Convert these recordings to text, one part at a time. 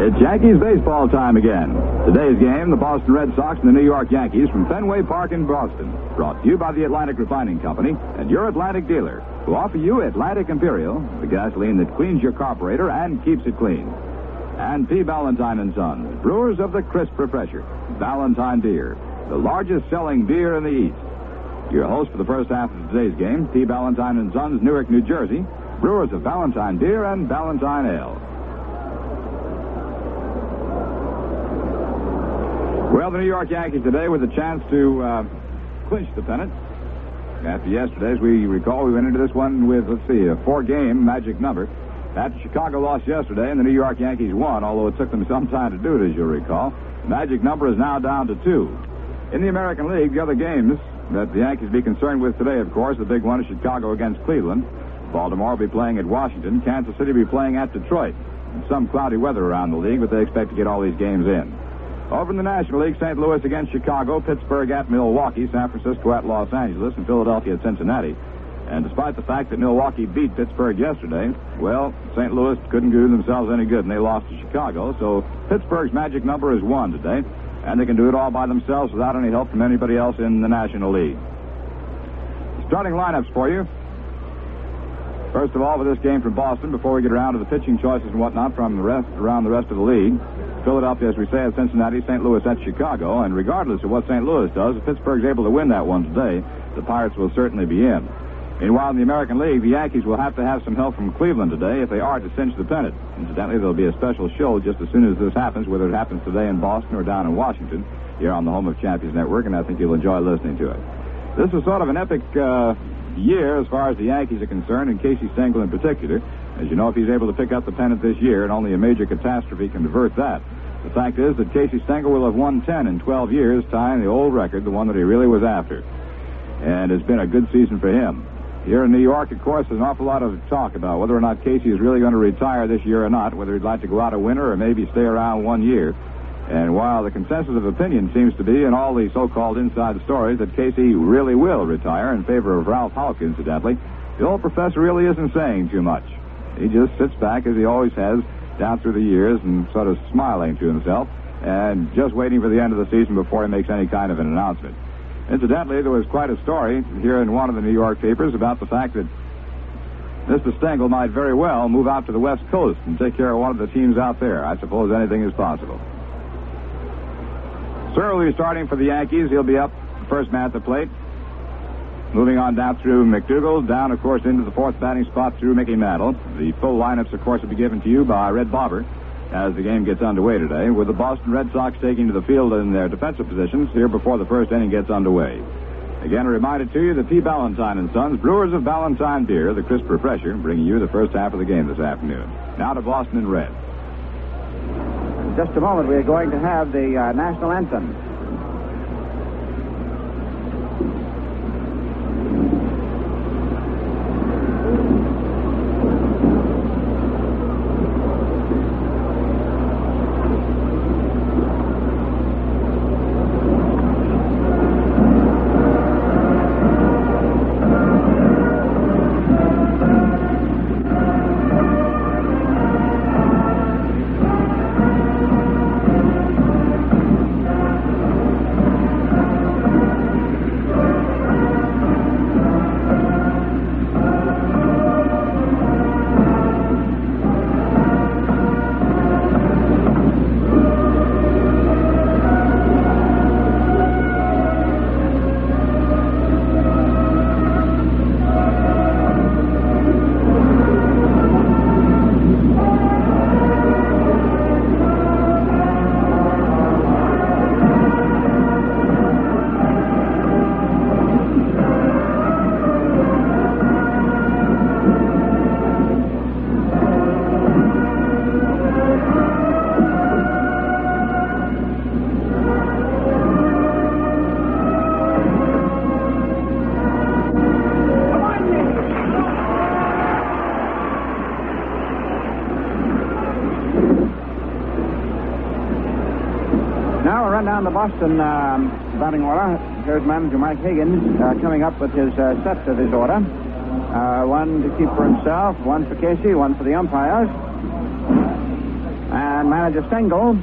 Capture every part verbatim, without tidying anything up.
It's Yankees baseball time again. Today's game, the Boston Red Sox and the New York Yankees from Fenway Park in Boston. Brought to you by the Atlantic Refining Company and your Atlantic dealer, who offer you Atlantic Imperial, the gasoline that cleans your carburetor and keeps it clean. And P. Ballantine and Sons, brewers of the crisp refresher, Ballantine Beer, the largest selling beer in the East. Your host for the first half of today's game, P. Ballantine and Sons, Newark, New Jersey, brewers of Ballantine Beer and Ballantine Ale. Well, the New York Yankees today with a chance to uh, clinch the pennant. After yesterday, as we recall, we went into this one with, let's see, a four-game magic number. After Chicago lost yesterday and the New York Yankees won, although it took them some time to do it, as you'll recall, the magic number is now down to two. In the American League, the other games that the Yankees be concerned with today, of course, the big one is Chicago against Cleveland. Baltimore will be playing at Washington. Kansas City will be playing at Detroit. Some cloudy weather around the league, but they expect to get all these games in. Over in the National League, Saint Louis against Chicago, Pittsburgh at Milwaukee, San Francisco at Los Angeles, and Philadelphia at Cincinnati. And despite the fact that Milwaukee beat Pittsburgh yesterday, well, Saint Louis couldn't do themselves any good, and they lost to Chicago. So Pittsburgh's magic number is one today, and they can do it all by themselves without any help from anybody else in the National League. Starting lineups for you. First of all, for this game from Boston, before we get around to the pitching choices and whatnot from the rest around the rest of the league. Philadelphia, as we say, at Cincinnati, Saint Louis at Chicago, and regardless of what Saint Louis does, if Pittsburgh's able to win that one today, the Pirates will certainly be in. Meanwhile, in the American League, the Yankees will have to have some help from Cleveland today if they are to cinch the pennant. Incidentally, there'll be a special show just as soon as this happens, whether it happens today in Boston or down in Washington, here on the Home of Champions Network, and I think you'll enjoy listening to it. This is sort of an epic uh, year as far as the Yankees are concerned, and Casey Stengel in particular. As you know, if he's able to pick up the pennant this year, and only a major catastrophe can divert that. The fact is that Casey Stengel will have won ten in twelve years, tying the old record, the one that he really was after. And it's been a good season for him. Here in New York, of course, there's an awful lot of talk about whether or not Casey is really going to retire this year or not, whether he'd like to go out a winner or maybe stay around one year. And while the consensus of opinion seems to be in all the so-called inside stories that Casey really will retire in favor of Ralph Houk, incidentally, the old professor really isn't saying too much. He just sits back, as he always has, down through the years and sort of smiling to himself and just waiting for the end of the season before he makes any kind of an announcement. Incidentally, there was quite a story here in one of the New York papers about the fact that Mister Stengel might very well move out to the West Coast and take care of one of the teams out there. I suppose anything is possible. Searle will be starting for the Yankees. He'll be up the first man at the plate. Moving on down through McDougal, down, of course, into the fourth batting spot through Mickey Mantle. The full lineups, of course, will be given to you by Red Bobber as the game gets underway today, with the Boston Red Sox taking to the field in their defensive positions here before the first inning gets underway. Again, a reminder to you that P. Ballantine and Sons, brewers of Ballantine Beer, the crisp refresher, bringing you the first half of the game this afternoon. Now to Boston in red. In just a moment, we are going to have the uh, national anthem. Down the Boston um, batting order. Here's manager Mike Higgins uh, coming up with his uh, sets of his order. Uh, one to keep for himself, one for Casey, one for the umpires. And And manager Stengel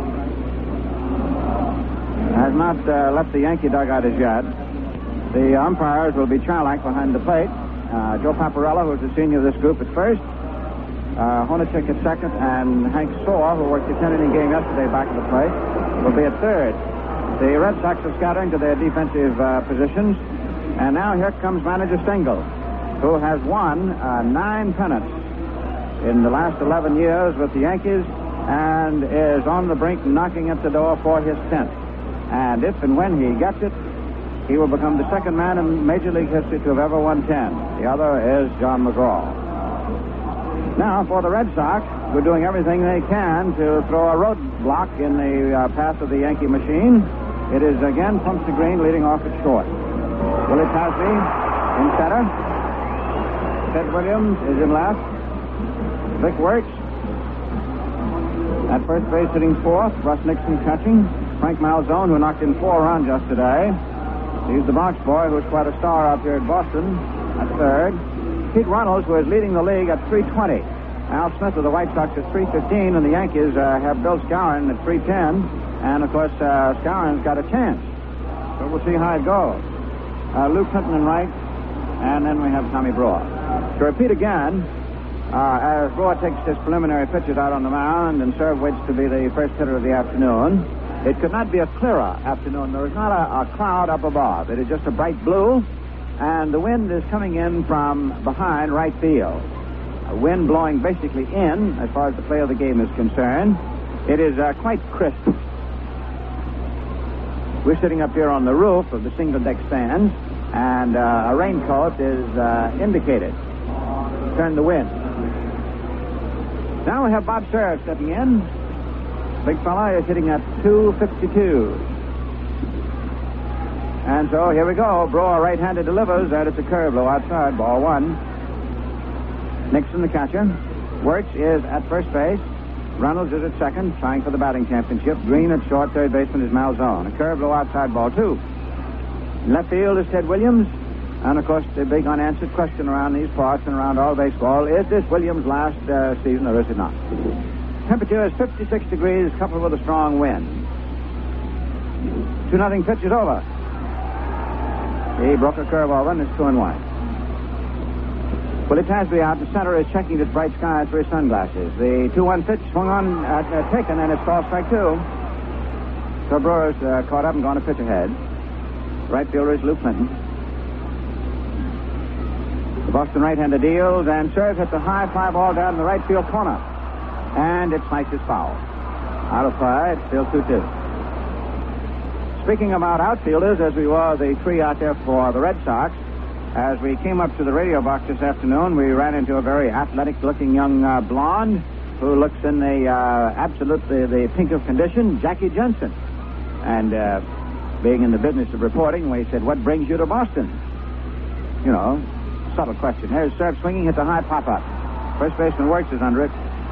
has not uh, left the Yankee dugout as yet. The umpires will be Charlack behind the plate. Uh, Joe Paparella, who's the senior of this group, at first. Uh, Honachek at second, and Hank Soar, who worked the ten-inning game yesterday back at the plate, will be at third. The Red Sox are scattering to their defensive uh, positions. And now here comes manager Stengel, who has won uh, nine pennants in the last eleven years with the Yankees and is on the brink knocking at the door for his tenth. And if and when he gets it, he will become the second man in Major League history to have ever won ten. The other is John McGraw. Now, for the Red Sox, we're doing everything they can to throw a roadblock in the uh, path of the Yankee machine. It is again Punxsutawney Green leading off at short. Willie Tasby in center. Ted Williams is in left. Vic Wertz at first base hitting fourth. Russ Nixon catching. Frank Malzone, who knocked in four runs yesterday. He's the Bronx boy who's quite a star out here at Boston at third. Pete Runnels, who is leading the league at three twenty. Al Smith of the White Sox at three fifteen, and the Yankees uh, have Bill Skowron at three ten. And, of course, uh, Skowron's got a chance. So we'll see how it goes. Uh, Lou Clinton in right, and then we have Tommy Brewer. To repeat again, uh, as Brewer takes his preliminary pitches out on the mound and Serv waits to be the first hitter of the afternoon, it could not be a clearer afternoon. There is not a, a cloud up above. It is just a bright blue. And the wind is coming in from behind right field. A wind blowing basically in, as far as the play of the game is concerned. It is uh, quite crisp. We're sitting up here on the roof of the single-deck stands, and uh, a raincoat is uh, indicated. Turn the wind. Now we have Bob Serv stepping in. Big fella is hitting at two fifty-two. And so here we go. Brewer right-handed delivers, and it's a curve low outside. Ball one. Nixon, the catcher. Wertz is at first base. Runnels is at second, trying for the batting championship. Green at short. Third baseman is Malzone. A curve low outside. Ball two. In left field is Ted Williams. And, of course, the big unanswered question around these parts and around all baseball, is this Williams' last uh, season or is it not? Temperature is fifty-six degrees, coupled with a strong wind. two nothing pitch is over. He broke a curve over, and it's two and one. Willie Tasby out in center is checking the bright skies for his sunglasses. The two one pitch swung on, uh, uh, taken, and it's ball strike two. So Brewer's uh, caught up and gone to pitch ahead. Right fielder is Lou Clinton. The Boston right-hander deals, and Serv hits a high fly ball down in the right field corner. And it slices foul. Out of play, it's still two two. Speaking about outfielders, as we were the three out there for the Red Sox, as we came up to the radio box this afternoon, we ran into a very athletic-looking young uh, blonde who looks in the uh, absolutely the pink of condition, Jackie Jensen. And uh, being in the business of reporting, we said, "What brings you to Boston?" You know, subtle question. There's Serv swinging, hits a high pop-up. First baseman Wertz is under it.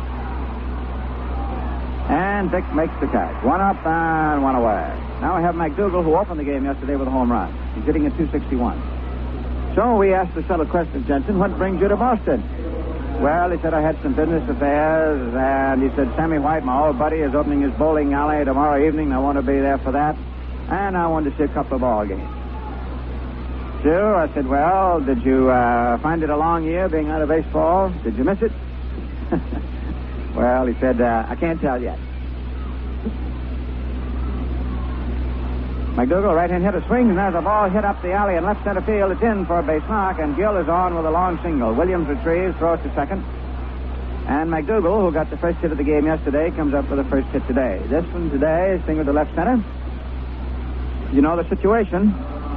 And Vic makes the catch. One up and one away. Now we have McDougal, who opened the game yesterday with a home run. He's hitting at two sixty-one. So we asked the subtle question, Jensen, what brings you to Boston? Well, he said, I had some business affairs, and he said, Sammy White, my old buddy, is opening his bowling alley tomorrow evening. I want to be there for that. And I wanted to see a couple of ball games. So I said, well, did you uh, find it a long year being out of baseball? Did you miss it? Well, he said, uh, I can't tell yet. McDougal, right-hand hitter, swings, and there's a ball hit up the alley in left center field. It's in for a base knock, and Gill is on with a long single. Williams retrieves, throws to second. And McDougal, who got the first hit of the game yesterday, comes up with the first hit today. This one today is singled to left center. You know the situation.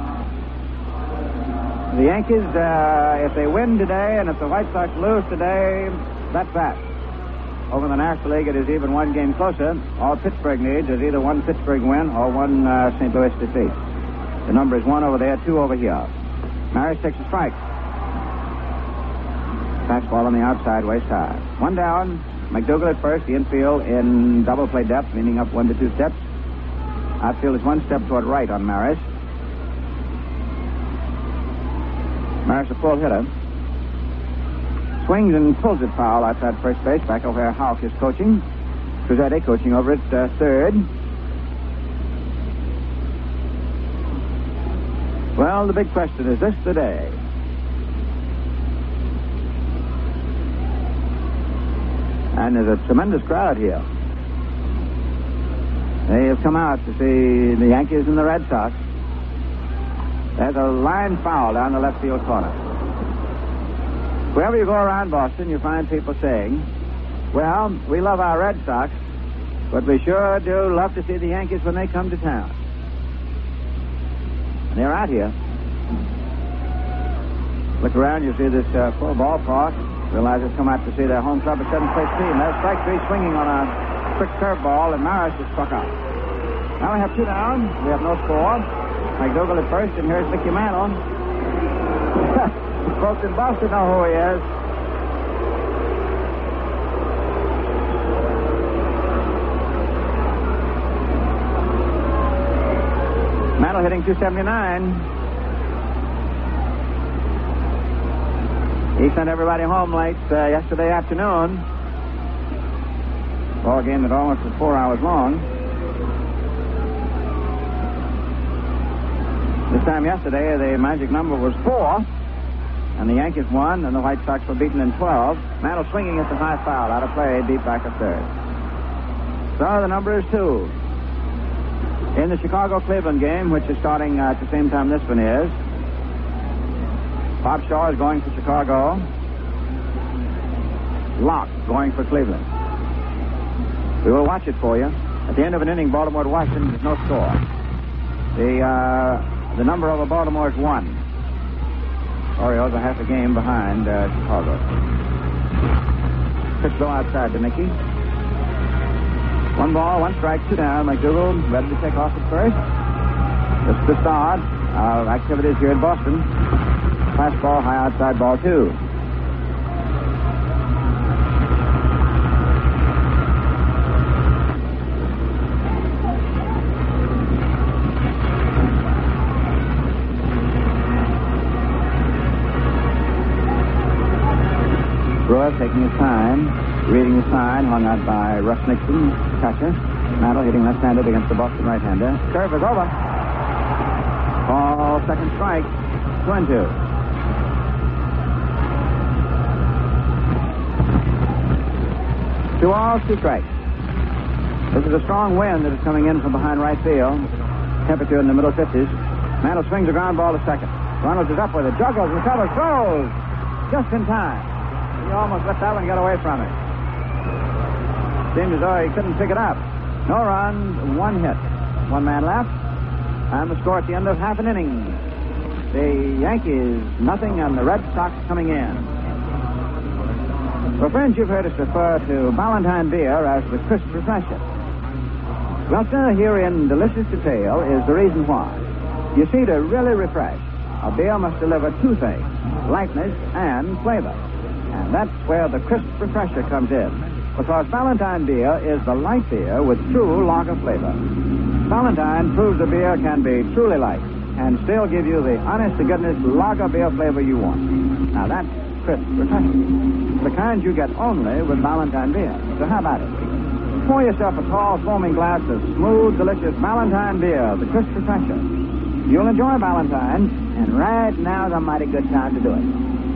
The Yankees, uh, if they win today, and if the White Sox lose today, that's that. Over in the National League, it is even one game closer. All Pittsburgh needs is either one Pittsburgh win or one uh, Saint Louis defeat. The number is one over there, two over here. Maris takes a strike. Fastball on the outside, waist high. One down. McDougal at first. The infield in double play depth, meaning up one to two steps. Outfield is one step toward right on Maris. Maris a full hitter. Swings and pulls it foul outside first base, back over where Houck is coaching. Cruzetti coaching over at uh, third. Well, the big question is this today. And there's a tremendous crowd here. They have come out to see the Yankees and the Red Sox. There's a line foul down the left field corner. Wherever you go around Boston, you find people saying, well, we love our Red Sox, but we sure do love to see the Yankees when they come to town. And they're out here. Look around, you see this uh, full ballpark. Realize it's come out to see their home club at seventh place team. There's strike three swinging on a quick curveball, and Maris is struck out. Now we have two down. We have no score. McDougal at first, and here's Mickey Mantle. Folks in Boston know who he is. Mantle hitting two seventy-nine. He sent everybody home late uh, yesterday afternoon. Ball game that almost was four hours long. This time yesterday, the magic number was four, and the Yankees won, and the White Sox were beaten in twelve. Mantle swinging at the high foul, out of play, deep back of third. So the number is two. In the Chicago-Cleveland game, which is starting uh, at the same time this one is, Bob Shaw is going for Chicago. Locke going for Cleveland. We will watch it for you. At the end of an inning, Baltimore to Washington, there's no score. The uh, the number over Baltimore is one. Orioles are half a game behind uh, Chicago. Pitch low outside to Mickey. One ball, one strike, two down. McDougal ready to take off at first. This is the start of activities here in Boston. Fastball, high outside, ball two. Brewer taking his time, reading the sign, hung out by Russ Nixon, catcher. Mantle hitting left-handed against the Boston right-hander. Curve is over. Ball, second strike. Two and two. Two balls, two strikes. This is a strong wind that is coming in from behind right field. Temperature in the middle fifties. Mantle swings a ground ball to second. Reynolds is up with it. Juggles, recovers, throws. Just in time. He almost let that one get away from him. Seemed as though he couldn't pick it up. No runs, one hit. One man left. And the score at the end of half an inning. The Yankees, nothing, and the Red Sox coming in. Well, friends, you've heard us refer to Ballantine beer as the crisp refresher. Well, sir, here in delicious detail is the reason why. You see, to really refresh, a beer must deliver two things, lightness and flavor. And that's where the crisp refresher comes in. Because Ballantine beer is the light beer with true lager flavor. Ballantine proves a beer can be truly light and still give you the honest-to-goodness lager beer flavor you want. Now, that's crisp refresher. The kind you get only with Ballantine beer. So how about it? Pour yourself a tall, foaming glass of smooth, delicious Ballantine beer, the crisp refresher. You'll enjoy Ballantine, and right now's a mighty good time to do it.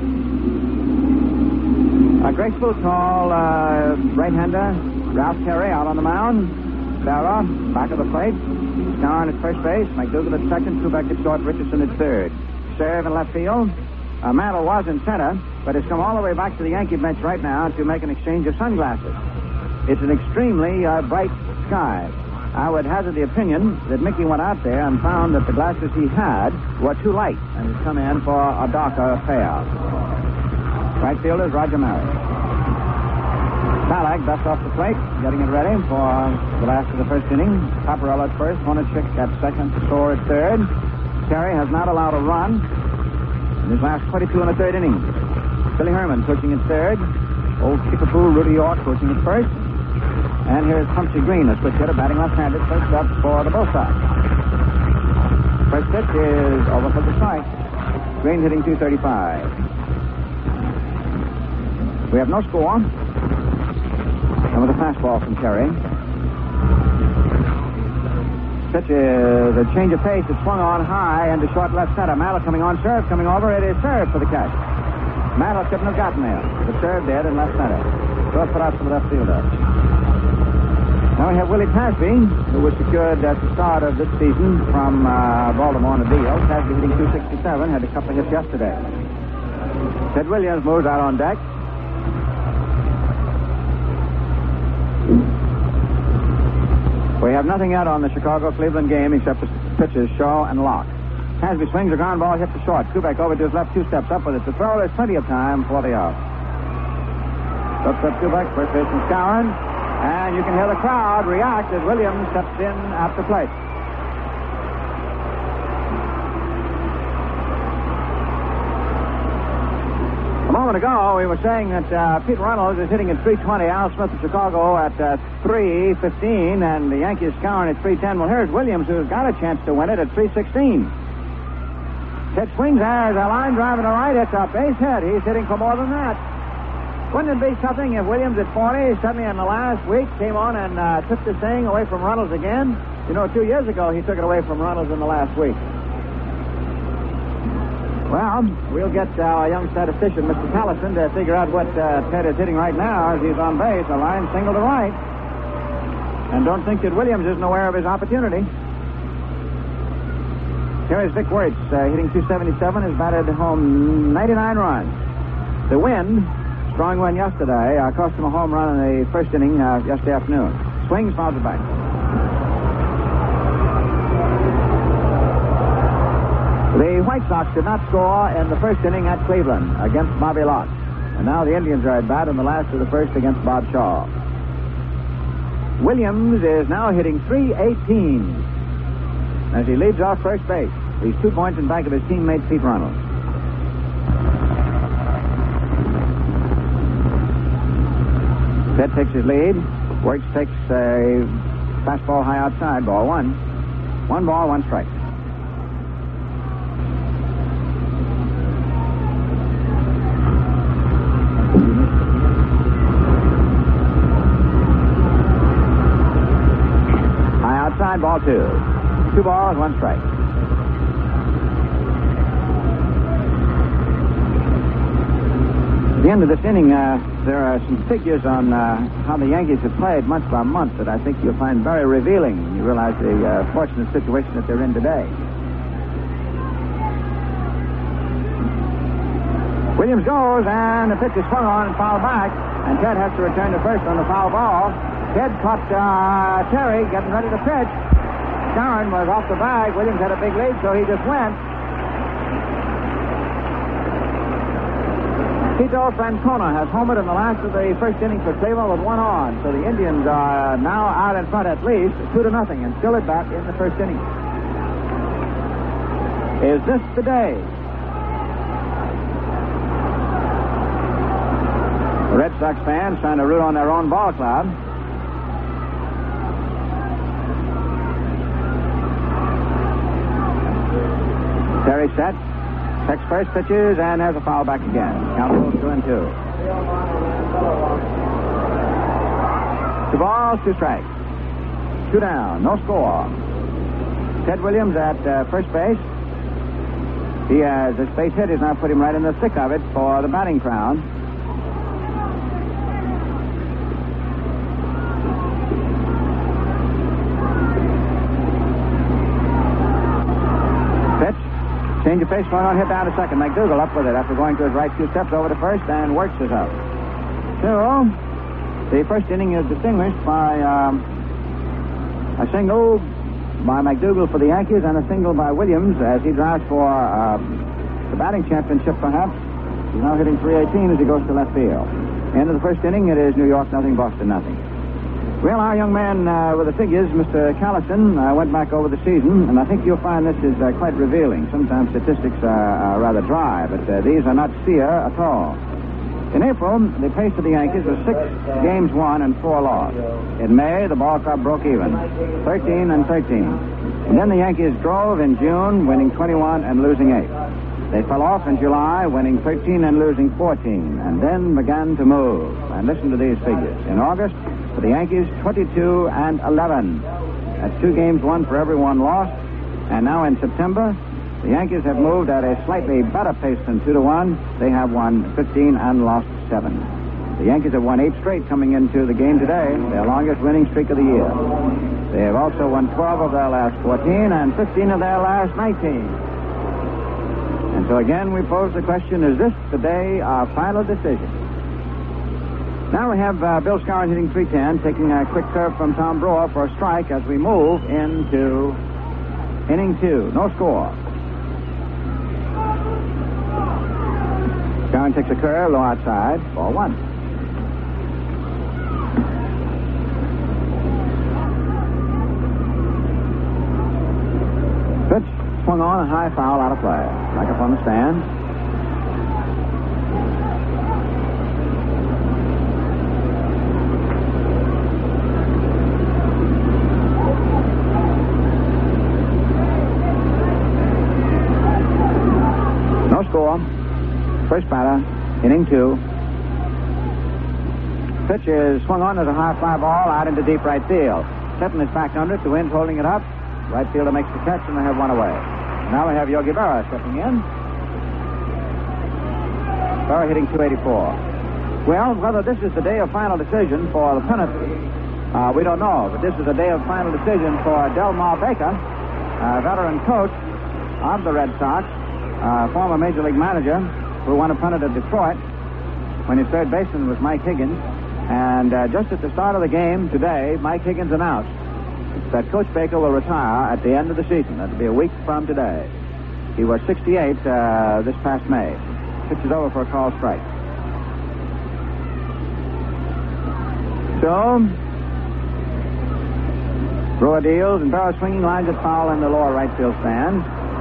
A graceful, tall uh, right-hander, Ralph Terry out on the mound. Barra, back of the plate. Starn at first base. McDougal at second. Kubek at short. Richardson at third. Serve in left field. Uh, Mantle was in center, but has come all the way back to the Yankee bench right now to make an exchange of sunglasses. It's an extremely uh, bright sky. I would hazard the opinion that Mickey went out there and found that the glasses he had were too light and has come in for a darker pair. Right fielder is Roger Maris. Stalag dusts off the plate, getting it ready for the last of the first inning. Paparella at first, Honachik at second, Storer at third. Terry has not allowed a run in his last twenty-two and a third innings. Billy Herman coaching at third. Old Kickapoo, Rudy York coaching at first. And here's Humphrey Green, a switch hitter, batting left-handed, first up for the Bull Sox. First pitch is over for the strike. Green hitting two thirty-five. We have no score. And with a fastball from Terry. Pitch is a change of pace. It's swung on high into short left center. Mantle coming on serve, coming over. It is serve for the catch. Mantle couldn't have gotten there. The serve dead in left center. So it's put out from the left fielder. Now we have Willie Tasby, who was secured at the start of this season from uh, Baltimore on a deal. Tasby hitting two sixty-seven, had a couple of hits yesterday. Ted Williams moves out on deck. We have nothing yet on the Chicago-Cleveland game except the pitches Shaw and Locke. Tasby swings a ground ball, hits the short. Kubek over to his left, two steps up with it. To throw, there's plenty of time for the out. Looks up Kubek, first baseman Skowron, and you can hear the crowd react as Williams steps in at the plate. A moment ago, we were saying that uh, Pete Reynolds is hitting at three twenty, Al Smith of Chicago at uh, three fifteen, and the Yankees Skowron at three ten. Well, here's Williams, who's got a chance to win it at three sixteen. Ted swings, there's a line drive to the right. It's a base hit. He's hitting for more than that. Wouldn't it be something if Williams at forty suddenly in the last week came on and uh, took this thing away from Reynolds again? You know, two years ago he took it away from Reynolds in the last week. Well, we'll get uh, a young statistician, Mister Callison, to figure out what uh, Ted is hitting right now as he's on base. A line single to right. And don't think that Williams isn't aware of his opportunity. Here's Vic Wertz, uh, hitting two seventy-seven, has batted home ninety-nine runs. The wind, strong wind yesterday, uh, cost him a home run in the first inning uh, yesterday afternoon. Swings, fouls it back. The White Sox did not score in the first inning at Cleveland against Bobby Lott. And now the Indians are at bat in the last of the first against Bob Shaw. Williams is now hitting three eighteen as he leads off first base. He's two points in back of his teammate Pete Reynolds. Ted takes his lead. Wertz takes a fastball high outside, ball one. One ball, one strike. Outside, ball two. Two balls, one strike. At the end of this inning, uh, there are some figures on uh, how the Yankees have played month by month that I think you'll find very revealing when you realize the uh, fortunate situation that they're in today. Williams goes, and the pitch is swung on and fouled back, and Ted has to return to first on the foul ball. Ted caught uh, Terry getting ready to pitch. Skowron was off the bag. Williams had a big lead, so he just went. Tito Francona has homered in the last of the first inning for Cleveland with one on. So the Indians are now out in front at least, two to nothing, and still at bat in the first inning. Is this the day? The Red Sox fans trying to root on their own ball club. Terry set, checks first pitches, and has a foul back again. Count goes two and two. Two balls, two strikes. Two down, no score. Ted Williams at uh, first base. He has his base hit. He's now put him right in the thick of it for the batting crown. Change of pace, going on, hit down to second. McDougal up with it after going to his right two steps over to first, and Wertz is up. So, the first inning is distinguished by um, a single by McDougal for the Yankees and a single by Williams as he drives for uh, the batting championship, perhaps. He's now hitting three eighteen as he goes to left field. End of the first inning, it is New York nothing, Boston nothing. Well, our young man uh, with the figures, Mister Callison, uh, went back over the season, and I think you'll find this is uh, quite revealing. Sometimes statistics are, are rather dry, but uh, these are not sear at all. In April, the pace of the Yankees was six games won and four lost. In May, the ball club broke even, thirteen and thirteen. And then the Yankees drove in June, winning twenty-one and losing eight. They fell off in July, winning thirteen and losing fourteen, and then began to move. And listen to these figures. In August, For the Yankees, twenty-two and eleven. That's two games won for every one lost. And now in September, the Yankees have moved at a slightly better pace than two to one. They have won fifteen and lost seven. The Yankees have won eight straight coming into the game today, their longest winning streak of the year. They have also won twelve of their last fourteen and fifteen of their last nineteen. And so again, we pose the question, is this the day of final decision? Now we have uh, Bill Skowron hitting three ten, taking a quick curve from Tom Brewer for a strike as we move into inning two. No score. Skowron takes a curve, low outside, ball one. Pitch swung on, a high foul, out of play. Back up on the stand. No score. First batter, inning two. Pitch is swung on as a high fly ball out into deep right field. Sutton is back under it. The wind's holding it up. Right fielder makes the catch, and they have one away. Now we have Yogi Berra stepping in. Berra hitting two eighty-four. Well, whether this is the day of final decision for the pennant, uh, we don't know. But this is the day of final decision for Delmar Baker, uh, veteran coach of the Red Sox, uh, former Major League manager who won a pennant at Detroit when his third baseman was Mike Higgins. And uh, just at the start of the game today, Mike Higgins announced that Coach Baker will retire at the end of the season. That'll be a week from today. He was sixty-eight uh, this past May. Pitch is over for a call strike. So, Brewer deals, and Berra swinging lines it foul in the lower right field stand.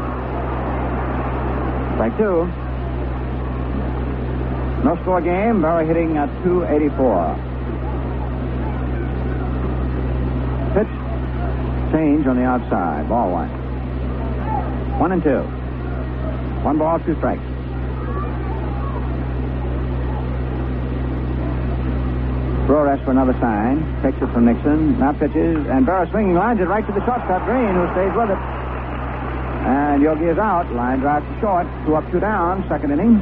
Strike two. No score game. Berra hitting at two eighty-four. Pitch. Change on the outside. Ball one. One and two. One ball, two strikes. Brewer asks for another sign. Takes it from Nixon. Now pitches. And Berra swinging lines it right to the shortstop, Green, who stays with it. And Yogi is out. Line drive to short. Two up, two down. Second inning.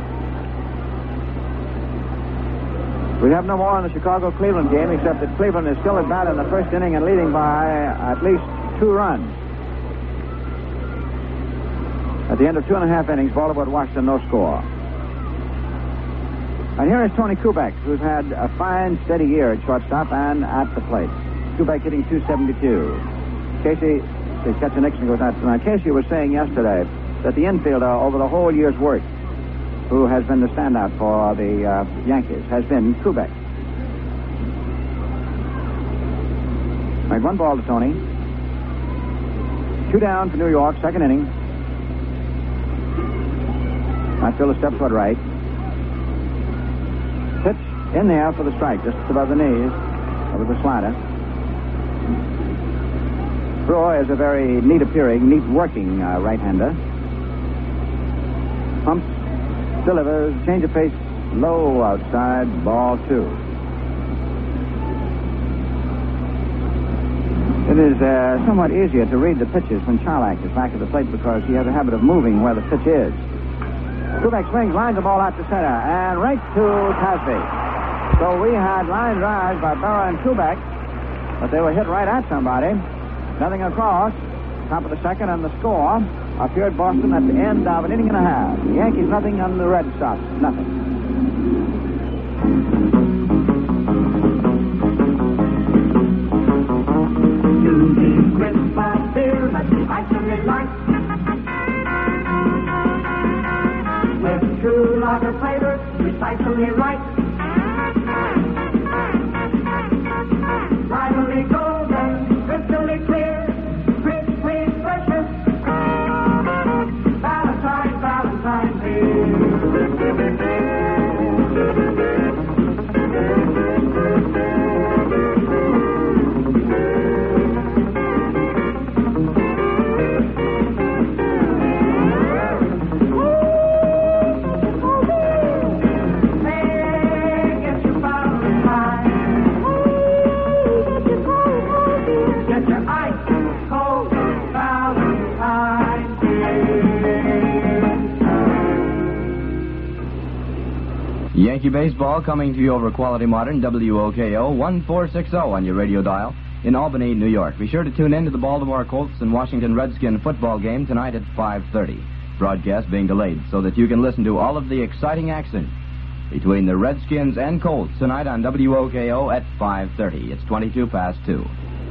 We have no more in the Chicago-Cleveland game, except that Cleveland is still at bat in the first inning and leading by at least two runs. At the end of two and a half innings, Baltimore at Washington, no score. And here is Tony Kubek, who's had a fine, steady year at shortstop and at the plate. Kubek hitting two seventy-two. Casey, Catcher Nixon goes out tonight. Casey was saying yesterday that the infielder, over the whole year's work, who has been the standout for the uh, Yankees, has been Kubek. Right, one ball to Tony. Two down for New York, second inning. Outfielder steps toward right. Pitch in there for the strike, just above the knees. That was a slider. Brewer is a very neat appearing, neat working uh, right-hander. Pumps, delivers, change of pace, low outside, ball two. It is uh, somewhat easier to read the pitches when Charlak is back at the plate because he has a habit of moving where the pitch is. Kubek swings, lines the ball out to center, and right to Tasby. So we had line drives by Berra and Kubek, but they were hit right at somebody. Nothing across. Top of the second, and the score up here at Boston at the end of an inning and a half. The Yankees nothing, and the Red Sox nothing. To these Christmas beers that you actually like, with true lager flavors, precisely right. Lively golden, crystally clear, crisply precious. Valentine, Valentine beer. May Yankee Baseball coming to you over Quality Modern W O K O one four six zero on your radio dial in Albany, New York. Be sure to tune in to the Baltimore Colts and Washington Redskin football game tonight at five thirty. Broadcast being delayed so that you can listen to all of the exciting action between the Redskins and Colts tonight on W O K O at five thirty. It's twenty-two past two.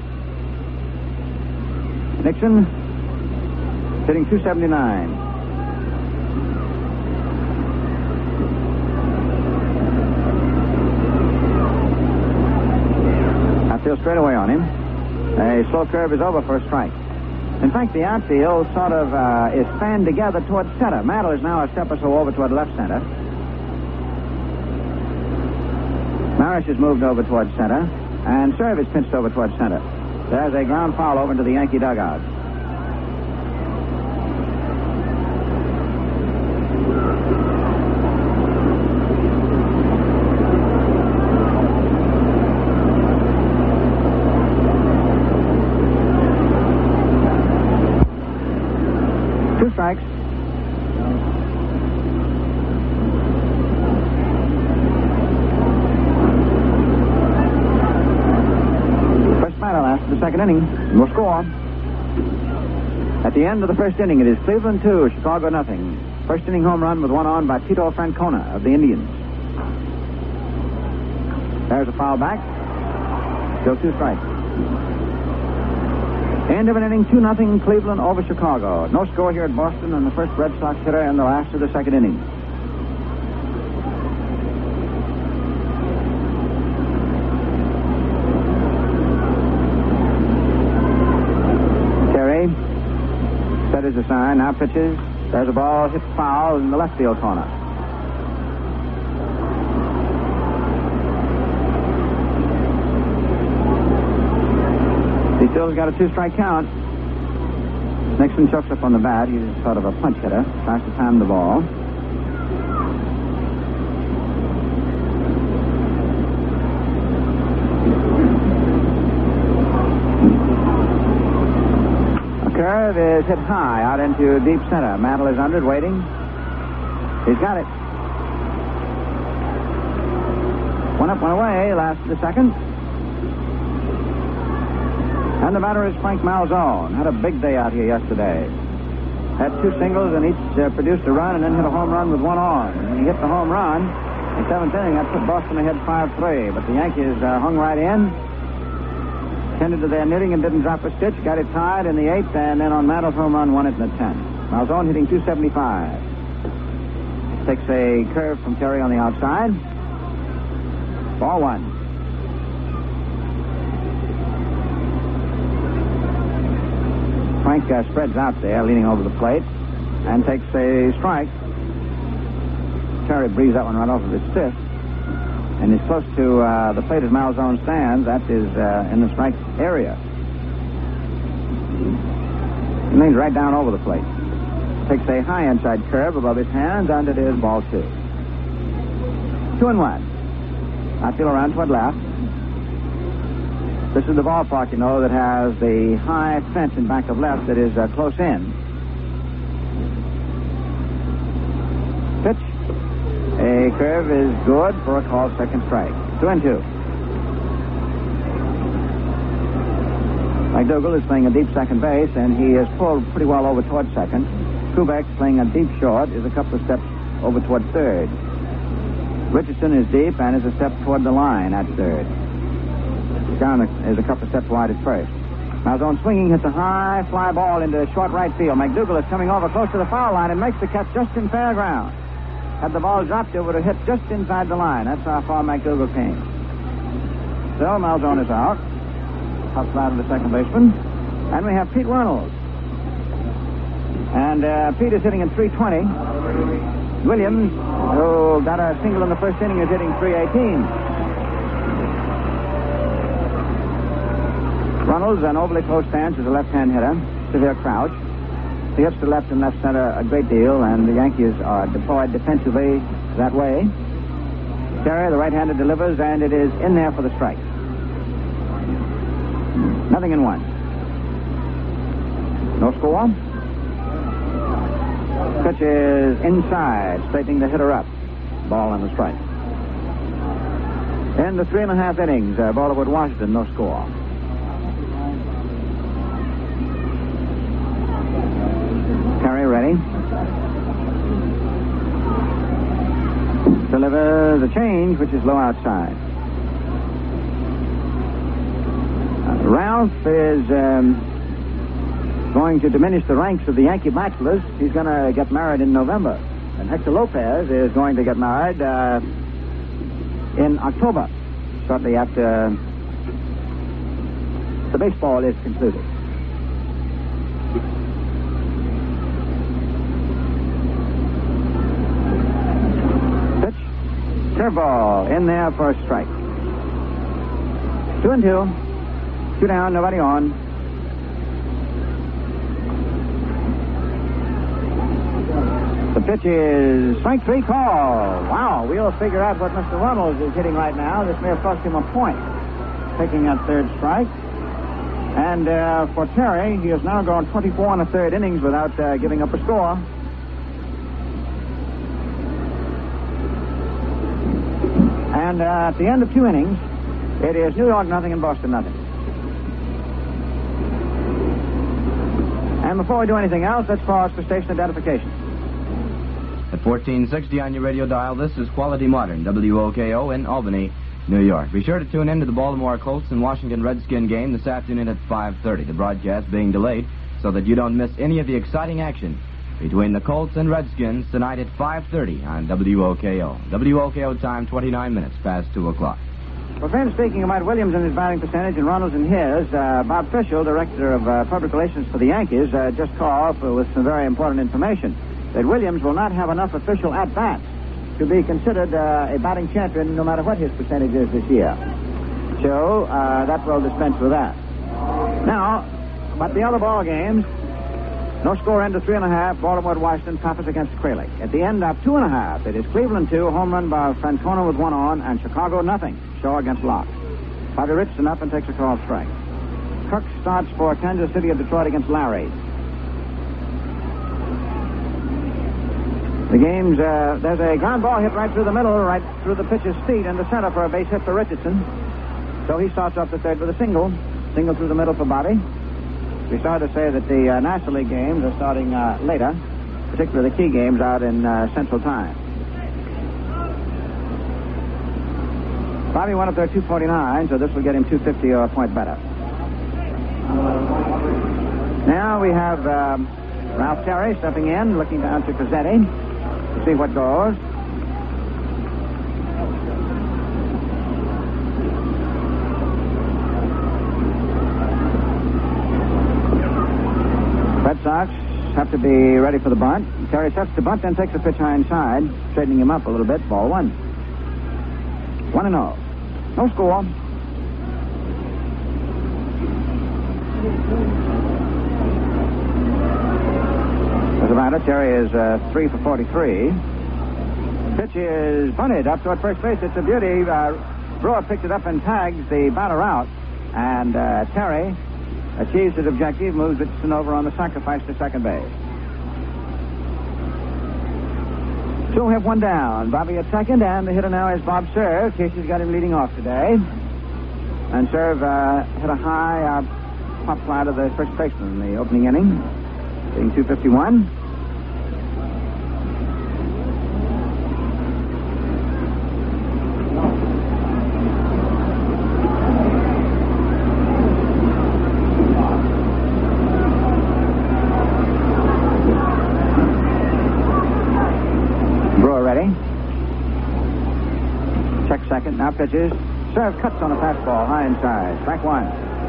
Nixon hitting two seventy-nine. Outfield straight away on him. A slow curve is over for a strike. In fact, the outfield sort of uh, is fanned together toward center. Mantle is now a step or so over toward left center. Marish has moved over toward center, and Serve is pinched over toward center. There's a ground foul over into the Yankee dugout. Two strikes. The second inning. No score. At the end of the first inning, it is Cleveland two, Chicago nothing. First inning home run with one on by Tito Francona of the Indians. There's a foul back. Still two strikes. End of an inning, two nothing Cleveland over Chicago. No score here at Boston, and the first Red Sox hitter in the last of the second inning. That is a sign. Now pitches. There's a ball hit foul in the left field corner. He still's got a two-strike count. Nixon chokes up on the bat. He's sort of a punch hitter. Tries to time the ball. Curve is hit high out into deep center. Mantle is under it, waiting. He's got it. One up, one away. Last of the second. And the batter is Frank Malzone. Had a big day out here yesterday. Had two singles and each uh, produced a run and then hit a home run with one on. And he hit the home run in seventh inning. That put Boston ahead five three. But the Yankees uh, hung right in. Tended to their knitting and didn't drop a stitch. Got it tied in the eighth, and then on Mantle's home run, won it in the tenth. Malzone hitting two seventy-five. Takes a curve from Terry on the outside. Ball one. Frank uh, spreads out there, leaning over the plate, and takes a strike. Terry breathes that one right off of his fist. And is close to uh, the plate as Malzone stands. That is uh, in the strike area. He leans right down over the plate. Takes a high inside curve above his hands, and it is ball two. Two and one. I feel around toward left. This is the ballpark, you know, that has the high fence in back of left that is uh, close in. Pitch. A curve is good for a called second strike. Two and two. McDougal is playing a deep second base, and he is pulled pretty well over toward second. Kubek playing a deep short is a couple of steps over toward third. Richardson is deep and is a step toward the line at third. Down is a couple of steps wide at first. Malzone swinging hits a high fly ball into short right field. McDougal is coming over close to the foul line and makes the catch just in fair ground. Had the ball dropped, it would have hit just inside the line. That's how far McDougal came. So Malzone is out. Top slide of the second baseman. And we have Pete Reynolds. And uh, Pete is hitting in three twenty. Williams, who got a single in the first inning, is hitting three eighteen. Reynolds, an overly close stance, is a left-hand hitter. Severe crouch. He hits to left and left center a great deal, and the Yankees are deployed defensively that way. Terry, the right-hander, delivers, and it is in there for the strike. Nothing in one. No score. Pitch is inside, straightening the hitter up. Ball on the strike. In the three and a half innings, uh, Baltimore, Washington, no score. Terry ready. Deliver the change, which is low outside. Uh, Ralph is um, going to diminish the ranks of the Yankee bachelors. He's going to get married in November. And Hector Lopez is going to get married uh, in October, shortly after the baseball is concluded. Pitch. Curveball in there for a strike. Two and two. Two down, nobody on. The pitch is strike three call. Wow, we'll figure out what Mister Runnels is hitting right now. This may have cost him a point, taking that third strike. And uh, for Terry, he has now gone twenty-four and a third innings without uh, giving up a score. And uh, at the end of two innings, it is New York nothing and Boston nothing. And before we do anything else, let's pause for station identification. At fourteen sixty on your radio dial, this is Quality Modern, W O K O in Albany, New York. Be sure to tune in to the Baltimore Colts and Washington Redskin game this afternoon at five thirty. The broadcast being delayed so that you don't miss any of the exciting action between the Colts and Redskins tonight at five thirty on W O K O. W O K O time, twenty-nine minutes past two o'clock. Well, friends, speaking about Williams and his batting percentage and Runnels and his, uh, Bob Fischel, director of uh, public relations for the Yankees, uh, just called for, with some very important information. That Williams will not have enough official at-bats to be considered uh, a batting champion no matter what his percentage is this year. So uh, that will dispense with that. Now, but the other ball games, no score end of three and a half, Baltimore at Washington, Pappas against Kralik. At the end of two and a half, it is Cleveland two, home run by Francona with one on, and Chicago nothing, Shaw against Locke. Bobby Richardson up and takes a call strike. Cook starts for Kansas City at Detroit against Larry. The game's, uh, there's a ground ball hit right through the middle, right through the pitcher's feet in the center for a base hit for Richardson. So he starts off the third with a single. Single through the middle for Bobby. We started to say that the uh, National League games are starting uh, later, particularly the key games out in uh, Central Time. Bobby went up there two forty-nine, so this will get him two fifty or a point better. Now we have um, Ralph Terry stepping in, looking down to Cazzetti. To see what goes. Red Sox have to be ready for the bunt. Terry sets the bunt, then takes a pitch high inside, straightening him up a little bit. Ball one. One and oh. No score. As a matter, Terry is uh, three for forty-three. Pitch is bunted up toward first base. It's a beauty. Uh, Brewer picked it up and tags the batter out. And uh, Terry achieves his objective, moves Richardson over on the sacrifice to second base. Two have one down. Bobby at second, and the hitter now is Bob Serve. Casey's got him leading off today. And Serve uh, hit a high uh, pop fly to the first baseman in the opening inning, being two fifty-one. Now pitches. Serve cuts on a fastball, high inside. Strike one.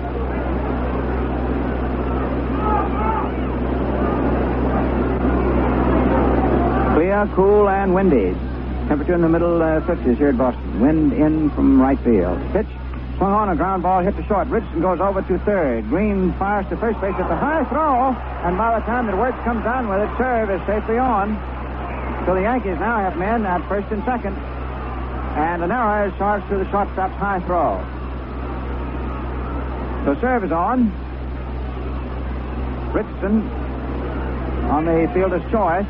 Clear, cool, and windy. Temperature in the middle uh, fifties here at Boston. Wind in from right field. Pitch. Swung on, a ground ball hit to short. Richardson goes over to third. Green fires to first base. It's a high throw, and by the time the Wirtz comes down with it, Serve is safely on. So the Yankees now have men at first and second. And an error is charged to the shortstop's high throw. So Serve is on. Richardson on the fielder's choice.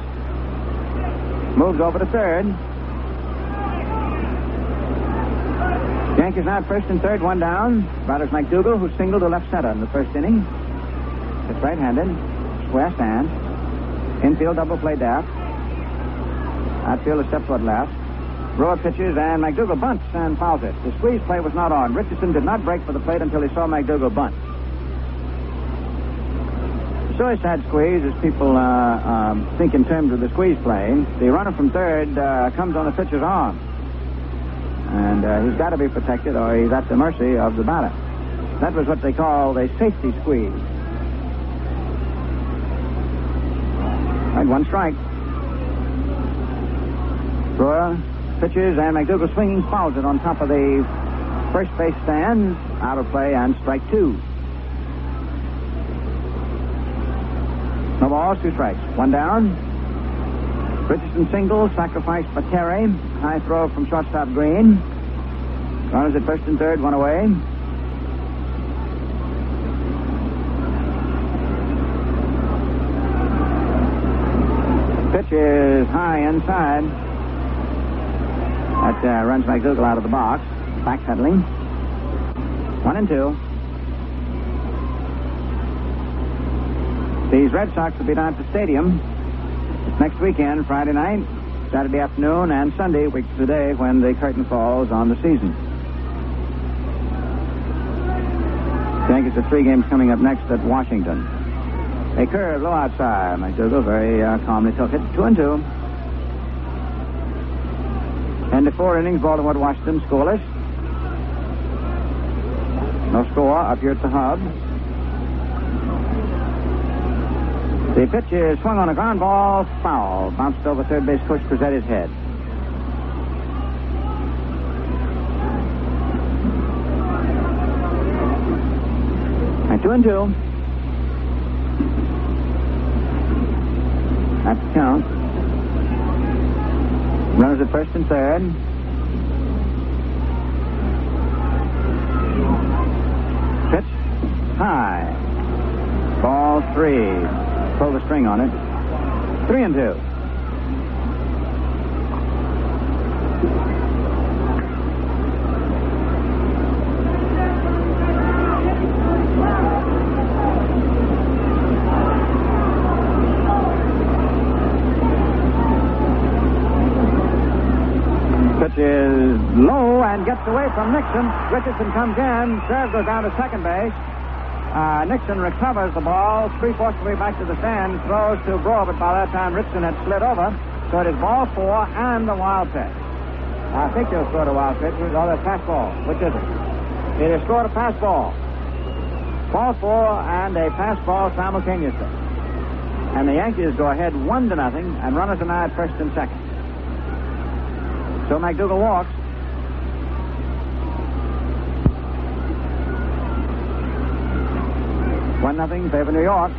Moves over to third. Yankees now at first and third, one down. Batters McDougal, who singled to left center in the first inning. It's right-handed. Square stand. Infield double play death. Outfield a step toward left. Brewer pitches, and McDougal bunts and fouls it. The squeeze play was not on. Richardson did not break for the plate until he saw McDougal bunt. Suicide squeeze, as people uh, um, think in terms of the squeeze play. The runner from third uh, comes on the pitcher's arm. And uh, he's got to be protected, or he's at the mercy of the batter. That was what they call a safety squeeze. Right, one strike. Brewer pitches, and McDougal swinging fouls it on top of the first base stand. Out of play, and strike two. No balls, two strikes. One down. Richardson singles, sacrificed by Terry. High throw from shortstop Green. Runners at first and third, one away. Pitch is high inside. That uh, runs McDougal out of the box. Backpedaling. One and two. These Red Sox will be down at the stadium next weekend, Friday night, Saturday afternoon, and Sunday, week today, when the curtain falls on the season. The Yankees have three games coming up next at Washington. A curve low outside. McDougal very uh, calmly took it. Two and two. And the four innings, Baltimore, Washington, scoreless. No score up here at the hub. The pitch is swung on a ground ball, foul. Bounced over third base coach Cruzetti's head. And two and two. That's the count. Runners at first and third. Pitch high. Ball three. Pull the string on it. Three and two. Pitch is low and gets away from Nixon. Richardson comes in. Serve goes down to second base. Uh, Nixon recovers the ball, three-fourths of the way back to the stand, throws to Brewer, but by that time Richardson had slid over. So it is ball four and the wild pitch. I think they'll score the wild pitch, or the pass ball. Which is it? It is scored a pass ball. Ball four and a pass ball simultaneously. And the Yankees go ahead one to nothing, and runners are now at first and second. So McDougal walks. One nothing, favor New York.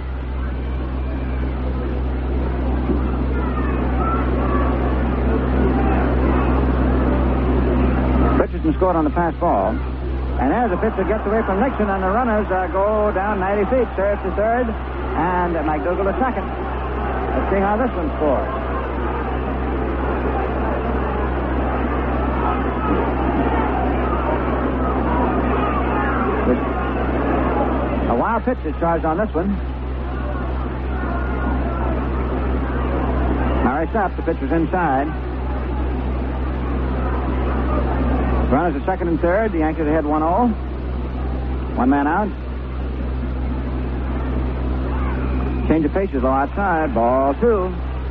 Richardson scored on the pass ball. And as the pitcher gets away from Nixon, and the runners uh, go down ninety feet, serve to third, and uh, McDougal to second. Let's see how this one scores. A wild pitch is charged on this one. Murray stopped. The pitch was inside. Runners at second and third. The Yankees ahead one oh. One man out. Change of paces, low outside. Ball two.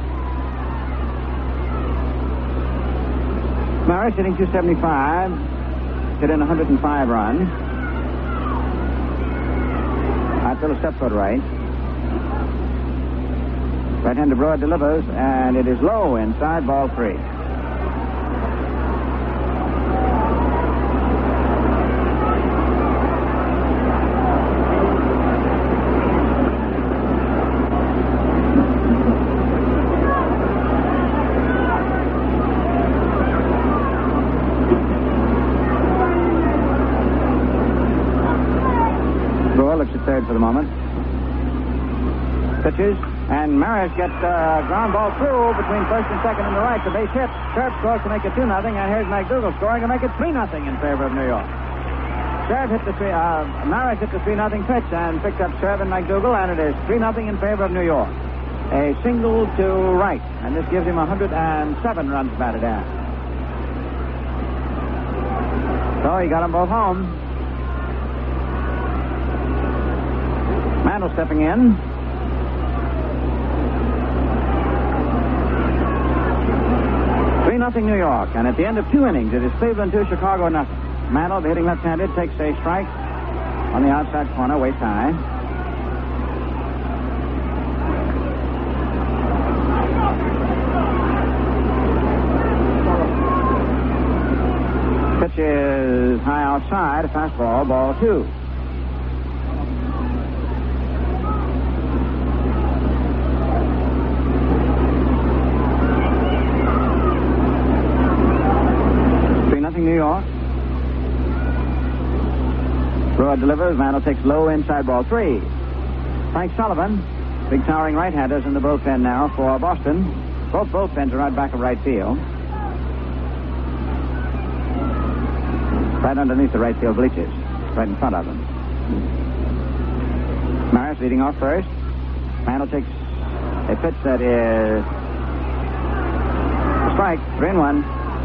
Murray hitting two seventy-five. Hit in one hundred five runs. Outfield a step toward right. Right-hander Brewer delivers, and it is low inside, ball three. Brewer looks at third for the moment. Pitches, And Maris gets uh, ground ball through between first and second and the right. The base hit. Sherb scores to make it two nothing, and here's McDougal scoring to make it three nothing in favor of New York. Sherb hit the three, uh, Maris hit the three nothing pitch and picked up Sherb and McDougal, and it is three nothing in favor of New York. A single to right, and this gives him one hundred seven runs batted in. So he got them both home. Mantle stepping in. three nothing New York, and at the end of two innings, it is Cleveland two, Chicago nothing. Mantle, the hitting left-handed, takes a strike on the outside corner, waist high. Pitch is high outside, a fastball, ball two. New York. Brewer delivers. Mantle takes low inside ball three. Frank Sullivan, big towering right-handers in the bullpen now for Boston. Both bullpens are right back of right field. Right underneath the right field bleachers. Right in front of them. Maris leading off first. Mantle takes a pitch that is a strike. Three and one.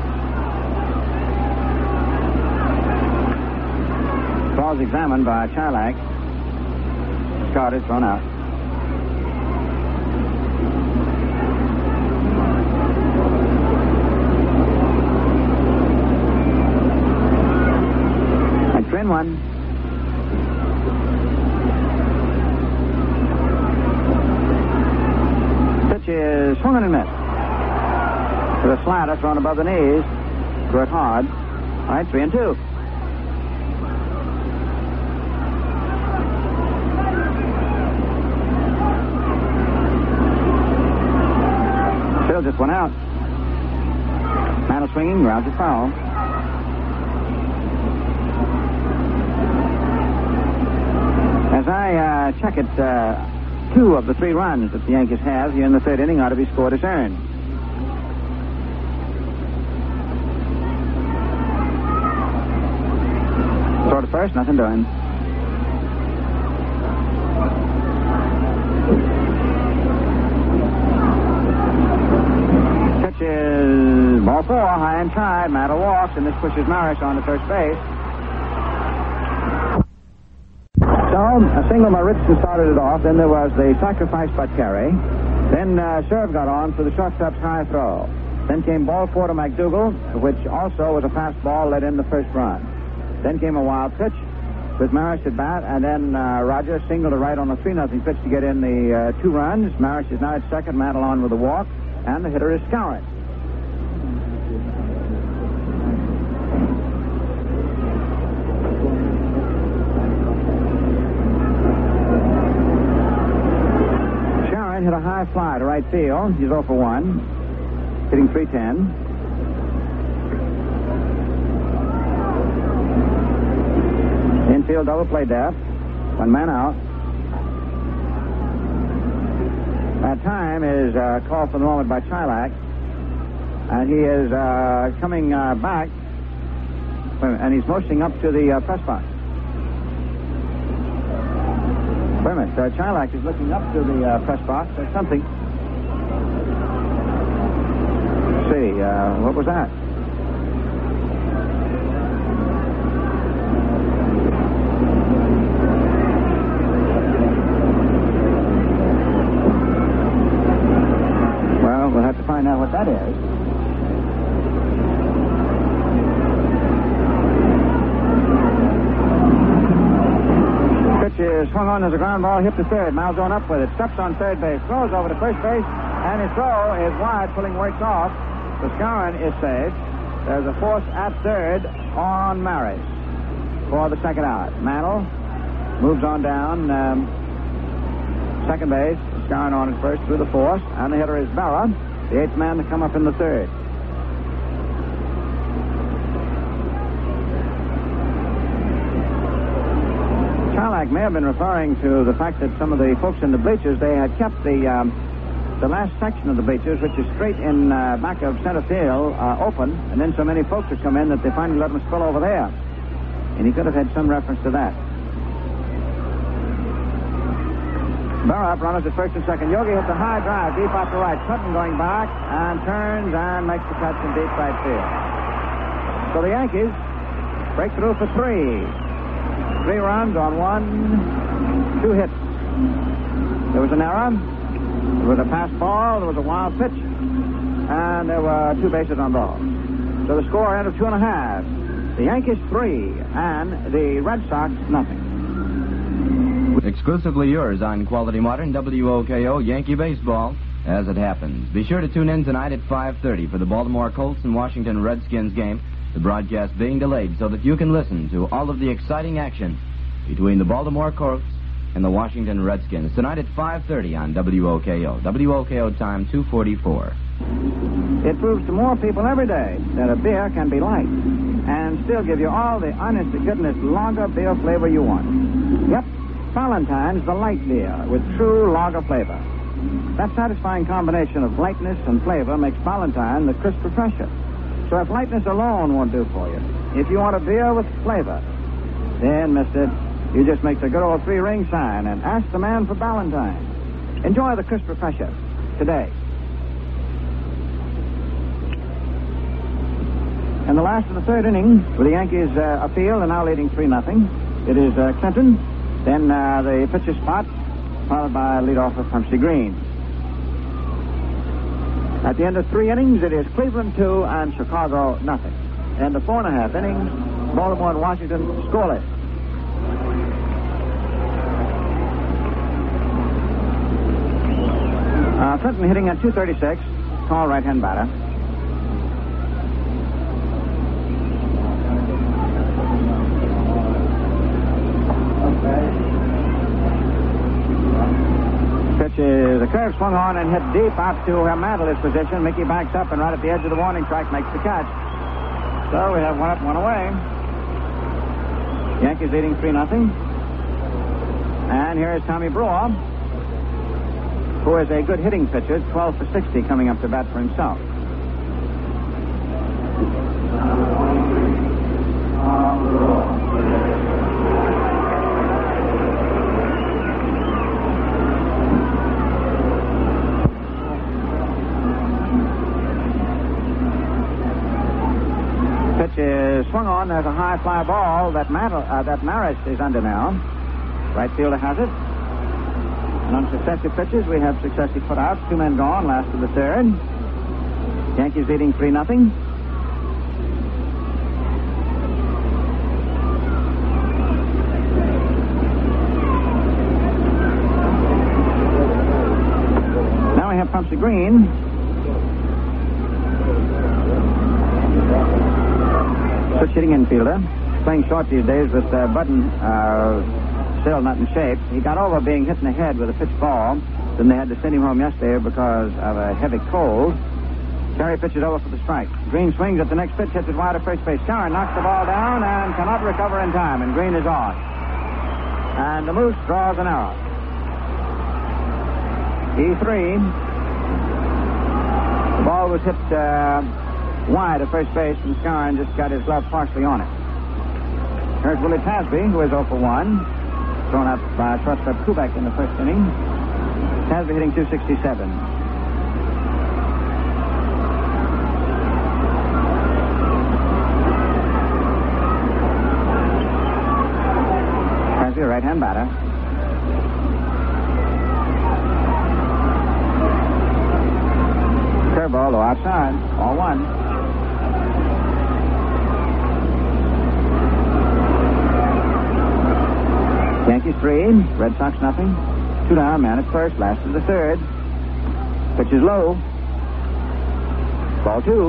Ball is examined by Charlack. Discard is thrown out. And three and one. Pitch is swung and missed. With a slider thrown above the knees. Threw it hard. All right, three and two. Just one out. Mantle swinging, grounds it foul. As I uh, check it, uh, two of the three runs that the Yankees have here in the third inning ought to be scored as earned. Throw to first, nothing doing. Is ball four, high and tied. Mantle walks, and this pushes Maris on to first base. So, a single by Richardson started it off. Then there was the sacrifice by Terry. Then uh, Sherb got on for the shortstop's high throw. Then came ball four to McDougal, which also was a fast ball, let in the first run. Then came a wild pitch with Maris at bat, and then uh, Roger singled to right on a three nothing pitch to get in the uh, two runs. Maris is now at second, Mantle on with a walk. And the hitter is Skowron. Skowron hit a high fly to right field. He's oh for one, hitting three ten. Infield double play death. One man out. That time is uh, called for the moment by Charlack. And he is uh, coming uh, back. And he's motioning up to the uh, press box. Wait a minute. Uh, Charlack is looking up to the uh, press box. There's something. Let's see. Uh, what was that? We'll have to find out what that is. Pitch is swung on as a ground ball, hit to third. Malzone up with it. Steps on third base. Throws over to first base. And his throw is wide, pulling Works off. The Skowron is safe. There's a force at third on Maris for the second out. Mantle moves on down. Um, second base. Skowron on at first through the fourth. And the hitter is Berra, the eighth man to come up in the third. Charlack Strike may have been referring to the fact that some of the folks in the bleachers, they had kept the um, the last section of the bleachers, which is straight in uh, back of center field, uh, open, and then so many folks had come in that they finally let them spill over there. And he could have had some reference to that. Barra up, runners at first and second. Yogi hits a high drive deep out to right. Sutton going back and turns and makes the catch in deep right field. So the Yankees break through for three. Three runs on one, two hits. There was an error. There was a pass ball. There was a wild pitch. And there were two bases on balls. So the score ended two and a half. The Yankees three and the Red Sox nothing. Exclusively yours on Quality Modern W O K O Yankee Baseball as it happens. Be sure to tune in tonight at five thirty for the Baltimore Colts and Washington Redskins game, the broadcast being delayed so that you can listen to all of the exciting action between the Baltimore Colts and the Washington Redskins tonight at five thirty on W O K O. W O K O time two forty-four. It proves to more people every day that a beer can be light and still give you all the honest to goodness lager beer flavor you want. Yep, Ballantine's the light beer with true lager flavor. That satisfying combination of lightness and flavor makes Ballantine the crisp refresher. So if lightness alone won't do for you, if you want a beer with flavor, then, mister, you just make the good old three-ring sign and ask the man for Ballantine. Enjoy the crisp refresher today. In the last of the third inning, with the Yankees uh, afield and now leading three nothing, it is uh, Clinton, then uh, the pitcher spot, followed by leadoff Pumpsy Green. At the end of three innings, it is Cleveland two and Chicago nothing. And the four and a half innings, Baltimore and Washington scoreless. Uh, Clinton hitting at two thirty-six, tall right-hand batter. Pitch is a curve swung on and hit deep out to where Mantle is positioned. Mickey backs up and right at the edge of the warning track makes the catch. So we have one up, one away. Yankees leading three nothing. And here is Tommy Brewer, who is a good hitting pitcher, twelve for sixty, coming up to bat for himself. Pitch is swung on. There's a high fly ball that Mantle, uh, that Maris is under now. Right fielder has it. And on successive pitches, we have successive putouts. Two men gone, last of the third. Yankees leading three nothing. Now we have Pumpsy Green. Switch hitting infielder. Playing short these days with uh, Budden uh, still not in shape. He got over being hit in the head with a pitch ball. Then they had to send him home yesterday because of a heavy cold. Terry pitches over for the strike. Green swings at the next pitch, hits it wide of first base. Karen knocks the ball down and cannot recover in time, and Green is on. And the Moose draws an arrow. E three. The ball was hit uh, wide of first base, and Scarron just got his glove partially on it. Here's Willie Tasby, who is oh for one. Thrown out by shortstop Kubek in the first inning. Tasby hitting two sixty-seven. Tasby, a right-hand batter. Curveball, low outside. All one. Yankees three, Red Sox nothing. Two down, man at first, last of the third. Pitch is low. Ball two.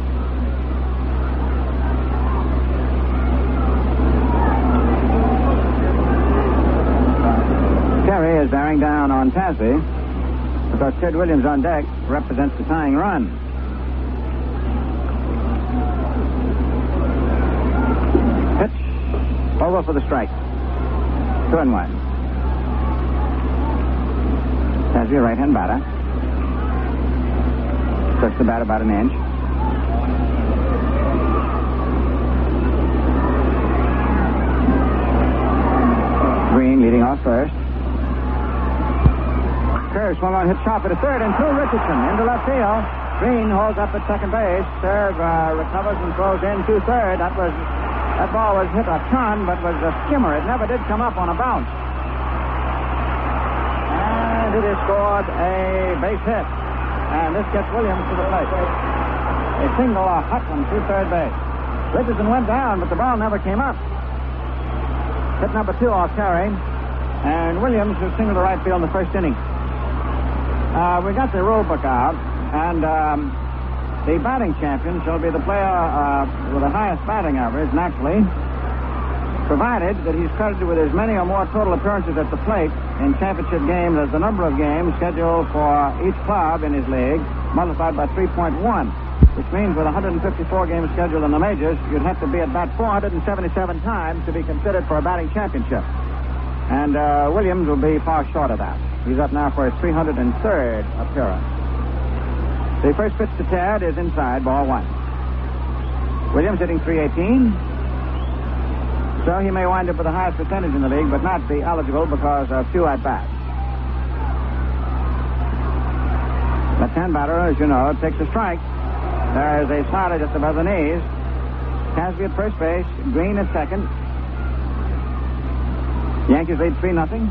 Terry is bearing down on Tasby because Ted Williams on deck represents the tying run. Pitch over for the strike. Two and one. Tasby, right-hand batter. Puts the bat about an inch. Green leading off first. Curve swung on, hit sharp at a third, and threw Richardson into left field. Green holds up at second base. Serve uh, recovers and throws in to third. That was that ball was hit a ton, but was a skimmer. It never did come up on a bounce. And it has scored a base hit. And this gets Williams to the plate. A single, a hot one to third base. Richardson went down, but the ball never came up. Hit number two off Terry. And Williams was singled to right field in the first inning. Uh, we got the rule book out, and um, the batting champion shall be the player uh, with the highest batting average, naturally, provided that he's credited with as many or more total appearances at the plate in championship games as the number of games scheduled for each club in his league, multiplied by three point one, which means with one hundred fifty-four games scheduled in the majors, you'd have to be at bat four hundred seventy-seven times to be considered for a batting championship. And uh, Williams will be far short of that. He's up now for his three hundred third appearance. The first pitch to Tad is inside, ball one. Williams hitting three eighteen. So he may wind up with the highest percentage in the league, but not be eligible because of two at-bats. Left-hand batter, as you know, takes a strike. There is a slider just above the knees. Tasby at first base, Green at second. Yankees lead three nothing.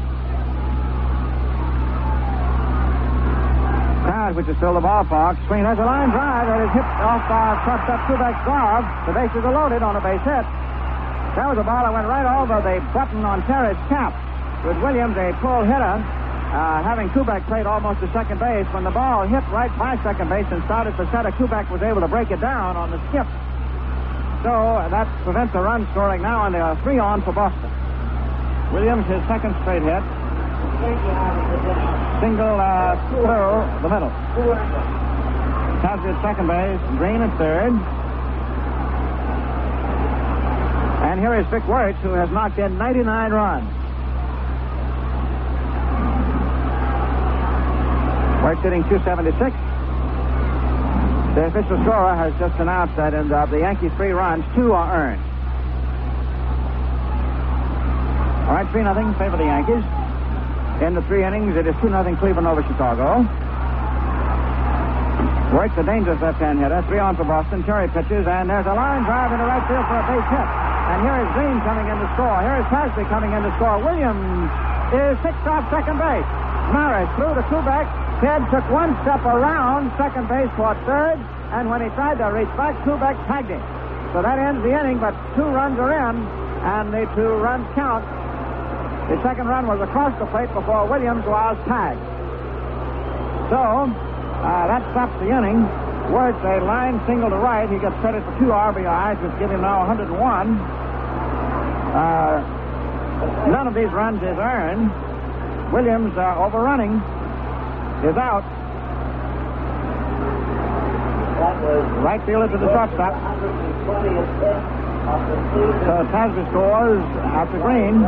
Crowd, which is still the ballpark. Swing, there's a line drive that is hit off uh, shortstop Kubek's glove. The bases are loaded on a base hit. That was a ball that went right over the button on Terry's cap. With Williams, a pull hitter, uh, having Kubek played almost to second base. When the ball hit right by second base and started for center, Kubek was able to break it down on the skip. So that prevents a run scoring now, and they are three on for Boston. Williams, his second straight hit. Single uh, through the middle. Tasby at second base, Green at third. And here is Vic Wirtz, who has knocked in ninety-nine runs. Wirtz hitting two seventy-six. The official scorer has just announced that in the, the Yankees' three runs, two are earned. All right, three nothing favor the Yankees. In the three innings, it is two nothing Cleveland over Chicago. Wirtz, a dangerous left-hand hitter. Three on for Boston. Terry pitches, and there's a line drive into right field for a base hit. And here is Green coming in to score. Here is Tasby coming in to score. Williams is six off second base. Maris threw to Kubek. Ted took one step around second base toward third, and when he tried to reach back, Kubek tagged him. So that ends the inning, but two runs are in, and the two runs count. The second run was across the plate before Williams was tagged. So, uh, that stops the inning. Wirtz, a line single to right. He gets credit for two R B Is, which give him now one hundred one. Uh, none of these runs is earned. Williams, uh, overrunning, is out. Right fielder to the shortstop. So Tasby scores after Green.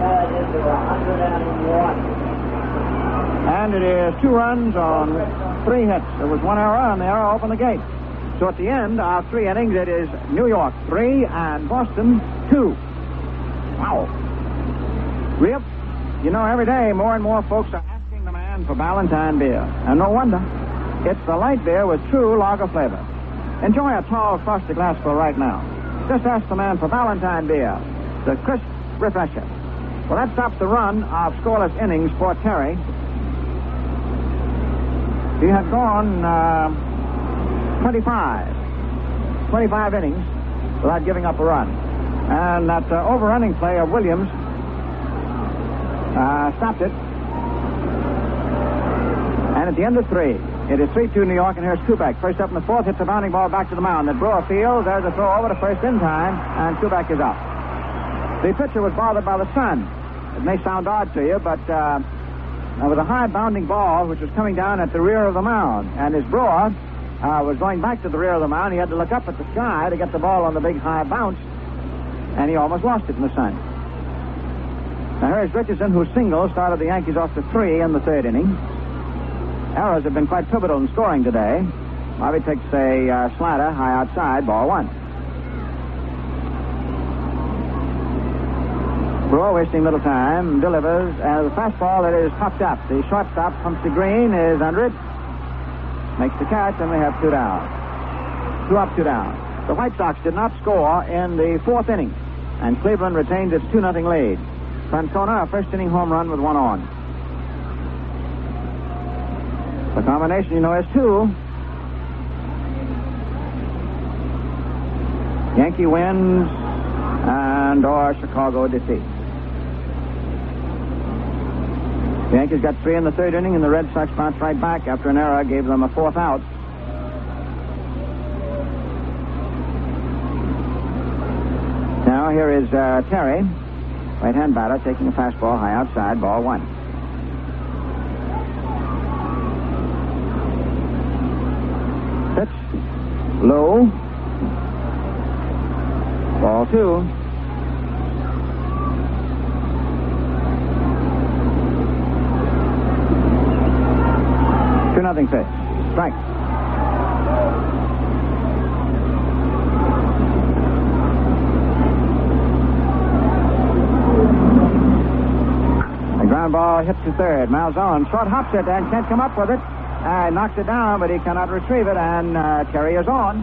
And it is two runs on three hits. There was one error, and the error opened the gate. So at the end of three innings, it is New York three and Boston two. Wow. Rip, you know, every day more and more folks are asking the man for Ballantine beer. And no wonder. It's the light beer with true lager flavor. Enjoy a tall frosted glassful right now. Just ask the man for Ballantine beer, the crisp refresher. Well, that stops the run of scoreless innings for Terry. He had gone uh, twenty-five. twenty-five innings without giving up a run. And that uh, overrunning play of Williams uh, stopped it. And at the end of three, it is three two New York, and here's Kubek. First up in the fourth, hits a bounding ball back to the mound. At Brewer Field, there's a throw over to first in time, and Kubek is out. The pitcher was bothered by the sun. It may sound odd to you, but uh, there was a high bounding ball which was coming down at the rear of the mound. And as Brewer uh, was going back to the rear of the mound, he had to look up at the sky to get the ball on the big high bounce, and he almost lost it in the sun. Now, here's Richardson, whose single started the Yankees off to three in the third inning. Errors have been quite pivotal in scoring today. Bobby takes a uh, slider high outside, ball one. Brewer, wasting little time, delivers as a fastball that is popped up. The shortstop, Humphrey Green, is under it. Makes the catch, and we have two down. Two up, two down. The White Sox did not score in the fourth inning, and Cleveland retained its two nothing lead. Francona, a first-inning home run with one on. The combination, you know, is two. Yankee wins and or Chicago defeats. The Yankees got three in the third inning, and the Red Sox bounced right back after an error gave them a fourth out. Now here is uh, Terry, right-hand batter, taking a fastball high outside, ball one. Pitch, low, ball two. Two nothing pitch. Strike. The ground ball hits to third. Malzone short hops it and can't come up with it. Uh, knocks it down, but he cannot retrieve it, and uh, Terry is on.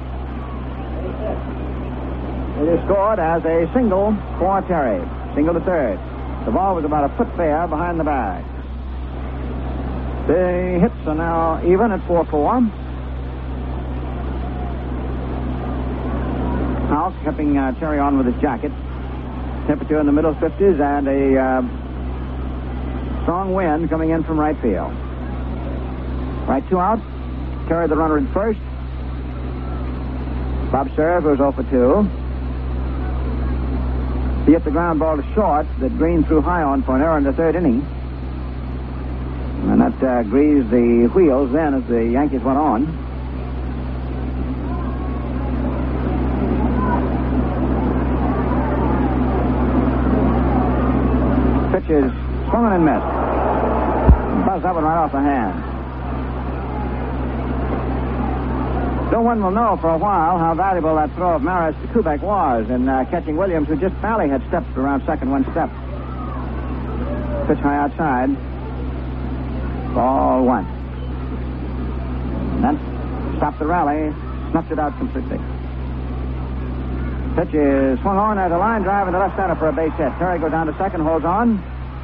It is scored as a single for Terry. Single to third. The ball was about a foot fair behind the bag. The hits are now even at four four. House keeping uh, Terry on with his jacket. Temperature in the middle fifties and a uh, strong wind coming in from right field. Right, two out. Terry the runner in first. Bob Cerv, who's oh for two. He hit the ground ball to short that Green threw high on for an error in the third inning. And that uh, greased the wheels then as the Yankees went on. Pitch is swung and missed. Buzzed that one right off the hand. No one will know for a while how valuable that throw of Maris to Kubek was in uh, catching Williams, who just barely had stepped around second one step. Pitch high outside. Ball one. That stopped the rally, snuffed it out completely. Pitch is swung on as a line drive into left center for a base hit. Terry goes down to second, holds on.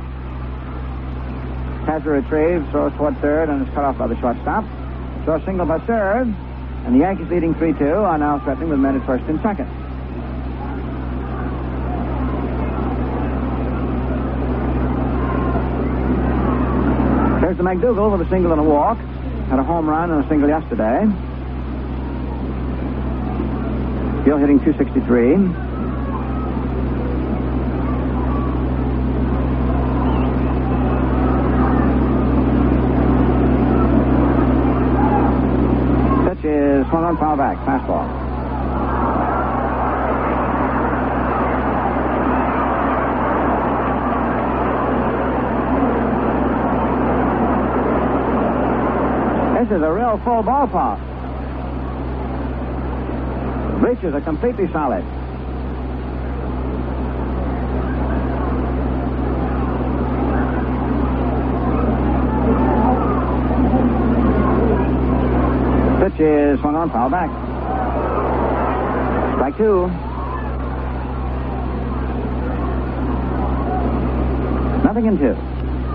Has a retrieve, throws toward third, and is cut off by the shortstop. So a single by Cerv, and the Yankees leading three two are now threatening with men at first and second. There's the McDougal with a single and a walk. Had a home run and a single yesterday. Still hitting two sixty-three. Pitch is swung on, foul back, fastball. This is a real full ballpark. The bleachers are completely solid. Pitch is swung on, foul back. Strike two. Nothing in two.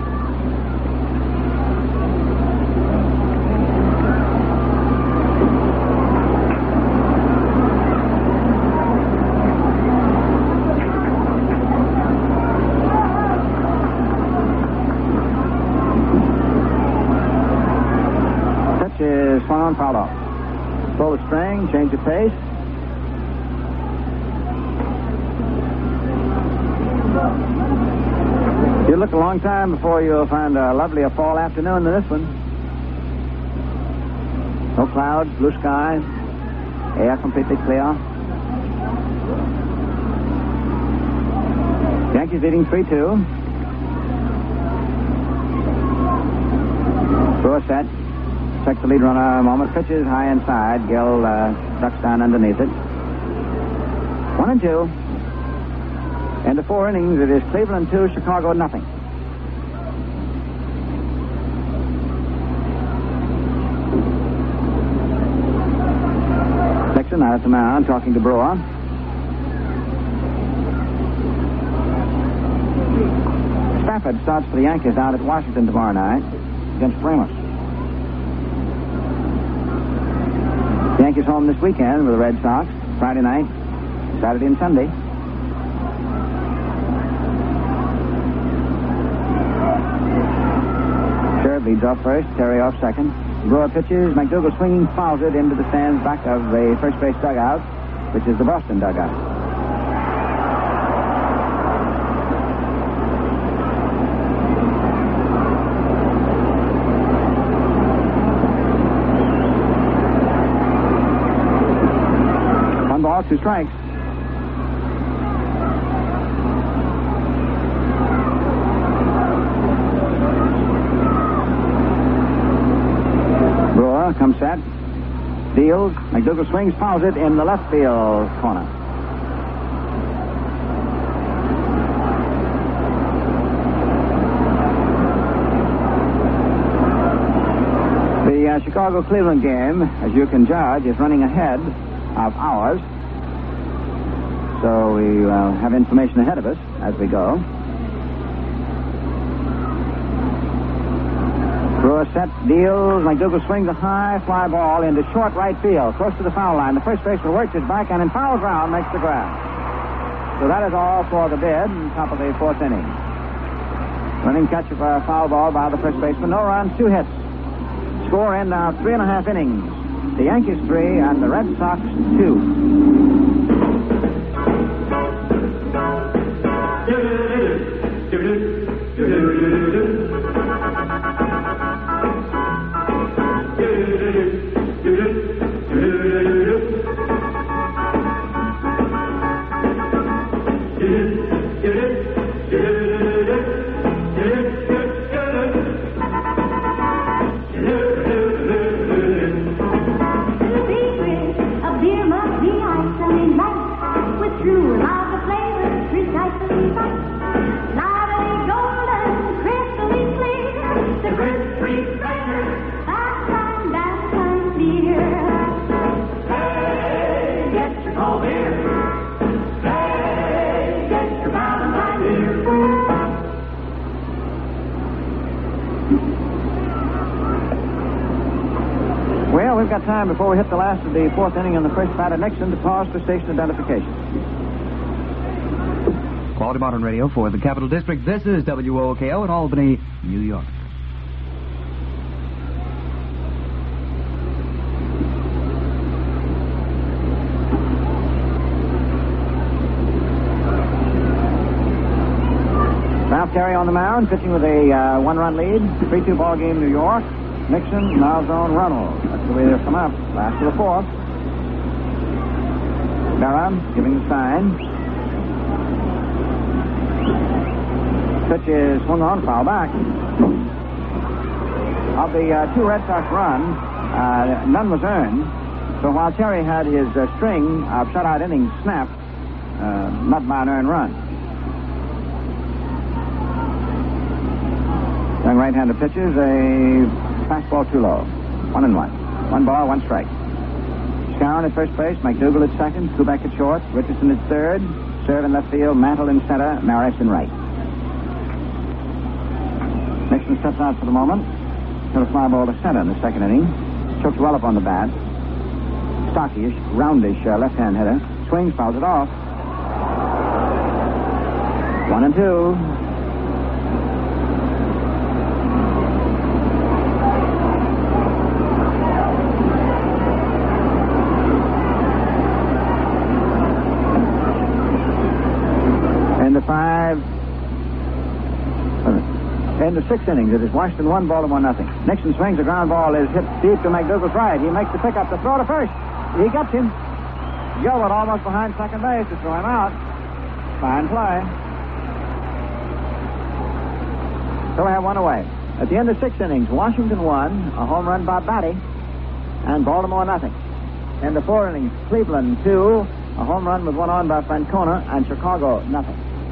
Swung on, fouled off. Pull the string, change the pace. You look a long time before you'll find a lovelier fall afternoon than this one. No clouds, blue sky, air completely clear. Yankees leading three two. Brewer set. Checks the lead runner a moment. Pitches high inside. Gill uh, ducks down underneath it. One and two. In the four innings, it is Cleveland two, Chicago nothing. Nixon out at the mound talking to Brewer. Stafford starts for the Yankees out at Washington tomorrow night against Ramos. The Yankees home this weekend with the Red Sox. Friday night, Saturday and Sunday. Sherb leads off first, Terry off second. Brewer pitches, McDougal swinging, fouls it into the stands back of the first base dugout, which is the Boston dugout. Two strikes. Brewer comes set. Deals. McDougal swings, fouls it in the left field corner. The uh, Chicago-Cleveland game, as you can judge, is running ahead of ours. So we uh, have information ahead of us as we go. Brewer set, deals. McDougal swings a high fly ball into short right field, close to the foul line. The first baseman works his back and in foul ground makes the grab. So that is all for the bid, top of the fourth inning. Running catch of a foul ball by the first baseman. No runs, two hits. Score in now three and a half innings. The Yankees three and the Red Sox two. Well, we've got time before we hit the last of the fourth inning and the first batter, Nixon, to pause for station identification. Quality Modern Radio for the Capital District. This is W O K O in Albany, New York. Ralph Terry on the mound, pitching with a uh, one-run lead. three two ball game, New York. Nixon, now zone Runnels. That's the way they've come up. Last of the fourth. Berra giving the sign. Pitch is swung on, foul back. Of the uh, two Red Sox runs, uh, none was earned. So while Terry had his uh, string of shutout innings snapped, uh, not by an earned run. Young right-hander pitches a fastball too low. One and one. One ball, one strike. Scowen at first base, McDougal at second, Kubek at short, Richardson at third, Serve in left field, Mantle in center, Maris in right. Nixon steps out for the moment. Hit a fly ball to center in the second inning. Chokes well up on the bat. Stockish, roundish uh, left-hand hitter. Swings, fouls it off. One and two. Five. In the sixth innings, it is Washington one, Baltimore nothing. Nixon swings, a ground ball is hit deep to McDougal's right. He makes the pickup to throw to first. He gets him. Gilbert almost behind second base to throw him out. Fine play. So we have one away. At the end of six innings, Washington won, a home run by Batty, and Baltimore nothing. In the four innings, Cleveland two, a home run with one on by Francona, and Chicago nothing.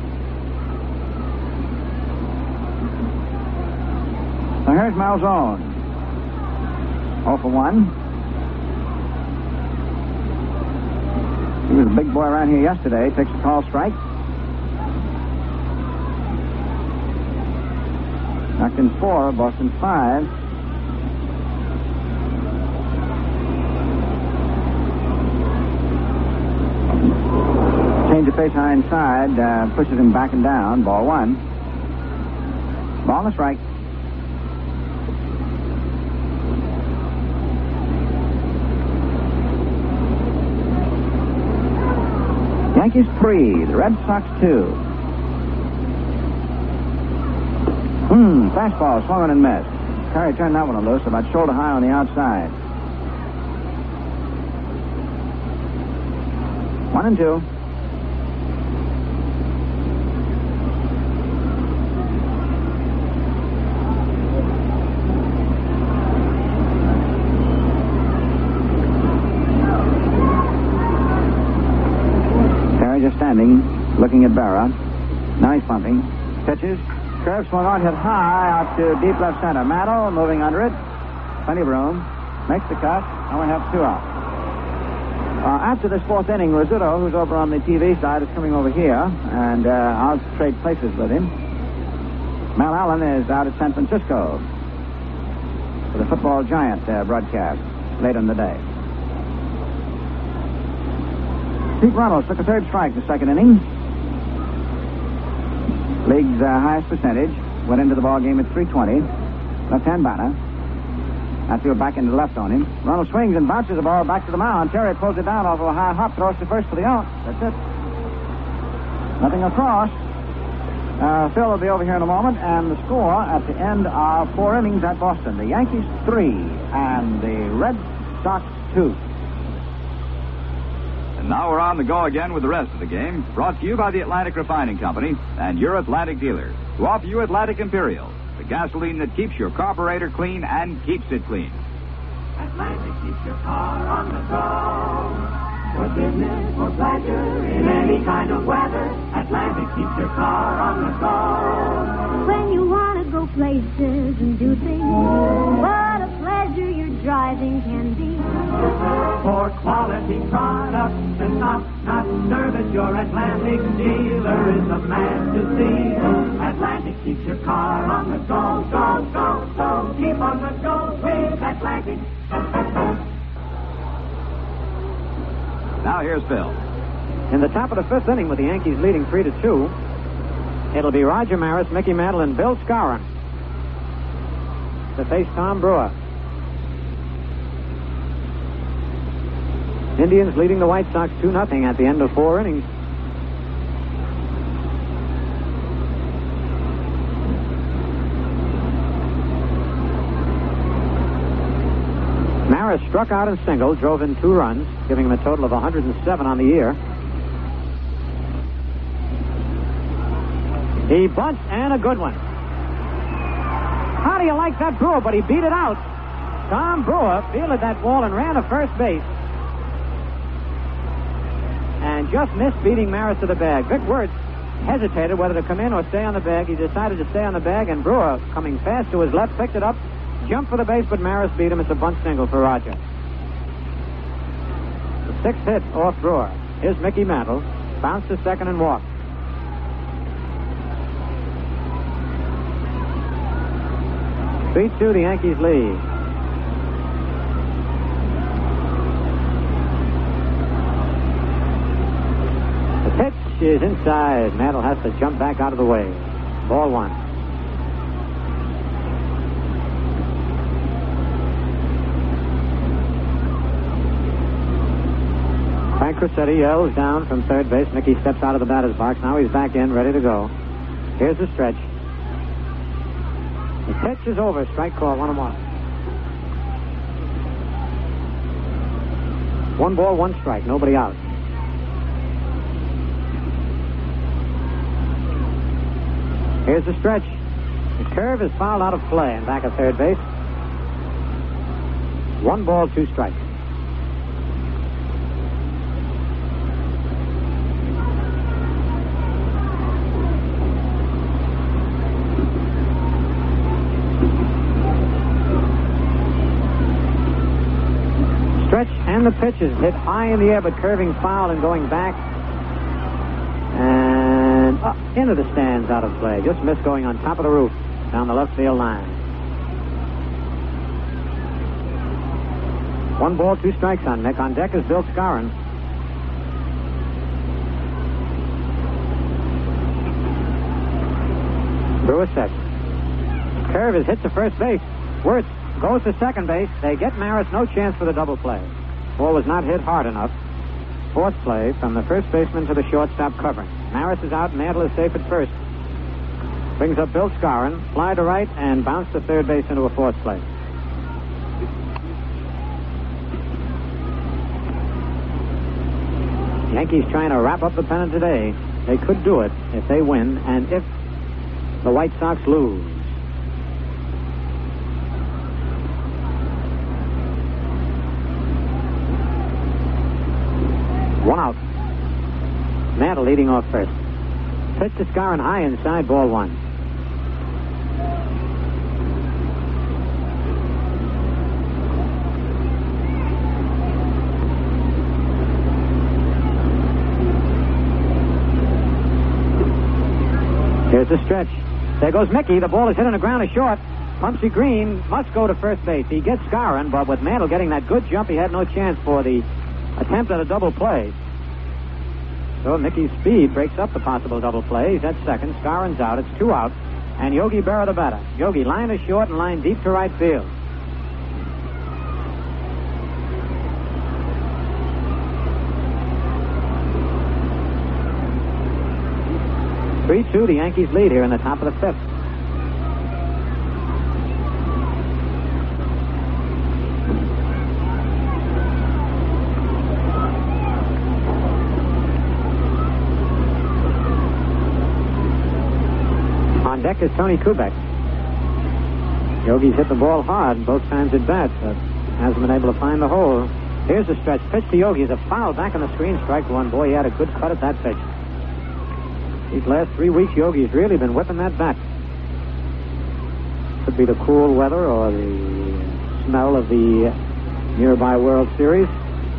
So here's Malzone. oh for one. He was a big boy around here yesterday. Takes a call strike. Knocked in four, Boston five. Change of pace high inside, uh, pushes him back and down. Ball one. Ball and a strike. Yankees three, the Red Sox two. Hmm, fastball swung on and missed. Curry turned that one loose, about shoulder high on the outside. One and two. Just standing, looking at Berra. Now he's pumping. Pitches. Curve swung on, hit high out to deep left center. Mantle moving under it. Plenty of room. Makes the cut. Only have two out. Uh, after this fourth inning, Rizzuto, who's over on the T V side, is coming over here, and uh, I'll trade places with him. Mel Allen is out at San Francisco for the Football Giant uh, broadcast late in the day. Pete Runnels took a third strike in the second inning. League's uh, highest percentage. Went into the ball game at three twenty. Left-hand batter. Outfield back into left on him. Runnels swings and bounces the ball back to the mound. Terry pulls it down off of a high hop, throws to first for the out. That's it. Nothing across. Uh, Phil will be over here in a moment, and the score at the end of four innings at Boston. The Yankees three and the Red Sox two. And now we're on the go again with the rest of the game, brought to you by the Atlantic Refining Company and your Atlantic dealer, who offer you Atlantic Imperial, the gasoline that keeps your carburetor clean and keeps it clean. Atlantic keeps your car on the go. For business, for pleasure, in any kind of weather, Atlantic keeps your car on the go. When you want to go places and do things, what a pleasure your driving can be. For quality products and top-notch service, your Atlantic dealer is the man to see. Atlantic keeps your car on the go, go, go, go. Keep on the go with Atlantic. Now here's Phil. In the top of the fifth inning with the Yankees leading three to two, it'll be Roger Maris, Mickey Mantle, and Bill Skowron to face Tom Brewer. Indians leading the White Sox two nothing at the end of four innings. Maris struck out and singled, drove in two runs, giving him a total of one hundred seven on the year. He bunts, and a good one. How do you like that, Brewer? But he beat it out. Tom Brewer fielded that ball and ran to first base. And just missed beating Maris to the bag. Vic Wertz hesitated whether to come in or stay on the bag. He decided to stay on the bag, and Brewer, coming fast to his left, picked it up, jumped for the base, but Maris beat him. It's a bunt single for Roger. The sixth hit off Brewer. Here's Mickey Mantle. Bounced to second and walked. three two, the Yankees lead. The pitch is inside. Mantle has to jump back out of the way. Ball one. Frank Crosetti yells down from third base. Mickey steps out of the batter's box. Now he's back in, ready to go. Here's the stretch. The pitch is over. Strike call, one and one. One ball, one strike. Nobody out. Here's the stretch. It's Curve is fouled out of play and back at third base. One ball, two strikes. Stretch and the pitch is hit high in the air, but curving foul and going back. And up into the stands, out of play. Just missed going on top of the roof down the left field line. One ball, two strikes on Mick. On deck is Bill Skowron. Brewer set. Curve is hit to first base. Wirtz goes to second base. They get Maris. No chance for the double play. Ball was not hit hard enough. Fourth play from the first baseman to the shortstop covering. Maris is out. Mantle is safe at first. Brings up Bill Skowron. Fly to right and bounce to third base into a fourth play. Yankees trying to wrap up the pennant today. They could do it if they win and if the White Sox lose. One out. Mantle leading off first. Pitch to Skowron high inside, ball one. Here's the stretch. There goes Mickey. The ball is hit on the ground is short. Pumpsy Green must go to first base. He gets Skowron, but with Mantle getting that good jump, he had no chance for the attempt at a double play. So Mickey's speed breaks up the possible double play. He's at second. Skowron's out. It's two out. And Yogi Berra the batter. Yogi, line is short and line deep to right field. three two, the Yankees lead here in the top of the fifth. On deck is Tony Kubek. Yogi's hit the ball hard both times at bat, but hasn't been able to find the hole. Here's the stretch. Pitch to Yogi is a foul back on the screen. Strike one. Boy, he had a good cut at that pitch. These last three weeks, Yogi's really been whipping that bat. Could be the cool weather or the smell of the nearby World Series.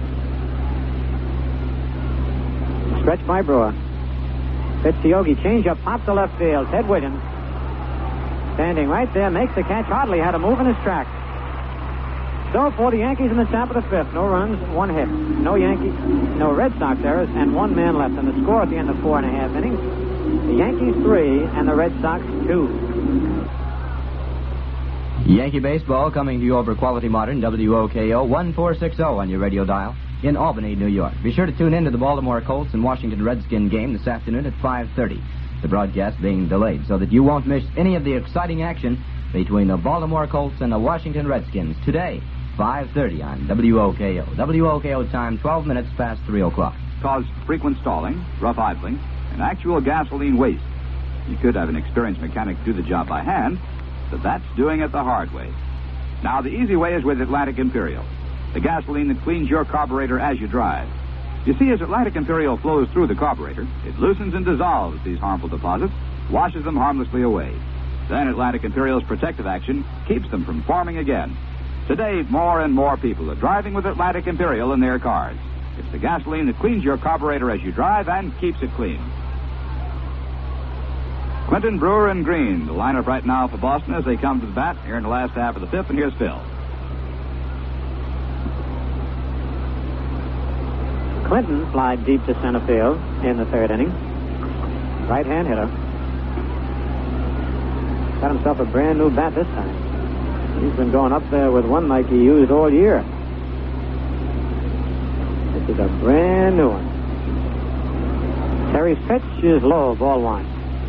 Stretch by Brewer. Pitch to Yogi. Change up. Pop to left field. Ted Williams standing right there. Makes the catch. Hardly had a move in his track. So for the Yankees in the top of the fifth, no runs, one hit. No Yankees, no Red Sox errors, and one man left. And the score at the end of four and a half innings, the Yankees three and the Red Sox two. Yankee baseball coming to you over Quality Modern, W O K O one four six zero on your radio dial in Albany, New York. Be sure to tune in to the Baltimore Colts and Washington Redskin game this afternoon at five thirty. The broadcast being delayed so that you won't miss any of the exciting action between the Baltimore Colts and the Washington Redskins today. five thirty on W O K O. W O K O time, twelve minutes past three o'clock. Cause frequent stalling, rough idling, and actual gasoline waste. You could have an experienced mechanic do the job by hand, but that's doing it the hard way. Now, the easy way is with Atlantic Imperial, the gasoline that cleans your carburetor as you drive. You see, as Atlantic Imperial flows through the carburetor, it loosens and dissolves these harmful deposits, washes them harmlessly away. Then Atlantic Imperial's protective action keeps them from forming again. Today, more and more people are driving with Atlantic Imperial in their cars. It's the gasoline that cleans your carburetor as you drive and keeps it clean. Quentin, Brewer, and Green, the lineup right now for Boston as they come to the bat here in the last half of the fifth, and here's Phil. Clinton flied deep to center field in the third inning. Right-hand hitter. Got himself a brand new bat this time. He's been going up there with one like he used all year. This is a brand new one. Terry's pitch is low, ball one.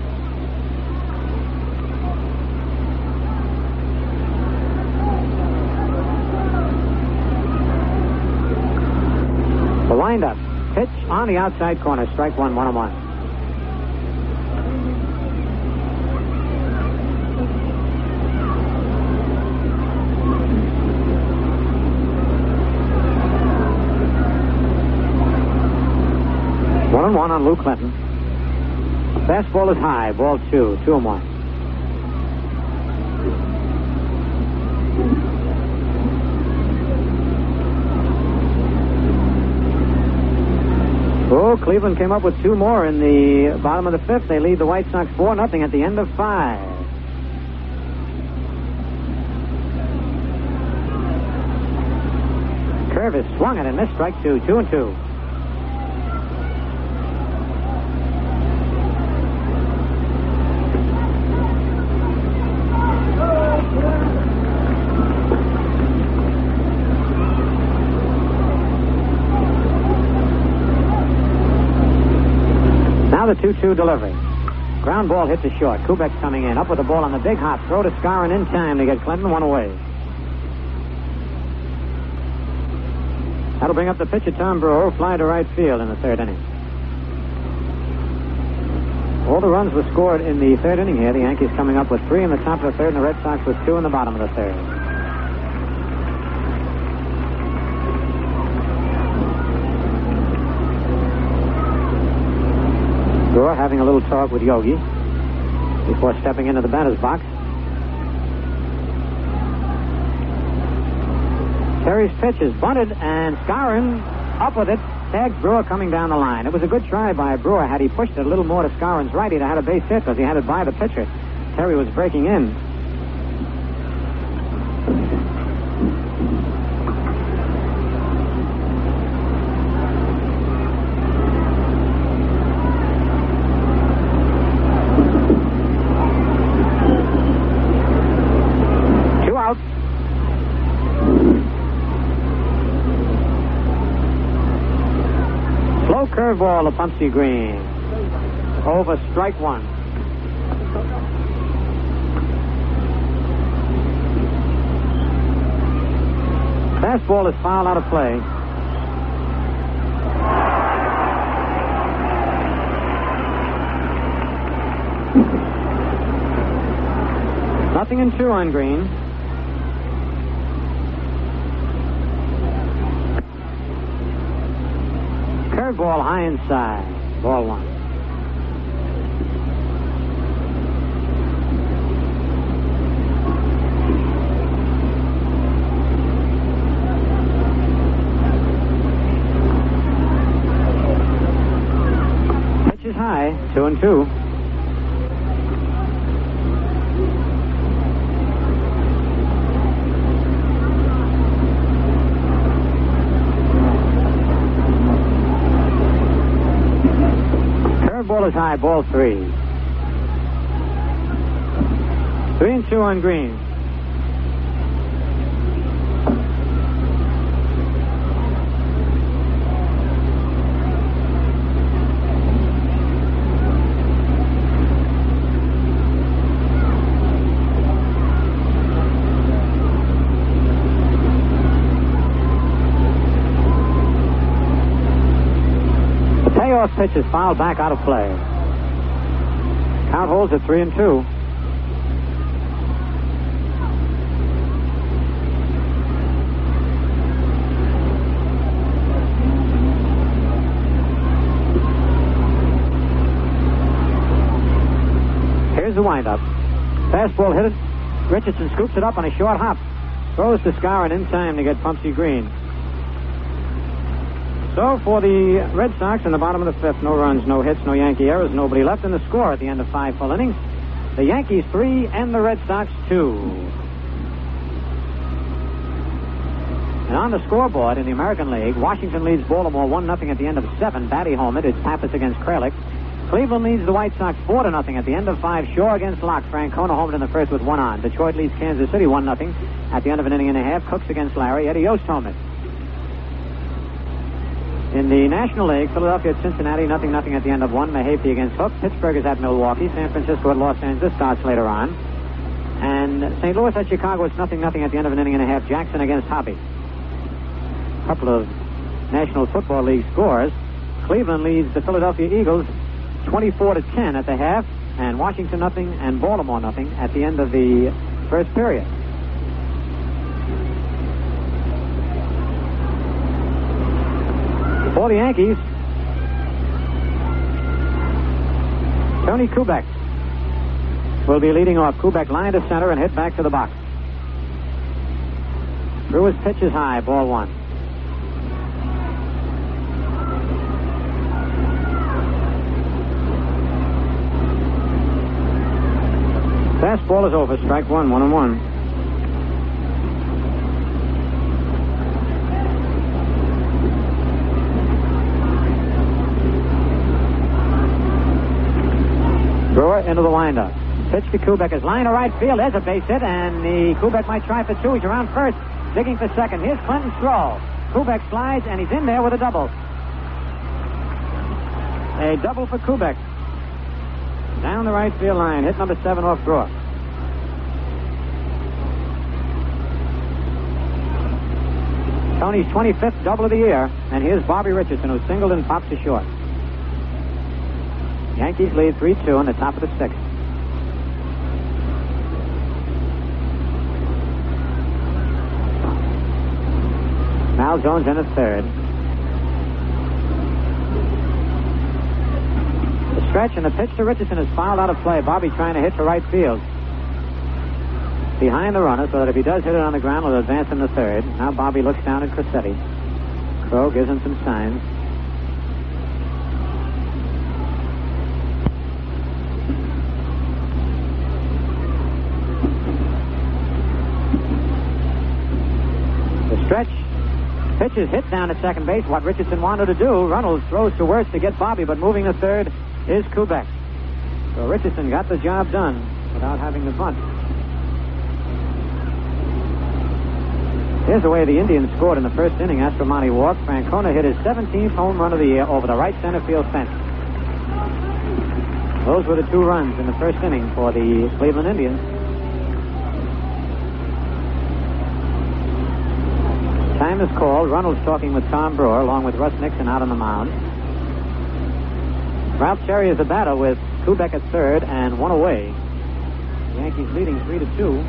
The windup. Pitch on the outside corner. Strike one, one on one. one on Lou Clinton. Fastball is high. Ball two. Two and one. Oh, Cleveland came up with two more in the bottom of the fifth. They lead the White Sox four nothing at the end of five. Curve is swung at and missed. Strike two. Two and two. The two two delivery. Ground ball hit to short. Kubek's coming in. Up with the ball on the big hop. Throw to Skowron in time to get Clinton one away. That'll bring up the pitcher, Tom Brewer. Fly to right field in the third inning. All the runs were scored in the third inning here. The Yankees coming up with three in the top of the third, and the Red Sox with two in the bottom of the third. Brewer having a little talk with Yogi before stepping into the batter's box. Terry's pitch is bunted, and Skowron up with it. Tags Brewer coming down the line. It was a good try by Brewer. Had he pushed it a little more to Skowron's right, he'd have had a base hit because he had it by the pitcher. Terry was breaking in. Curveball to Pumpsy Green. Over strike one. Fastball is fouled out of play. Nothing in two on Green. Curveball high inside. Ball one. Pitch is high. Two and two. Ball is high, ball three. Three and two on Green. Payoff pitch is fouled back out of play. Count holds at three and two. Here's the windup. Fastball hit it. Richardson scoops it up on a short hop. Throws to Skowron in time to get Pumpsy Green. So for the Red Sox in the bottom of the fifth, no runs, no hits, no Yankee errors, nobody left in the score at the end of five full innings. The Yankees three and the Red Sox two. And on the scoreboard in the American League, Washington leads Baltimore one nothing at the end of seven. Batty homered. It's Pappas against Kralik. Cleveland leads the White Sox four to nothing at the end of five. Shaw against Locke. Francona homered in the first with one on. Detroit leads Kansas City one nothing at the end of an inning and a half. Cooks against Larry. Eddie Yost homered. In the National League, Philadelphia at Cincinnati, nothing, nothing at the end of one. Mahaffey against Hook. Pittsburgh is at Milwaukee. San Francisco at Los Angeles starts later on. And Saint Louis at Chicago, it's nothing, nothing at the end of an inning and a half. Jackson against Hoppy. A couple of National Football League scores. Cleveland leads the Philadelphia Eagles twenty-four to ten at the half, and Washington nothing and Baltimore nothing at the end of the first period. For the Yankees, Tony Kubek will be leading off. Kubek line to center and hit back to the box. Brewers pitch is high, ball one. Fastball is over, strike one, one and one. Brewer into the windup. Pitch to Kubek is line to right field. There's a base hit, and the Kubek might try for two. He's around first, digging for second. Here's Clinton Stroll. Kubek slides, and he's in there with a double. A double for Kubek. Down the right field line. Hit number seven off Brewer. Tony's twenty-fifth double of the year, and here's Bobby Richardson, who singled and popped to short. Yankees lead three two in the top of the sixth. Mal Jones in at third. The stretch and the pitch to Richardson is fouled out of play. Bobby trying to hit to right field. Behind the runner, so that if he does hit it on the ground, it'll advance in the third. Now Bobby looks down at Crissetti. Crow gives him some signs. The stretch. Pitch is hit down at second base. What Richardson wanted to do. Runnels throws to worst to get Bobby, but moving to third is Kubek. So Richardson got the job done without having to bunt. Here's the way the Indians scored in the first inning. Astromonte walked. Francona hit his seventeenth home run of the year over the right center field fence. Those were the two runs in the first inning for the Cleveland Indians. Time is called. Runnels talking with Tom Brewer along with Russ Nixon out on the mound. Ralph Cherry is the batter with Kubek at third and one away. The Yankees leading three to two.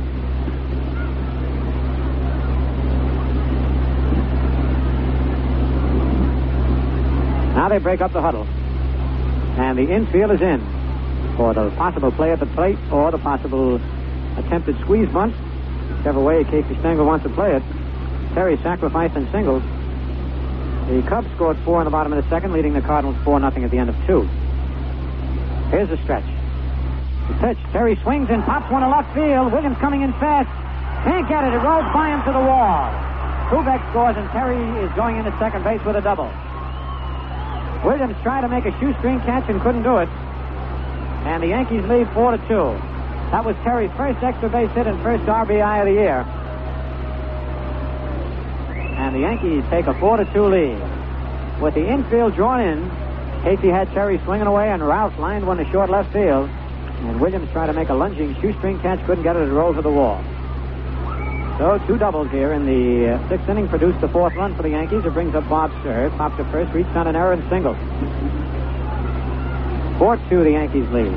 Now they break up the huddle. And the infield is in for the possible play at the plate or the possible attempted squeeze bunt. Whichever way Casey Stengel wants to play it. Terry sacrificed and singled. The Cubs scored four in the bottom of the second, leading the Cardinals four nothing at the end of two. Here's the stretch. The pitch. Terry swings and pops one to left field. Williams coming in fast. Can't get it. It rolls by him to the wall. Kubek scores, and Terry is going into second base with a double. Williams tried to make a shoestring catch and couldn't do it. And the Yankees lead four to two. That was Terry's first extra base hit and first R B I of the year. And the Yankees take a four to two lead. With the infield drawn in, Casey had Terry swinging away, and Ralph lined one to short left field. And Williams tried to make a lunging shoestring catch, couldn't get it, it rolled to the wall. So two doubles here in the uh, sixth inning produced the fourth run for the Yankees. It brings up Bob Sir. Popped to first, reached on an error and singled. four two, the Yankees lead.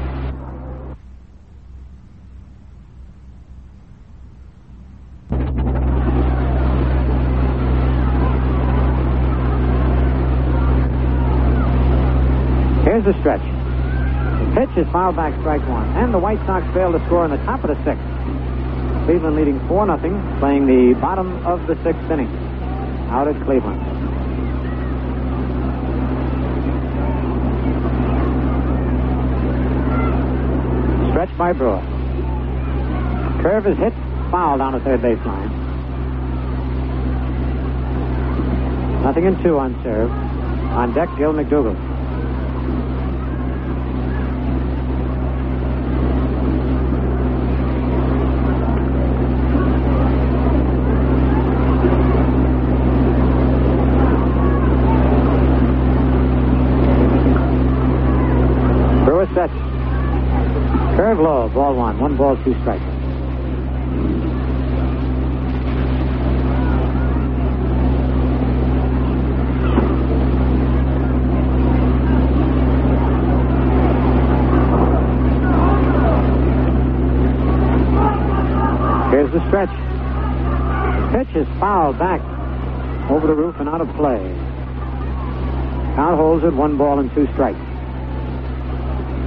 Here's the stretch. The pitch is fouled back, strike one. And the White Sox failed to score in the top of the sixth. Cleveland leading four nothing, playing the bottom of the sixth inning. Out at Cleveland. Stretch by Brewer. Curve is hit, foul down the third baseline. Nothing in two on serve. On deck, Gil McDougall. Set. Curve low, ball one. One ball, two strikes. Here's the stretch. The pitch is fouled back over the roof and out of play. Count holds it, one ball and two strikes.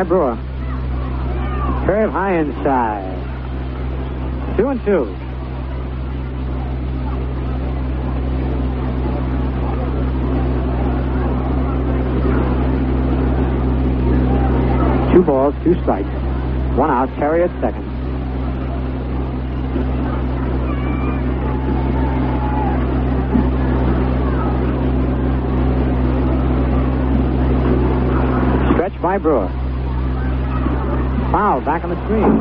by Brewer. Curve high inside. Two and two. Two balls, two strikes. One out, Terry at second. Stretch by Brewer. Foul back on the screen.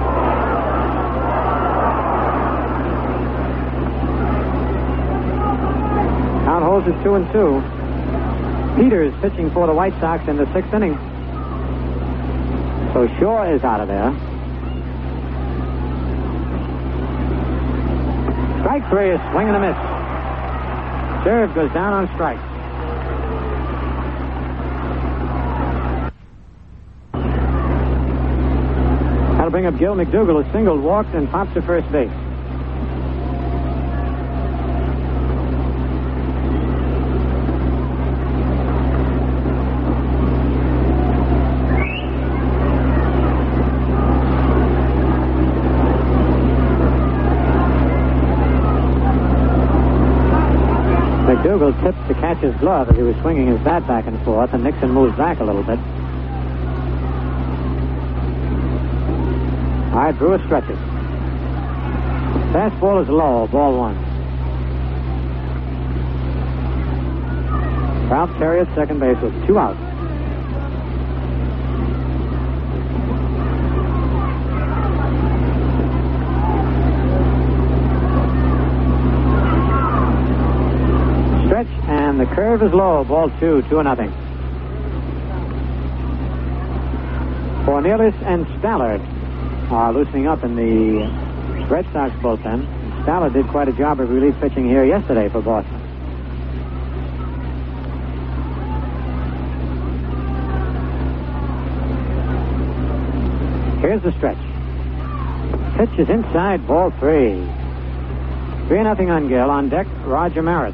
Count holds is two and two. Peters pitching for the White Sox in the sixth inning. So Shaw is out of there. Strike three is swing and a miss. Serve goes down on strike. That'll bring up Gil McDougall, who singled, walked, and popped to first base. McDougall tipped to catch his glove as he was swinging his bat back and forth, and Nixon moves back a little bit. All right, Brewer stretches. Fastball is low, ball one. Ralph Terry at second base with two outs. And the curve is low. Ball two, two and nothing. Cornelis and Stallard are loosening up in the Red Sox bullpen. Stallard did quite a job of relief pitching here yesterday for Boston. Here's the stretch. Pitch is inside, ball three. Three nothing on Gill. On deck, Roger Maris.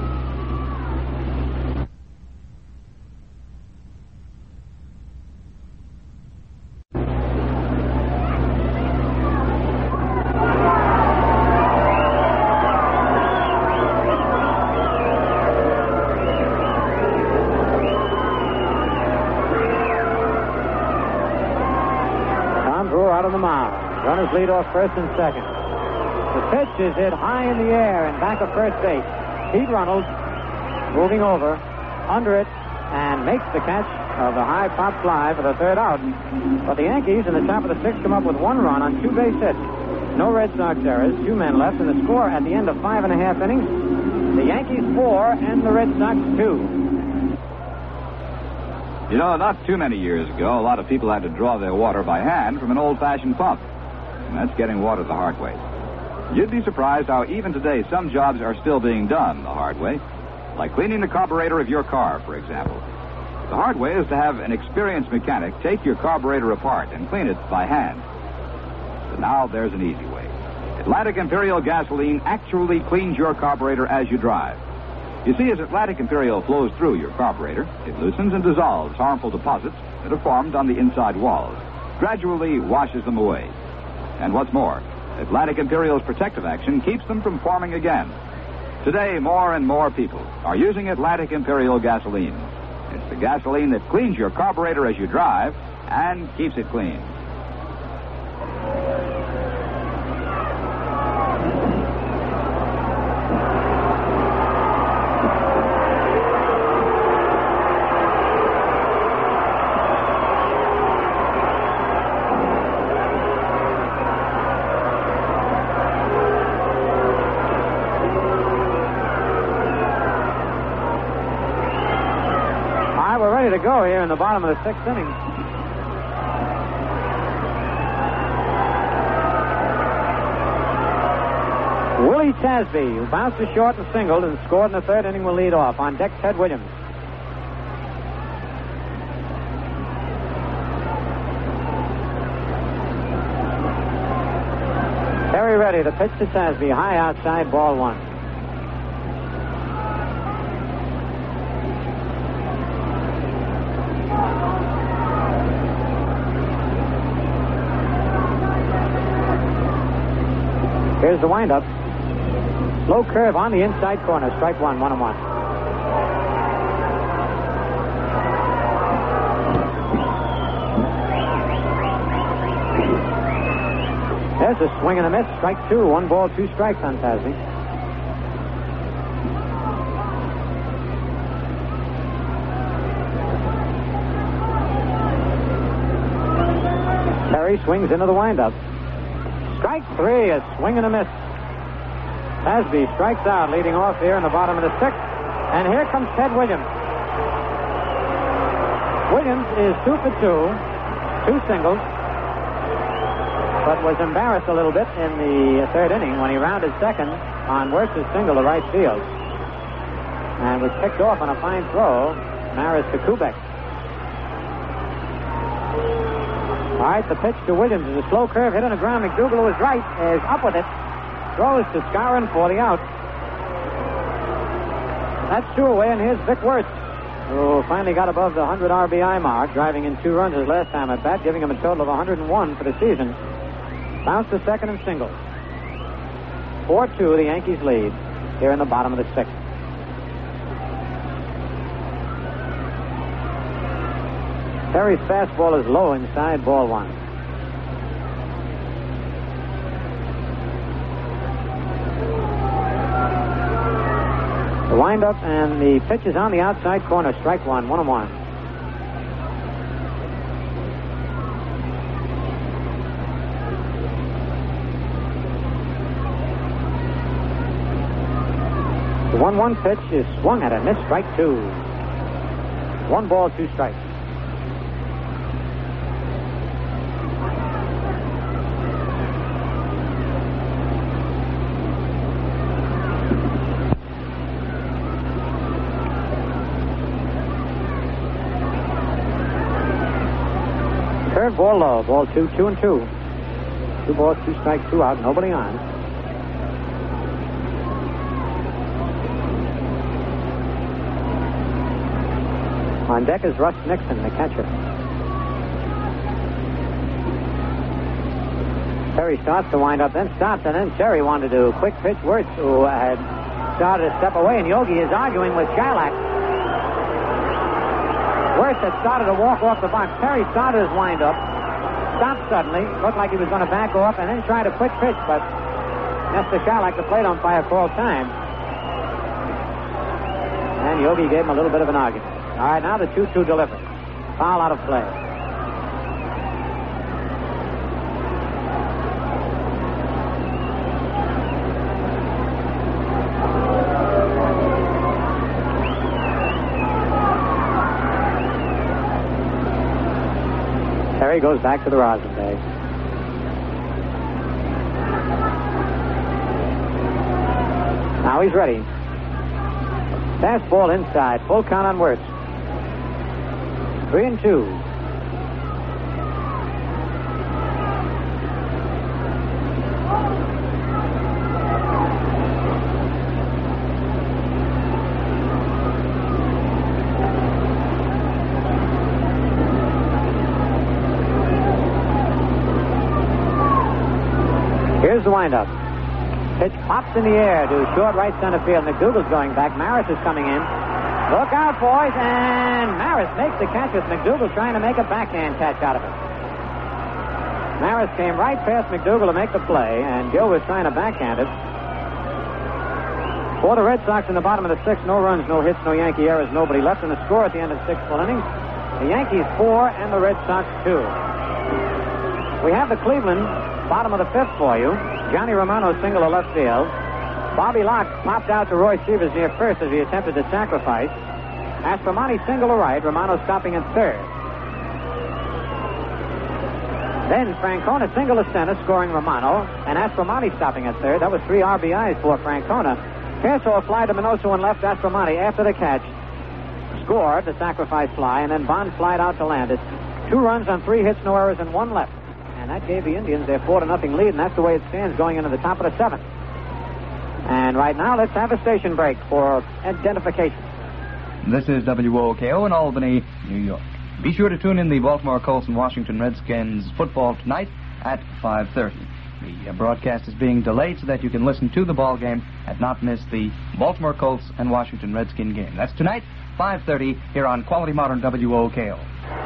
Runners lead off first and second. The pitch is hit high in the air and back of first base. Pete Runnels moving over, under it, and makes the catch of the high pop fly for the third out. But the Yankees in the top of the sixth come up with one run on two base hits. No Red Sox errors, two men left, and the score at the end of five and a half innings, the Yankees four and the Red Sox two. You know, not too many years ago, a lot of people had to draw their water by hand from an old-fashioned pump. And that's getting water the hard way. You'd be surprised how even today some jobs are still being done the hard way, like cleaning the carburetor of your car, for example. The hard way is to have an experienced mechanic take your carburetor apart and clean it by hand. But now there's an easy way. Atlantic Imperial gasoline actually cleans your carburetor as you drive. You see, as Atlantic Imperial flows through your carburetor, it loosens and dissolves harmful deposits that have formed on the inside walls, gradually washes them away. And what's more, Atlantic Imperial's protective action keeps them from forming again. Today, more and more people are using Atlantic Imperial gasoline. It's the gasoline that cleans your carburetor as you drive and keeps it clean. To go here in the bottom of the sixth inning. Willie Tasby, who bounced to short and singled and scored in the third inning, will lead off. On deck, Ted Williams. Terry ready. The pitch to Tasby, high outside, ball one. Here's the windup. Slow curve on the inside corner. Strike one, one and one. There's a swing and a miss. Strike two. One ball, two strikes on Tasby. Perry swings into the windup. Strike three. A swing and a miss. Tasby strikes out, leading off here in the bottom of the sixth. And here comes Ted Williams. Williams is two for two. Two singles. But was embarrassed a little bit in the third inning when he rounded second on Wertz's single to right field. And was picked off on a fine throw, Maris to Kubek. All right, the pitch to Williams is a slow curve hit on the ground. McDougal, who is right, is up with it. Throws to Skowron for the out. That's two away, and here's Vic Wertz, who finally got above the one hundred R B I mark, driving in two runs his last time at bat, giving him a total of one hundred one for the season. Bounced to second and single. four two, the Yankees lead here in the bottom of the sixth. Perry's fastball is low inside, ball one. The windup and the pitch is on the outside corner. Strike one, one and one. The one one pitch is swung at a miss. Strike two. One ball, two strikes. Third ball low. Ball two, two and two. Two balls, two strikes, two out. Nobody on. On deck is Russ Nixon, the catcher. Perry starts to wind up, then stops, and then Terry wanted to do a quick pitch. Wertz, who had started to step away, and Yogi is arguing with Shylock. Wertz had started to walk off the box. Perry started his windup, stopped suddenly, looked like he was going to back off, and then tried a quick pitch, but Nestor Shylock, the plate umpire, called time. And Yogi gave him a little bit of an argument. All right, now the two two delivery. Foul out of play. Terry goes back to the rosin bag. Now he's ready. Fastball inside. Full count on Wertz. Three and two. Here's the windup. Pitch pops in the air to short right center field. McDougal's going back. Maris is coming in. Look out, boys, and Maris makes the catch with McDougal trying to make a backhand catch out of it. Maris came right past McDougal to make the play, and Gill was trying to backhand it. For the Red Sox in the bottom of the sixth, no runs, no hits, no Yankee errors, nobody left, and the score at the end of six full innings, the Yankees four and the Red Sox two. We have the Cleveland bottom of the fifth for you. Johnny Romano single to left field. Bobby Locke popped out to Roy Severs near first as he attempted to sacrifice. Aspromonte single to right, Romano stopping at third. Then Francona single to center, scoring Romano, and Aspromonte stopping at third. That was three R B Is for Francona. Kershaw fly to Minoso and left. Aspromonte, after the catch, scored the sacrifice fly, and then Bond flied out to land it. Two runs on three hits, no errors, and one left. And that gave the Indians their four to nothing lead, and that's the way it stands going into the top of the seventh. And right now, let's have a station break for identification. This is W O K O in Albany, New York. Be sure to tune in the Baltimore Colts and Washington Redskins football tonight at five thirty. The uh, broadcast is being delayed so that you can listen to the ball game and not miss the Baltimore Colts and Washington Redskin game. That's tonight, five thirty, here on Quality Modern W O K O.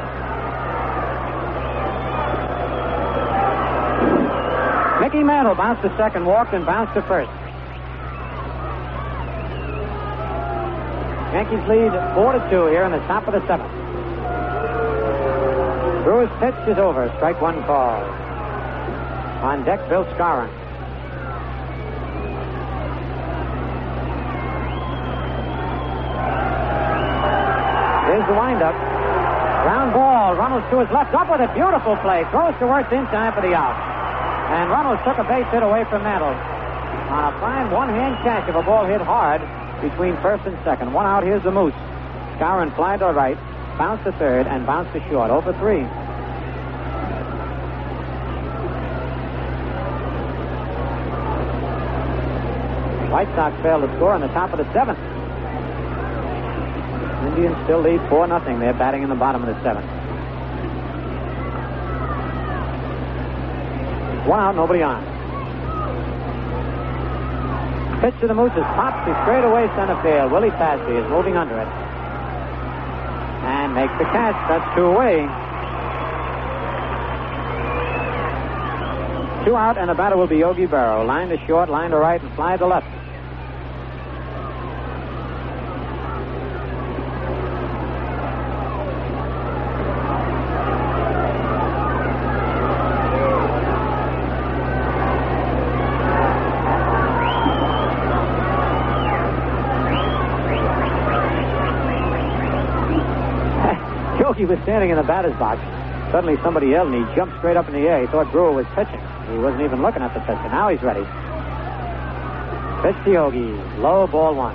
Mickey Mantle bounced to second, walked, and bounced to first. Yankees lead four to two here in the top of the seventh. Brewers' pitch is over. Strike one call. On deck, Bill Skowron. Here's the windup. Ground ball. Runnels to his left. Up with it. Beautiful play. Throws to Wirtz in time for the out. And Runnels took a base hit away from Mantle on a fine one-hand catch of a ball hit hard between first and second. One out. Here's the Moose. Skowron flied to right, bounced to third, and bounced to short. oh for three. White Sox failed to score in the top of the seventh. Indians still lead four nothing. They're batting in the bottom of the seventh. One out, nobody on. Pitch to the Mooses. Pops to straightaway center field. Willie Tasby is moving under it. And makes the catch. That's two away. Two out, and the batter will be Yogi Berra. Line to short, line to right, and fly to left. Yogi was standing in the batter's box. Suddenly somebody yelled, and he jumped straight up in the air. He thought Brewer was pitching. He wasn't even looking at the pitcher. Now he's ready. Pitch to Yogi. Low, ball one.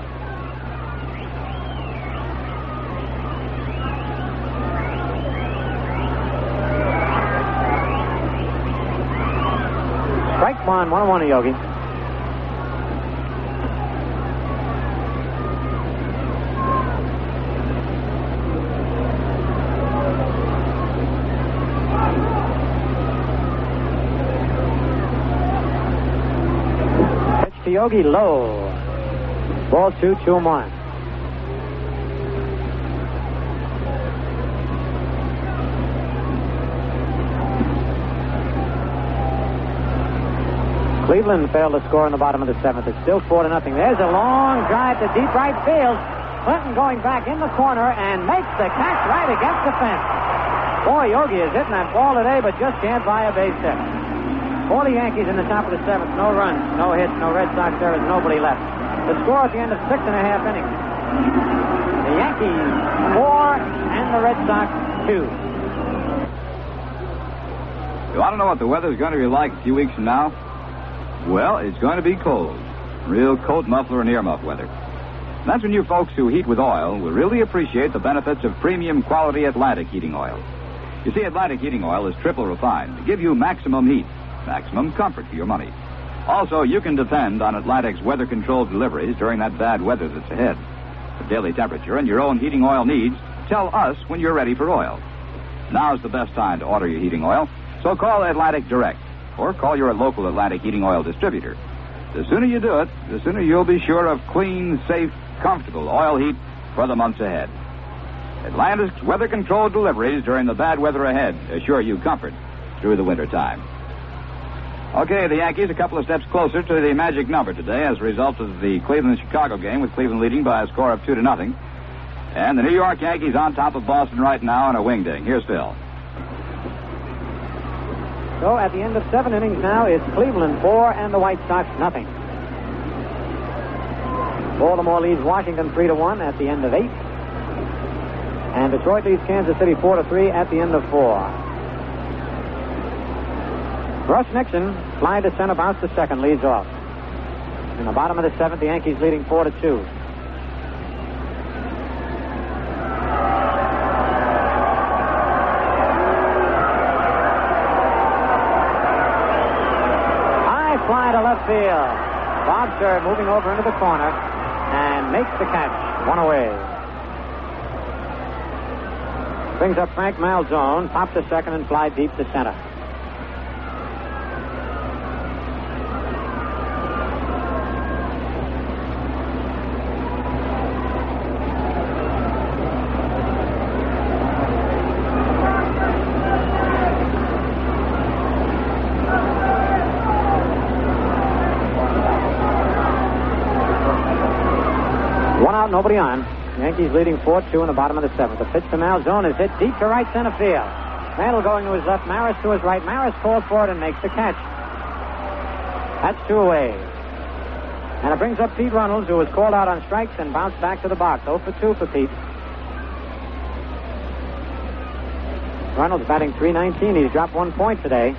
Strike one. One and one to Yogi. Yogi low. Ball two, two and one. Cleveland failed to score in the bottom of the seventh. It's still four to nothing. There's a long drive to deep right field. Clinton going back in the corner and makes the catch right against the fence. Boy, Yogi is hitting that ball today, but just can't buy a base hit. For the Yankees in the top of the seventh, no runs, no hits, no Red Sox errors, nobody left. The score at the end of six and a half innings. The Yankees four and the Red Sox two. You want to know what the weather's going to be like a few weeks from now? Well, it's going to be cold. Real coat, muffler, and earmuff weather. And that's when you folks who heat with oil will really appreciate the benefits of premium quality Atlantic heating oil. You see, Atlantic heating oil is triple refined to give you maximum heat. Maximum comfort for your money. Also, you can depend on Atlantic's weather-controlled deliveries during that bad weather that's ahead. For daily temperature and your own heating oil needs, tell us when you're ready for oil. Now's the best time to order your heating oil, so call Atlantic direct or call your local Atlantic heating oil distributor. The sooner you do it, the sooner you'll be sure of clean, safe, comfortable oil heat for the months ahead. Atlantic's weather-controlled deliveries during the bad weather ahead assure you comfort through the winter time. Okay, the Yankees a couple of steps closer to the magic number today as a result of the Cleveland-Chicago game, with Cleveland leading by a score of two to nothing. And the New York Yankees on top of Boston right now on a wingding. Here's Phil. So at the end of seven innings now, it's Cleveland four and the White Sox nothing. Baltimore leads Washington three to one at the end of eight. And Detroit leads Kansas City four to three at the end of four. Russ Nixon, fly to center, bounce to second, leads off. In the bottom of the seventh, the Yankees leading four to two. High fly to left field. Bob Cerv moving over into the corner and makes the catch. One away. Brings up Frank Malzone, pops to second and fly deep to center. One out, nobody on. Yankees leading four two in the bottom of the seventh. The pitch to Malzone is hit deep to right center field. Mantle going to his left, Maris to his right. Maris calls for it and makes the catch. That's two away. And it brings up Pete Runnels, who was called out on strikes and bounced back to the box. oh for two for Pete. Runnels batting three nineteen. He's dropped one point today.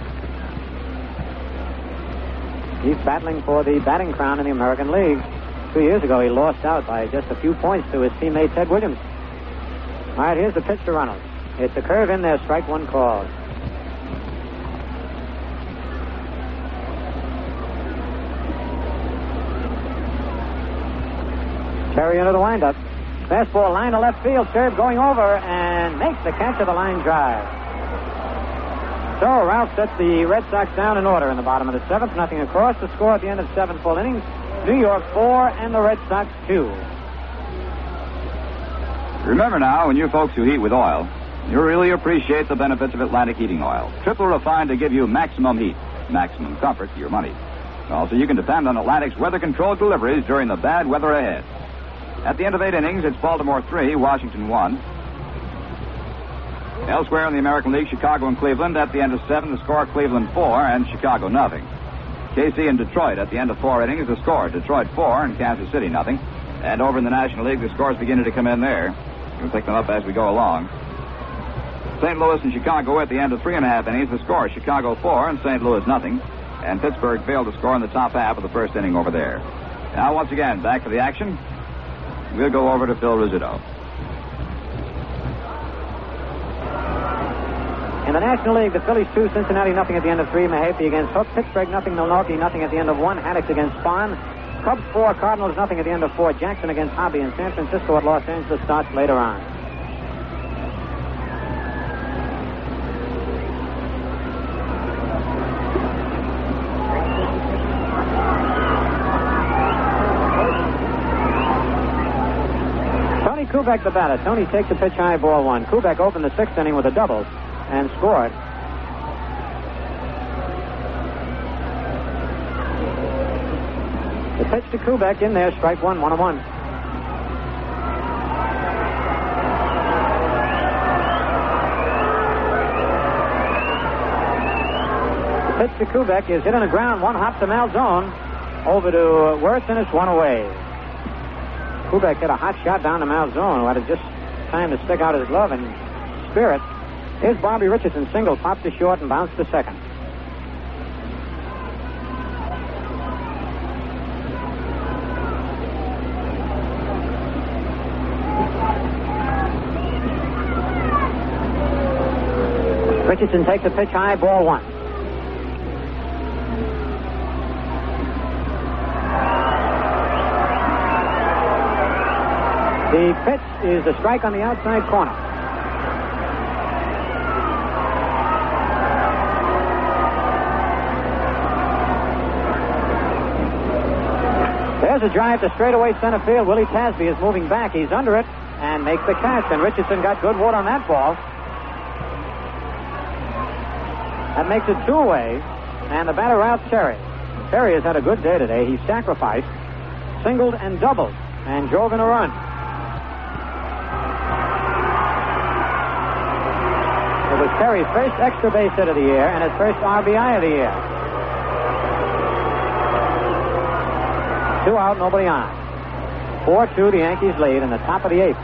He's battling for the batting crown in the American League. Two years ago, he lost out by just a few points to his teammate Ted Williams. All right, here's the pitch to Runnels. It's a curve in there, strike one called. Terry into the windup. Fastball line to left field. Serve going over and makes the catch of the line drive. So Ralph sets the Red Sox down in order in the bottom of the seventh. Nothing across. The score at the end of seven full innings. New York four and the Red Sox two. Remember now, when you folks who heat with oil, you really appreciate the benefits of Atlantic heating oil. Triple refined to give you maximum heat, maximum comfort for your money. Also, you can depend on Atlantic's weather-controlled deliveries during the bad weather ahead. At the end of eight innings, it's Baltimore three, Washington one. Elsewhere in the American League, Chicago and Cleveland. At the end of seven, the score Cleveland four and Chicago nothing. K C and Detroit at the end of four innings, the score Detroit four and Kansas City nothing. And over in the National League, the scores beginning to come in there. We'll pick them up as we go along. Saint Louis and Chicago at the end of three and a half innings, the score Chicago four and Saint Louis nothing. And Pittsburgh failed to score in the top half of the first inning over there. Now, once again, back to the action. We'll go over to Phil Rizzuto. In the National League, the Phillies two, Cincinnati nothing at the end of three. Mahaffey against Hook. Pittsburgh nothing. Milwaukee nothing at the end of one. Haddix against Spahn. Cubs four. Cardinals nothing at the end of four. Jackson against Hobby. And San Francisco at Los Angeles starts later on. Tony Kubek, the batter. Tony takes a pitch high, ball one. Kubek opened the sixth inning with a double and scored. The pitch to Kubek in there, strike one, one and one. The pitch to Kubek is hit on the ground, one hop to Malzone, over to Wirtz, and it's one away. Kubek hit a hot shot down to Malzone, who had just time to stick out his glove and spear it. Here's Bobby Richardson, single, popped to short and bounced to second. Richardson takes a pitch high, ball one. The pitch is a strike on the outside corner. There's a drive to straightaway center field. Willie Tasby is moving back. He's under it and makes the catch. And Richardson got good wood on that ball. That makes it two away. And the batter Ralph Terry. Terry has had a good day today. He sacrificed, singled, and doubled, and drove in a run. It was Terry's first extra base hit of the year and his first R B I of the year. Two out, nobody on. four two, the Yankees lead in the top of the eighth.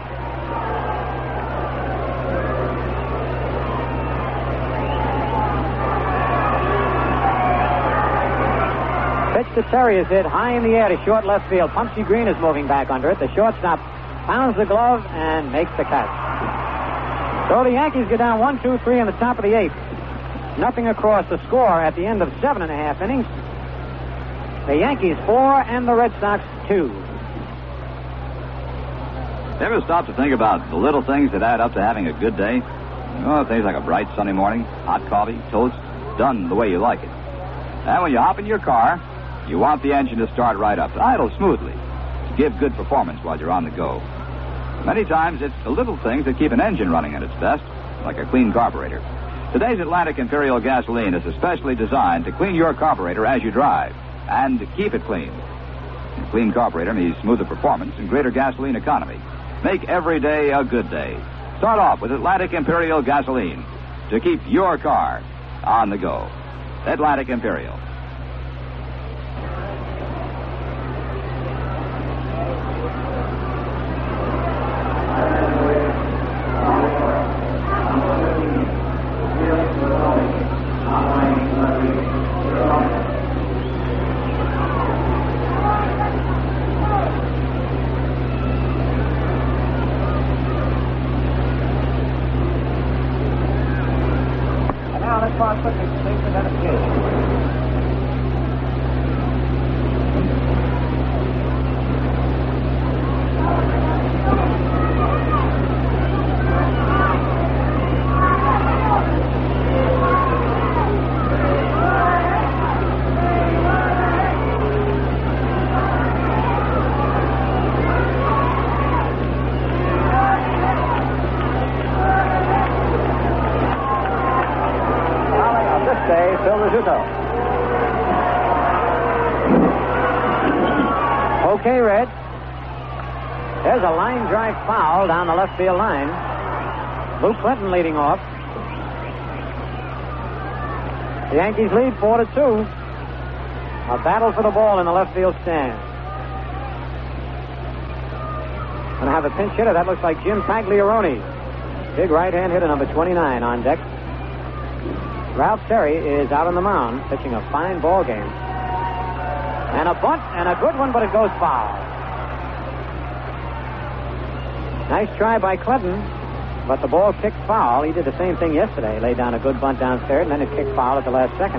Pitch to Terry is hit high in the air to short left field. Pumpsy Green is moving back under it. The shortstop pounds the glove and makes the catch. So the Yankees get down one, two, three in the top of the eighth. Nothing across. The score at the end of seven and a half innings. The Yankees four and the Red Sox two. Ever stop to think about the little things that add up to having a good day? You know, things like a bright sunny morning, hot coffee, toast, done the way you like it. And when you hop in your car, you want the engine to start right up, to idle smoothly, to give good performance while you're on the go. Many times it's the little things that keep an engine running at its best, like a clean carburetor. Today's Atlantic Imperial gasoline is especially designed to clean your carburetor as you drive and to keep it clean. A clean carburetor means smoother performance and greater gasoline economy. Make every day a good day. Start off with Atlantic Imperial gasoline to keep your car on the go. Atlantic Imperial. Okay, Red. There's a line drive foul down the left field line. Lou Clinton leading off. The Yankees lead four to two. A battle for the ball in the left field stand. Gonna have a pinch hitter. That looks like Jim Pagliarone. Big right-hand hitter, number twenty-nine, on deck. Ralph Terry is out on the mound, pitching a fine ball game. And a bunt, and a good one, but it goes foul. Nice try by Clinton, but the ball kicked foul. He did the same thing yesterday. Laid down a good bunt downstairs, and then it kicked foul at the last second.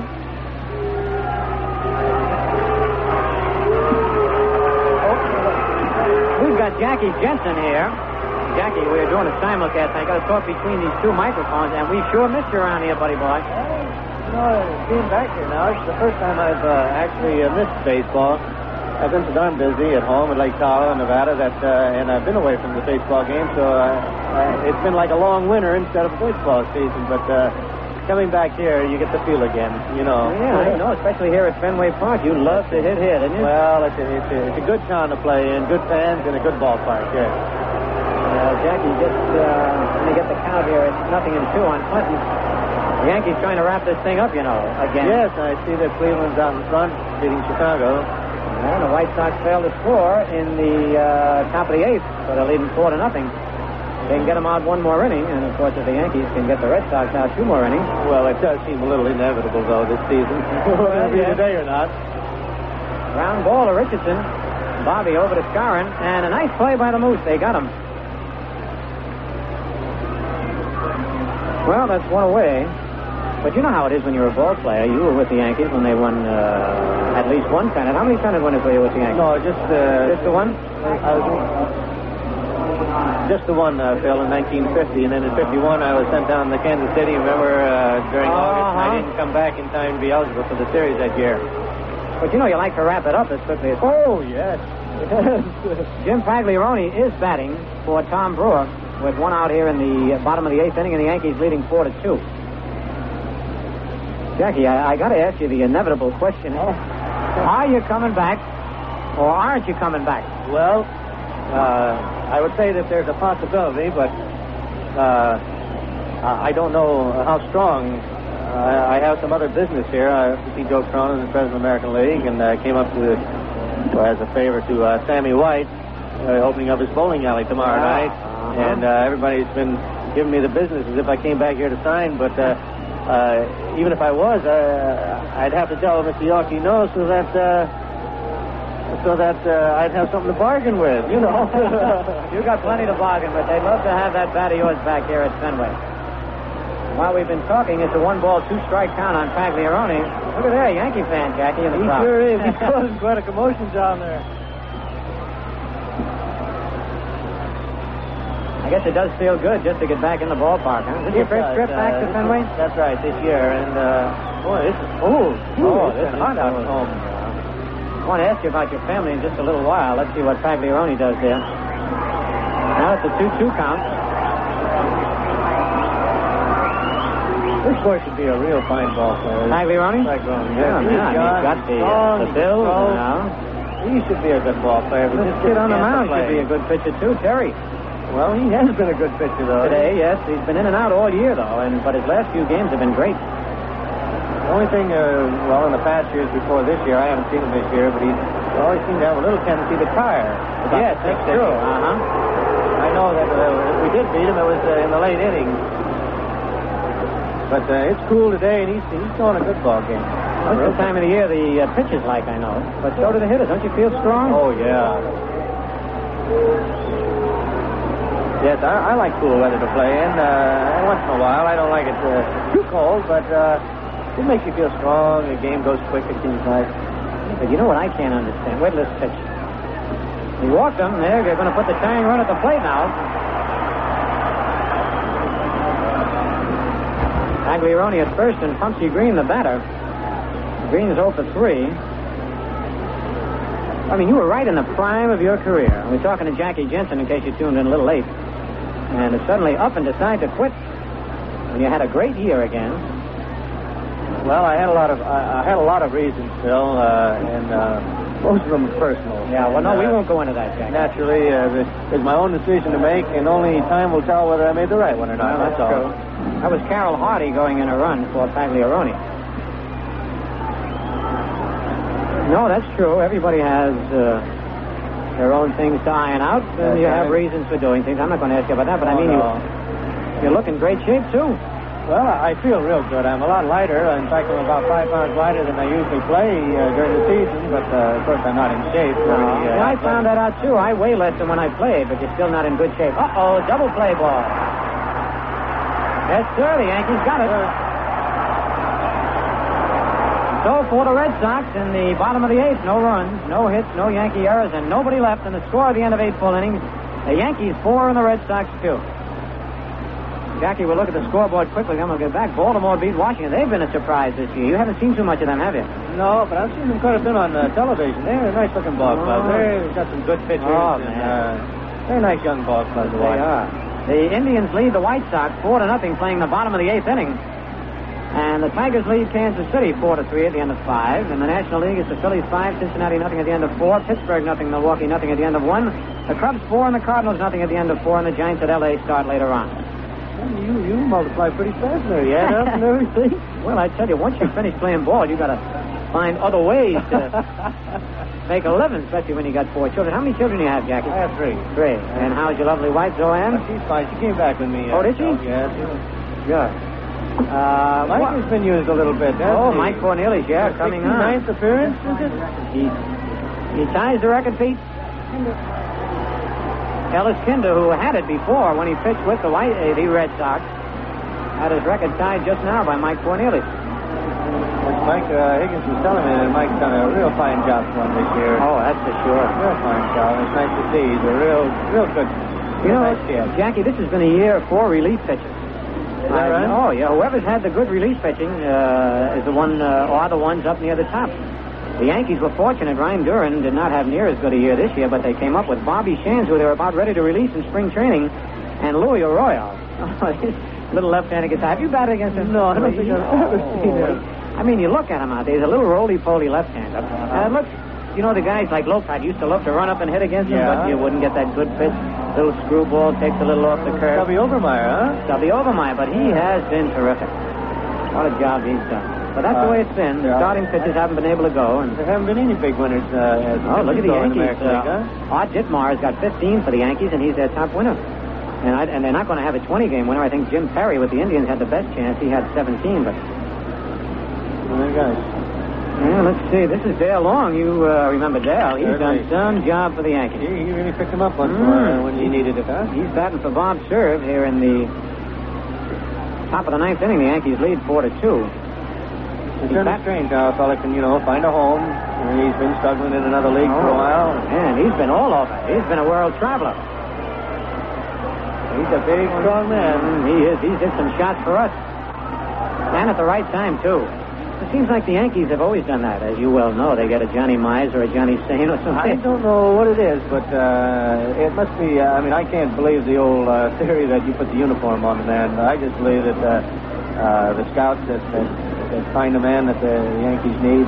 We've got Jackie Jensen here. Jackie, we were doing a simulcast. I got to talk between these two microphones, and we sure missed you around here, buddy boy. You know, being back here now, it's the first time I've uh, actually uh, missed baseball. I've been so darn busy at home at Lake Tahoe, Nevada, that uh, and I've been away from the baseball game, so uh, uh, it's been like a long winter instead of a baseball season. But uh, coming back here, you get the feel again, you know. Yeah, I know, especially here at Fenway Park. You love to hit here, didn't you? Well, it's a, it's a, it's a good town to play in, good fans, and a good ballpark, yes. Well, Jackie, just uh, when you get the count here, it's nothing in two on Clinton. The Yankees trying to wrap this thing up, you know, again. Yes, I see that Cleveland's out in front, beating Chicago. And the White Sox failed to score in the uh, top of the eighth, so they're leading four to nothing. They can get them out one more inning, and of course, if the Yankees can get the Red Sox out two more innings. Well, it does seem a little inevitable, though, this season. Whether it be today or not. Ground ball to Richardson. Bobby over to Scarron, and a nice play by the Moose. They got him. Well, that's one away. But you know how it is when you're a ball player. You were with the Yankees when they won uh, at least one pennant. How many pennant winners were you with the Yankees? No, just uh, just the one. I was, just the one, uh, Phil, in nineteen fifty, and then in fifty-one I was sent down to Kansas City. Remember uh, during uh-huh. August, and I didn't come back in time to be eligible for the series that year. But you know you like to wrap it up as quickly as possible. Oh yes. Jim Pagliarone is batting for Tom Brewer with one out here in the bottom of the eighth inning, and the Yankees leading four to two. Jackie, I, I got to ask you the inevitable question. Are you coming back, or aren't you coming back? Well, uh, I would say that there's a possibility, but uh, I don't know how strong. Uh, I have some other business here. I have to see Joe Cronin, the president of the American League, and I uh, came up to, well, as a favor to uh, Sammy White, uh, opening up his bowling alley tomorrow ah, night. Uh-huh. And uh, everybody's been giving me the business as if I came back here to sign, but uh, uh, even if I was, uh, I'd have to tell Mister Yawkey no, so that uh, so that uh, I'd have something to bargain with, you know. You got plenty to bargain with. They'd love to have that bat of yours back here at Fenway. While we've been talking, it's a one-ball, two-strike count on Pagliarone. Look at there, Yankee fan, Jackie, in the He crowd. sure is. He's causing quite a commotion down there. I guess it does feel good just to get back in the ballpark, huh? Is this your first trip uh, back to Fenway? That's right, this year. And, uh, boy, this is, oh, Oh, this it's is hot out at home. I want to ask you about your family in just a little while. Let's see what Pagliarone does there. Now it's a two-two count. This boy should be a real fine ball player. Pagliarone? Pagliarone, Yeah, yeah. yeah. He's got the, uh, the build now. he should be a good ball player. But This just kid on the can't mound play. should be a good pitcher, too, Terry. Well, he has been a good pitcher, though. Today, yes. He's been in and out all year, though, and but his last few games have been great. The only thing, uh, well, in the past years before this year, I haven't seen him this year, but he always seemed to have a little tendency to tire. Yes, that's true. Uh-huh. I know that uh, if we did beat him, it was uh, in the late innings. But uh, it's cool today, and he's, he's throwing a good ball game. That's the time of the year the uh, pitchers like, I know. But so do the hitters. Don't you feel strong? Oh, yeah. Yes, I, I like cool weather to play in. Uh, once in a while. I don't like it uh, too cold, but uh, it makes you feel strong. The game goes quick. It seems like. But you know what I can't understand? Wait till this pitch. He walked them there. They're going to put the tying run at the plate now. Agliaroni at first and Pumpsy Green the batter. Green is oh for three. I mean, you were right in the prime of your career. We're talking to Jackie Jensen, in case you tuned in a little late. And to suddenly up and decide to quit when you had a great year again. Well, I had a lot of I, I had a lot of reasons, Phil, uh, and uh, most of them personal. Yeah, well, no, and, uh, we won't go into that, Jackie. Naturally, uh, it's my own decision to make, and only time will tell whether I made the right one or not. Well, that's that's all. true. That was Carroll Hardy going in a run for Pagliaroni. No, that's true. Everybody has uh, their own things to iron out, and That's you have right. reasons for doing things. I'm not going to ask you about that, but I Oh, mean, no. you, you look in great shape, too. Well, I feel real good. I'm a lot lighter. In fact, I'm about five pounds lighter than I usually play uh, during the season, but uh, of course I'm not in shape. No. Very, uh, Yeah, I found that out, too. I weigh less than when I played, but you're still not in good shape. Uh-oh, double play ball. Yes, sir, the Yankees got it. So for the Red Sox in the bottom of the eighth, no runs, no hits, no Yankee errors, and nobody left. And the score at the end of eight full innings, the Yankees four and the Red Sox two. Jackie, we'll look at the scoreboard quickly, then we'll get back. Baltimore beat Washington. They've been a surprise this year. You haven't seen too much of them, have you? No, but I've seen them quite a bit on uh, television. They're a nice-looking ball club. Oh. They've got some good pitchers. Oh, and, man. uh, they're a nice young ball club to They watch. are. The Indians lead the White Sox four to nothing, playing the bottom of the eighth inning. And the Tigers lead Kansas City four to three at the end of five. In the National League, it's the Phillies five, Cincinnati nothing at the end of four, Pittsburgh nothing, Milwaukee nothing at the end of one, the Cubs four, and the Cardinals nothing at the end of four, and the Giants at L A start later on. You you multiply pretty fast there. You add up and everything. Well, I tell you, once you finish playing ball, you got to find other ways to make a living, especially when you got four children. How many children do you have, Jackie? I have three. Three. And how's your lovely wife, Joanne? She's fine. She came back with me. Oh, uh, did she? so, yes. Good. Uh, Mike what- has been used a little bit. hasn't Oh, he? Mike Cornelius, yeah, coming on. sixty-ninth appearance, is it? He, he ties the record, Pete. Ellis Kinder, who had it before when he pitched with the White, uh, the Red Sox, had his record tied just now by Mike Cornelius. Which Mike uh, Higgins was telling me that Mike's done a real fine job for him this year. Oh, that's for sure. Real fine job. It's nice to see. He's a real, real good. You know, nice kid. Jackie, this has been a year for relief pitchers. Is that right? Oh, yeah. Whoever's had the good relief pitching uh, is the one, uh, or the ones up near the top. The Yankees were fortunate. Ryan Duran did not have near as good a year this year, but they came up with Bobby Shands, who they were about ready to release in spring training, and Louis Arroyo. Little left-handed guitar. Have you batted against him? No, I don't think I've ever seen him. I mean, you look at him out there. He's a little roly-poly left-hander. And it looks, you know, the guys like Lopez used to love to run up and hit against him, Yeah. but you wouldn't get that good pitch. Little screwball takes a little off the curve. Stubby Overmeyer, huh? Stubby Overmeyer, but he has been terrific. What a job he's done. But that's the way it's been. The yeah. starting pitchers haven't been able to go. And There haven't been any big winners. Uh, as oh, look at the so in Yankees. American League, Uh, huh? Art Ditmar has got fifteen for the Yankees, and he's their top winner. And, I, and they're not going to have a twenty-game winner. I think Jim Perry with the Indians had the best chance. He had seventeen, but... Well, there you go. Yeah, let's see. This is Dale Long. You uh, remember Dale. He's Certainly. done some job for the Yankees. He, he really picked him up once Mm. more uh, when he needed it, huh? He's batting for Bob Serve here in the top of the ninth inning. The Yankees lead four to two. It's kind of strange how a fella can, you know, find a home. I mean, he's been struggling in another league for a while. Man, he's been all over. He's been a world traveler. He's a big, strong man. Mm, he is. He's hit some shots for us. And at the right time, too. It seems like the Yankees have always done that. As you well know, they get a Johnny Mize or a Johnny Stain or something. I don't know what it is, but uh, it must be. Uh, I mean, I can't believe the old uh, theory that you put the uniform on the man. I just believe that uh, uh, the scouts that, that, that find a man that the Yankees need and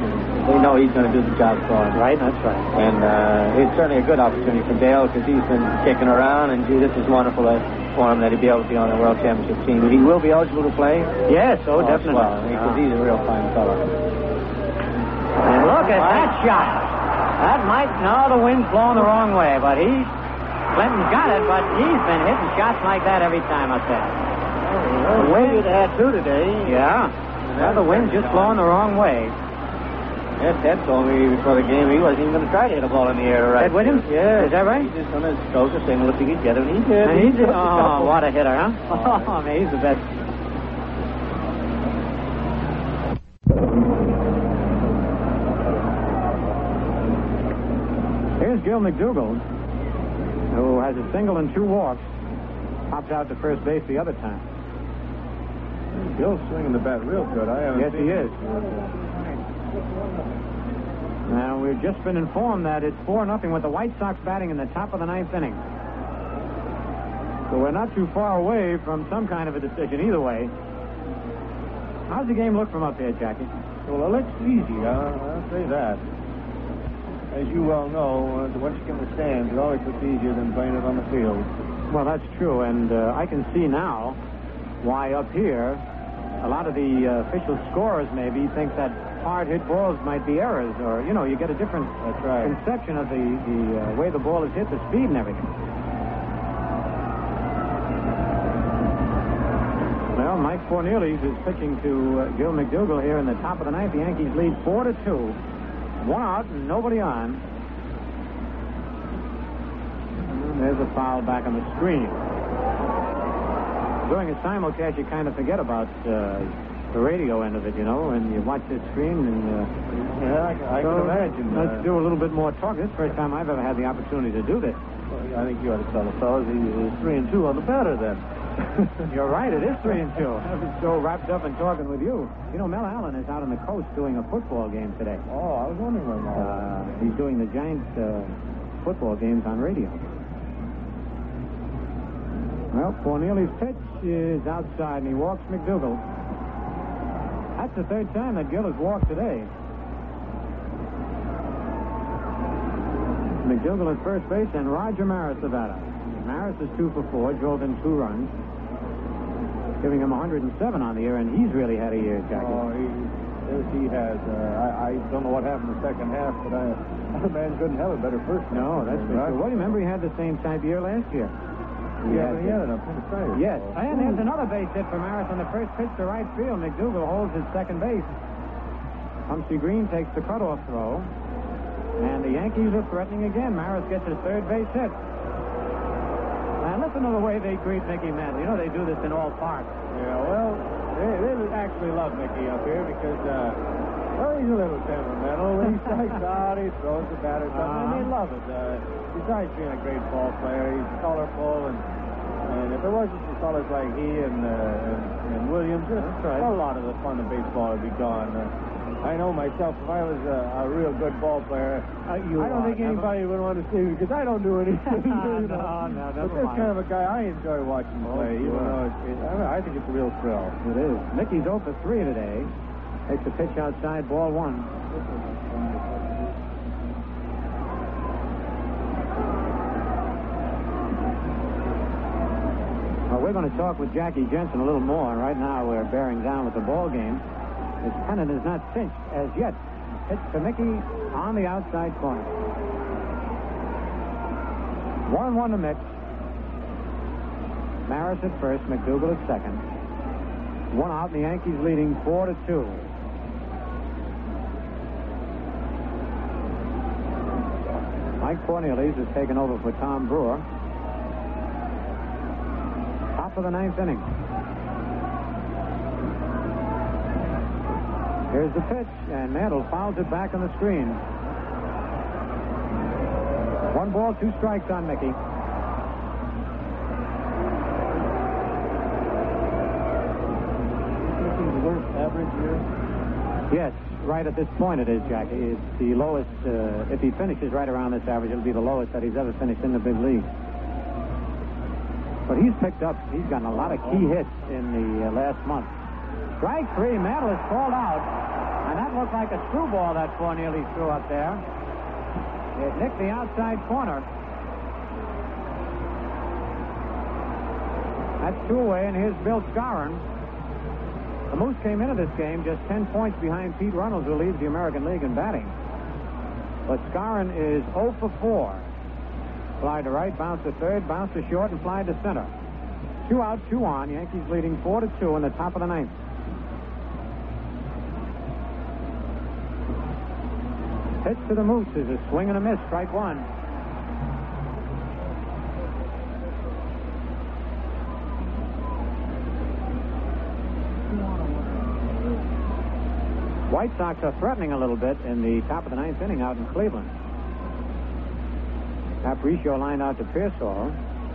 they know he's going to do the job for him. Right, that's right. And uh, it's certainly a good opportunity for Dale because he's been kicking around, and gee, this is wonderful that, for him that he'd be able to be on the World Championship team. He will be eligible to play. Yes, oh, Oh, definitely. Well, because he's a real fine fellow. And look at that shot. That might, no, the wind's blowing the wrong way, but he, Clinton's got it, but he's been hitting shots like that every time, I said. Well, the wind had two today. Yeah. Well, the wind's just blowing the wrong way. Ed, Ted told me before the game he wasn't even going to try to hit a ball in the air. Right? Ed Williams? Yeah. Is that right? He just on his stroke of saying, well, if he could get it, and he did. And he did. hit a Oh, couple. what a hitter, huh? Oh, man, he's the best. Here's Gil McDougall, who has a single and two walks. Pops out to first base the other time. Gil's swinging the bat real good. I haven't Yes, seen he it. is. Now, we've just been informed that it's four nothing with the White Sox batting in the top of the ninth inning. So we're not too far away from some kind of a decision either way. How's the game look from up there, Jackie? Well, it looks easy. I'll, I'll say that. As you well know, uh, once you get in the stands, it always looks easier than playing it on the field. Well, that's true, and uh, I can see now why up here a lot of the uh, official scorers maybe think that hard hit balls might be errors, or, you know, you get a different That's right. conception of the, the uh, way the ball is hit, the speed and everything. Well, Mike Cornelius is pitching to uh, Gil McDougall here in the top of the ninth. The Yankees lead four to two. One out and nobody on. And there's a foul back on the screen. Doing a simulcast, you kind of forget about uh, the radio end of it, you know, and you watch this screen and... Uh, Yeah, I, I so can imagine. Let's uh, do a little bit more talk. This is the first time I've ever had the opportunity to do this. well, I think you ought to tell the fellas he is three and two on the batter then. You're right, it is three and two. I was so wrapped up in talking with you. You know, Mel Allen is out on the coast doing a football game today. Oh, I was wondering where Mel Uh, he's doing the Giants uh, football games on radio. Well, Cornelius' pitch is outside, and he walks McDougall. That's the third time that Gil has walked today. McDougall at first base, and Roger Maris the batter. Maris is two for four, drove in two runs, giving him one hundred seven on the year, and he's really had a year, Jackie. Oh, he, yes, he has. Uh, I, I don't know what happened in the second half, but I, the man couldn't have a better first half. No, that's for right. sure. Well, you remember he had the same type year last year. Yeah, but he had it up in the fire. Yes. And there's another base hit for Maris on the first pitch to right field. McDougall holds his second base. Humphrey Green takes the cutoff throw. And the Yankees are threatening again. Maris gets his third base hit. And listen to the way they greet Mickey Mantle. You know they do this in all parks. Yeah, well, they, they actually love Mickey up here because, uh, well, he's a little temperamental. When he strikes out, he throws the bat or something, and they love it. Uh, besides being a great ball player, he's colorful, and and if it wasn't for fellas like he and, uh, and, and Williams, right. a lot of the fun of baseball would be gone. Uh, I know myself, if I was a, a real good ball player, Uh, you I don't are, think anybody would want to see me because I don't do anything. No, you know. no, But never this mind. kind of a guy, I enjoy watching him Oh, play, even sure. though it's, it, I, mean, I think it's a real thrill. It is. Mickey's oh for three today. Takes a pitch outside, ball one. Well, we're going to talk with Jackie Jensen a little more. Right now, we're bearing down with the ball game. His pennant is not cinched as yet. Pitch to Mickey on the outside corner. One and one to Mick. Maris at first, McDougall at second. One out, and the Yankees leading four to two. Mike Cornelius has taken over for Tom Brewer. Top of the ninth inning. Here's the pitch, and Mantle fouls it back on the screen. One ball, two strikes on Mickey. The worst average year? Yes, right at this point it is, Jackie. It's the lowest, uh, if he finishes right around this average, it'll be the lowest that he's ever finished in the big league. But he's picked up, he's gotten a lot of key hits in the uh, last month. Strike three, Mantle is called out. And that looked like a screwball that Forneely threw up there. It nicked the outside corner. That's two away, and here's Bill Scarron. The Moose came into this game just ten points behind Pete Runnels, who leads the American League in batting. But Scarron is oh for four. Fly to right, bounce to third, bounce to short, and fly to center. Two out, two on. Yankees leading four to two in the top of the ninth. Pitch to the Moose is a swing and a miss, strike one. White Sox are threatening a little bit in the top of the ninth inning out in Cleveland. Aparicio lined out to Pearsall.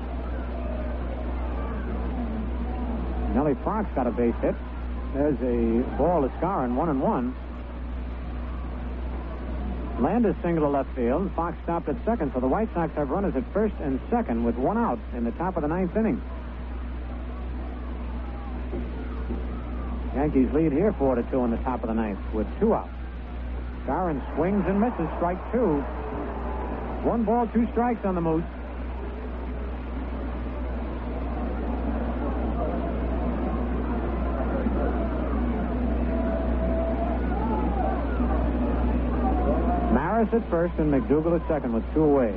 Nellie Fox got a base hit. There's a ball to Scarron, one and one. Landis single to left field. Fox stopped at second, so the White Sox have runners at first and second with one out in the top of the ninth inning. Yankees lead here four to two in the top of the ninth with two out. Scarron swings and misses, strike two. One ball, two strikes on the Moose. Maris at first and McDougal at second with two away.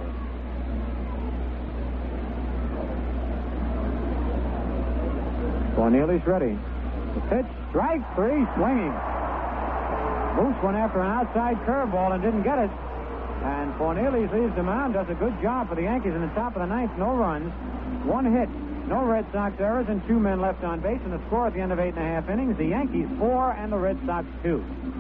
Forneely's ready. The pitch, strike three, swinging. Moose went after an outside curveball and didn't get it. And Forneely leaves the mound, does a good job for the Yankees in the top of the ninth. No runs, one hit, no Red Sox errors, and two men left on base. And the score at the end of eight and a half innings, the Yankees four and the Red Sox two.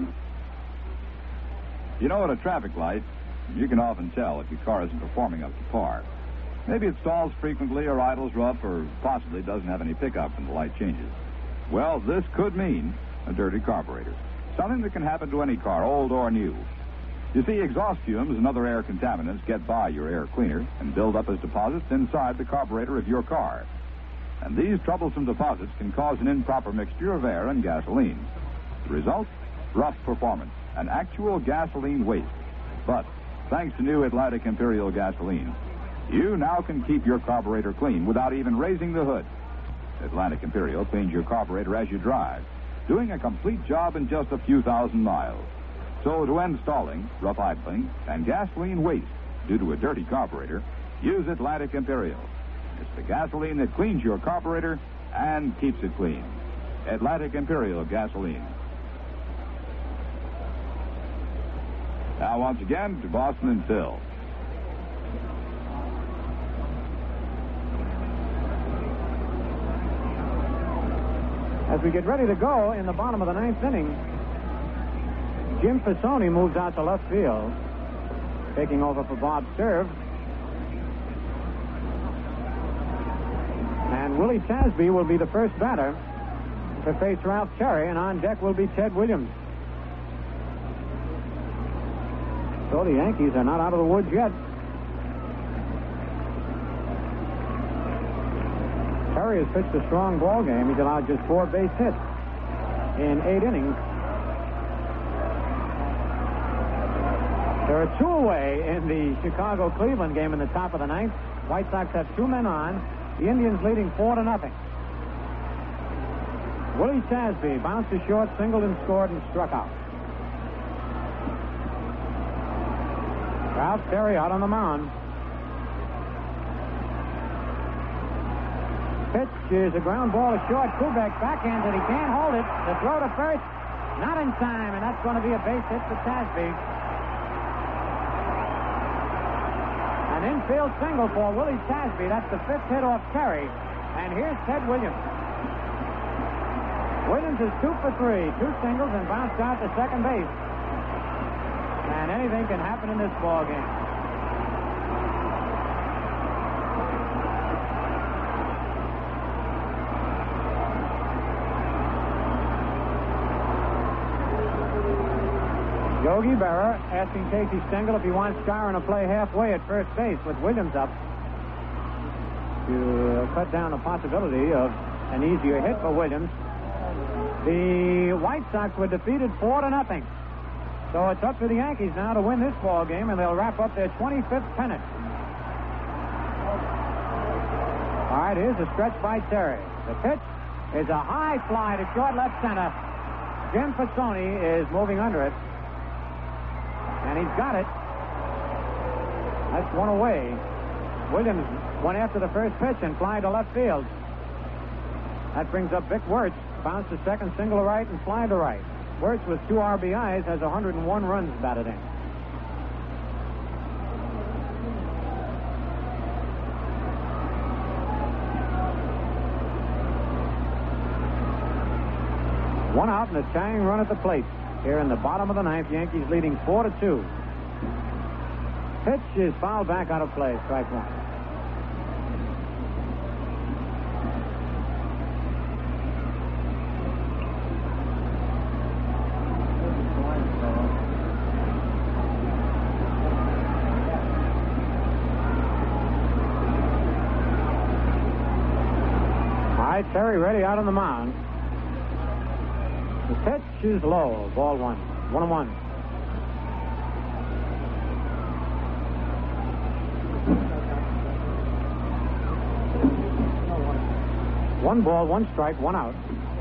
You know, at a traffic light, you can often tell if your car isn't performing up to par. Maybe it stalls frequently or idles rough or possibly doesn't have any pickup when the light changes. Well, this could mean a dirty carburetor. Something that can happen to any car, old or new. You see, exhaust fumes and other air contaminants get by your air cleaner and build up as deposits inside the carburetor of your car. And these troublesome deposits can cause an improper mixture of air and gasoline. The result? Rough performance and actual gasoline waste. But thanks to new Atlantic Imperial gasoline, you now can keep your carburetor clean without even raising the hood. Atlantic Imperial cleans your carburetor as you drive, doing a complete job in just a few thousand miles. So to end stalling, rough idling, and gasoline waste due to a dirty carburetor, use Atlantic Imperial. It's the gasoline that cleans your carburetor and keeps it clean. Atlantic Imperial gasoline. Now once again to Boston and Phil. As we get ready to go in the bottom of the ninth inning, Jim Fasoni moves out to left field, taking over for Bob Cerv. And Willie Tasby will be the first batter to face Ralph Cherry, and on deck will be Ted Williams. So the Yankees are not out of the woods yet. Cherry has pitched a strong ball game. He's allowed just four base hits in eight innings. There are two away in the Chicago-Cleveland game in the top of the ninth. White Sox have two men on. The Indians leading four to nothing. Willie Tasby bounced to short, singled and scored and struck out. Ralph Cherry out on the mound. Pitch is a ground ball to short. Kubek backhands it. He can't hold it. The throw to first, not in time, and that's going to be a base hit for Tasby. An infield single for Willie Tasby. That's the fifth hit off Cherry. And here's Ted Williams. Williams is two for three. Two singles and bounced out to second base. And anything can happen in this ball game. Yogi Berra asking Casey Stengel if he wants Scarron to play halfway at first base with Williams up to cut down the possibility of an easier hit for Williams. The White Sox were defeated four to nothing. So it's up to the Yankees now to win this ball game, and they'll wrap up their twenty-fifth pennant. All right, here's a stretch by Terry. The pitch is a high fly to short left center. Jim Fassoni is moving under it. And he's got it. That's one away. Williams went after the first pitch and fly to left field. That brings up Vic Wirtz. Bounce to second, single to right, and fly to right. Wirtz with two R B Is has one hundred one runs batted in. One out and a tying run at the plate. Here in the bottom of the ninth, Yankees leading four to two. Pitch is fouled back out of play. Strike one. All right, Terry ready out on the mound. The pitch is low. Ball one. One and one. One ball, one strike, one out.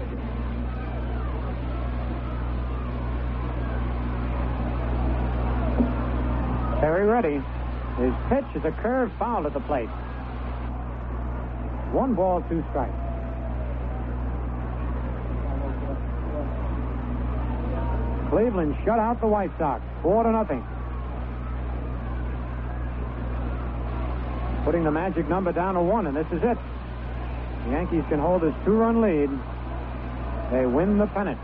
Terry ready. His pitch is a curve foul at the plate. One ball, two strikes. Cleveland shut out the White Sox, four to nothing. Putting the magic number down to one, and this is it. The Yankees can hold this two-run lead. They win the pennant.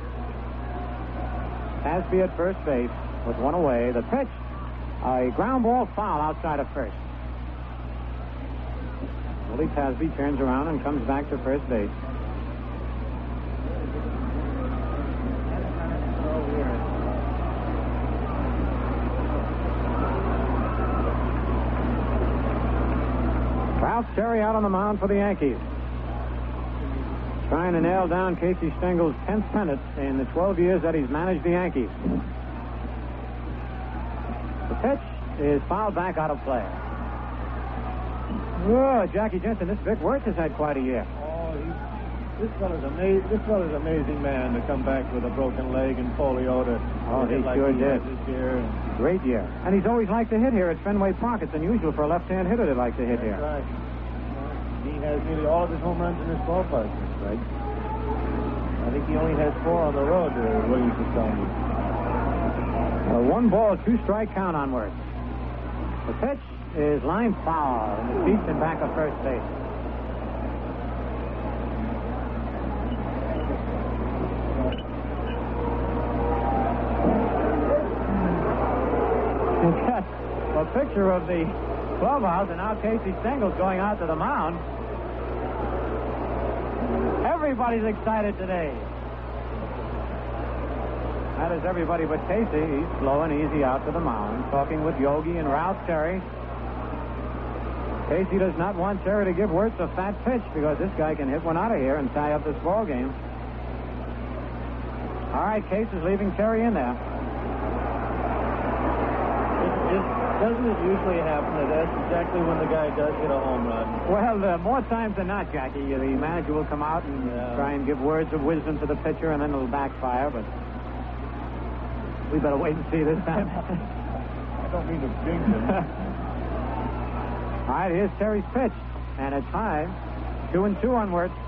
Tasby at first base with one away. The pitch, a ground ball foul outside of first. Willie Tasby turns around and comes back to first base. Ralph Terry out on the mound for the Yankees. Trying to nail down Casey Stengel's tenth pennant in the twelve years that he's managed the Yankees. The pitch is fouled back out of play. Whoa, Jackie Jensen, this Vic Wirtz has had quite a year. Oh, he's, this fella's amazing. This fella's an amazing man to come back with a broken leg and polio to. Oh, he like sure he did. This year. Great year. And he's always liked to hit here at Fenway Park. It's unusual for a left-hand hitter to like to hit That's here. Right. He has nearly all of his home runs in this ballpark. That's right. I think he only has four on the road, uh, Williams is telling me. A one ball, two strike count on Wirtz. The pitch is line foul in the seats and back of first base. A picture of the clubhouse, and now Casey Stengel's going out to the mound. Everybody's excited today. That is everybody but Casey. He's slow and easy out to the mound, talking with Yogi and Ralph Terry. Casey does not want Terry to give Wirtz a fat pitch because this guy can hit one out of here and tie up this ball game. All right, Case is leaving Terry in there. Doesn't it usually happen that that's exactly when the guy does hit a home run? Well, uh, more times than not, Jackie. The manager will come out and yeah. try and give words of wisdom to the pitcher, and then it'll backfire, but we better wait and see this time. I don't mean to jinx him. All right, here's Terry's pitch, and it's high. Two and two on Wirtz.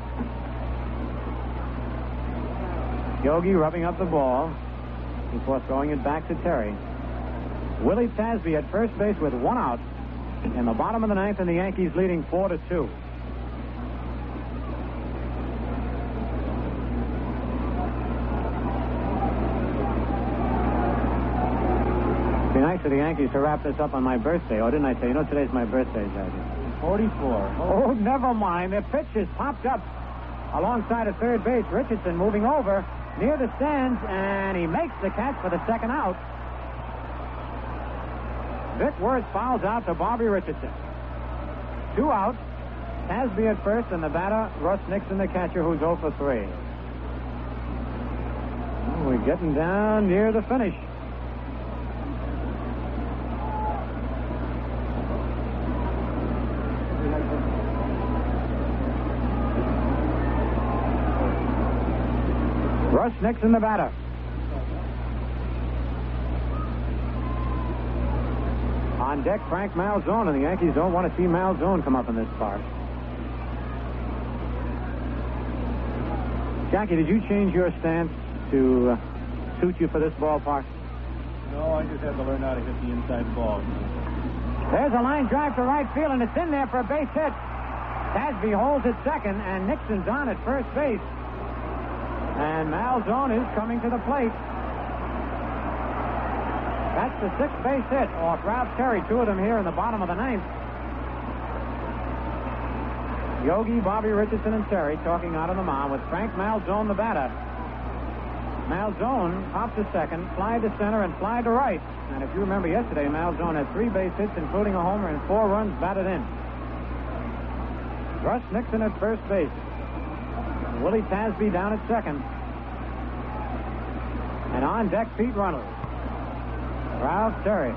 Yogi rubbing up the ball before throwing it back to Terry. Willie Tasby at first base with one out in the bottom of the ninth, and the Yankees leading four to two. It'd be nice for the Yankees to wrap this up on my birthday. Oh, didn't I say? You know, today's my birthday, Jackie. forty-four. Oh, never mind. The pitch is popped up alongside of third base. Richardson moving over near the stands, and he makes the catch for the second out. Vic Wirtz fouls out to Bobby Richardson. Two out. Tasby at first, and the batter, Russ Nixon, the catcher, who's oh for three. We're getting down near the finish. Russ Nixon, the batter. On deck, Frank Malzone, and the Yankees don't want to see Malzone come up in this part. Jackie, did you change your stance to uh, suit you for this ballpark? No, I just had to learn how to hit the inside ball. There's a line drive to right field, and it's in there for a base hit. Tasby holds at second, and Nixon's on at first base. And Malzone is coming to the plate. That's the sixth base hit off Ralph Terry, two of them here in the bottom of the ninth. Yogi, Bobby Richardson, and Terry talking out on the mound with Frank Malzone, the batter. Malzone popped to second, fly to center, and fly to right. And if you remember yesterday, Malzone had three base hits, including a homer, and four runs batted in. Russ Nixon at first base. Willie Tasby down at second. And on deck, Pete Runnels. Ralph Terry.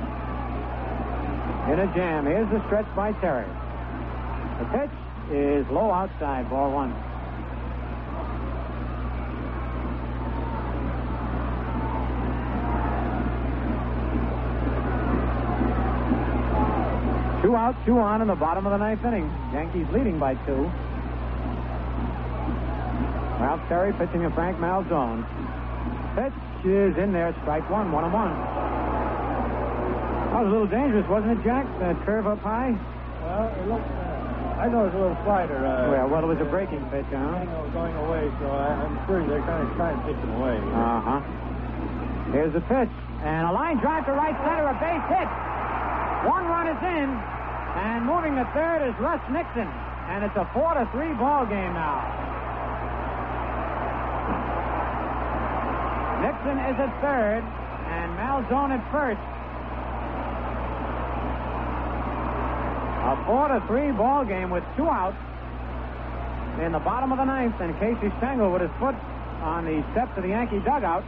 In a jam. Here's the stretch by Terry. The pitch is low outside, ball one. Two out, two on in the bottom of the ninth inning. Yankees leading by two. Ralph Terry pitching to Frank Malzone. Pitch is in there, strike one, one and one. That was a little dangerous, wasn't it, Jack? That curve up high? Well, it looked, uh, I know it was a little slider. Uh, well, well, it was a breaking pitch, huh? Going away, so I, I'm sure they're kind of trying to pitch him away. Uh-huh. Here's the pitch. And a line drive to right center, a base hit. One run is in, and moving to third is Russ Nixon. And it's a four to three ball game now. Nixon is at third, and Malzone at first. A four to three ball game with two outs in the bottom of the ninth, and Casey Stengel with his foot on the steps of the Yankee dugout.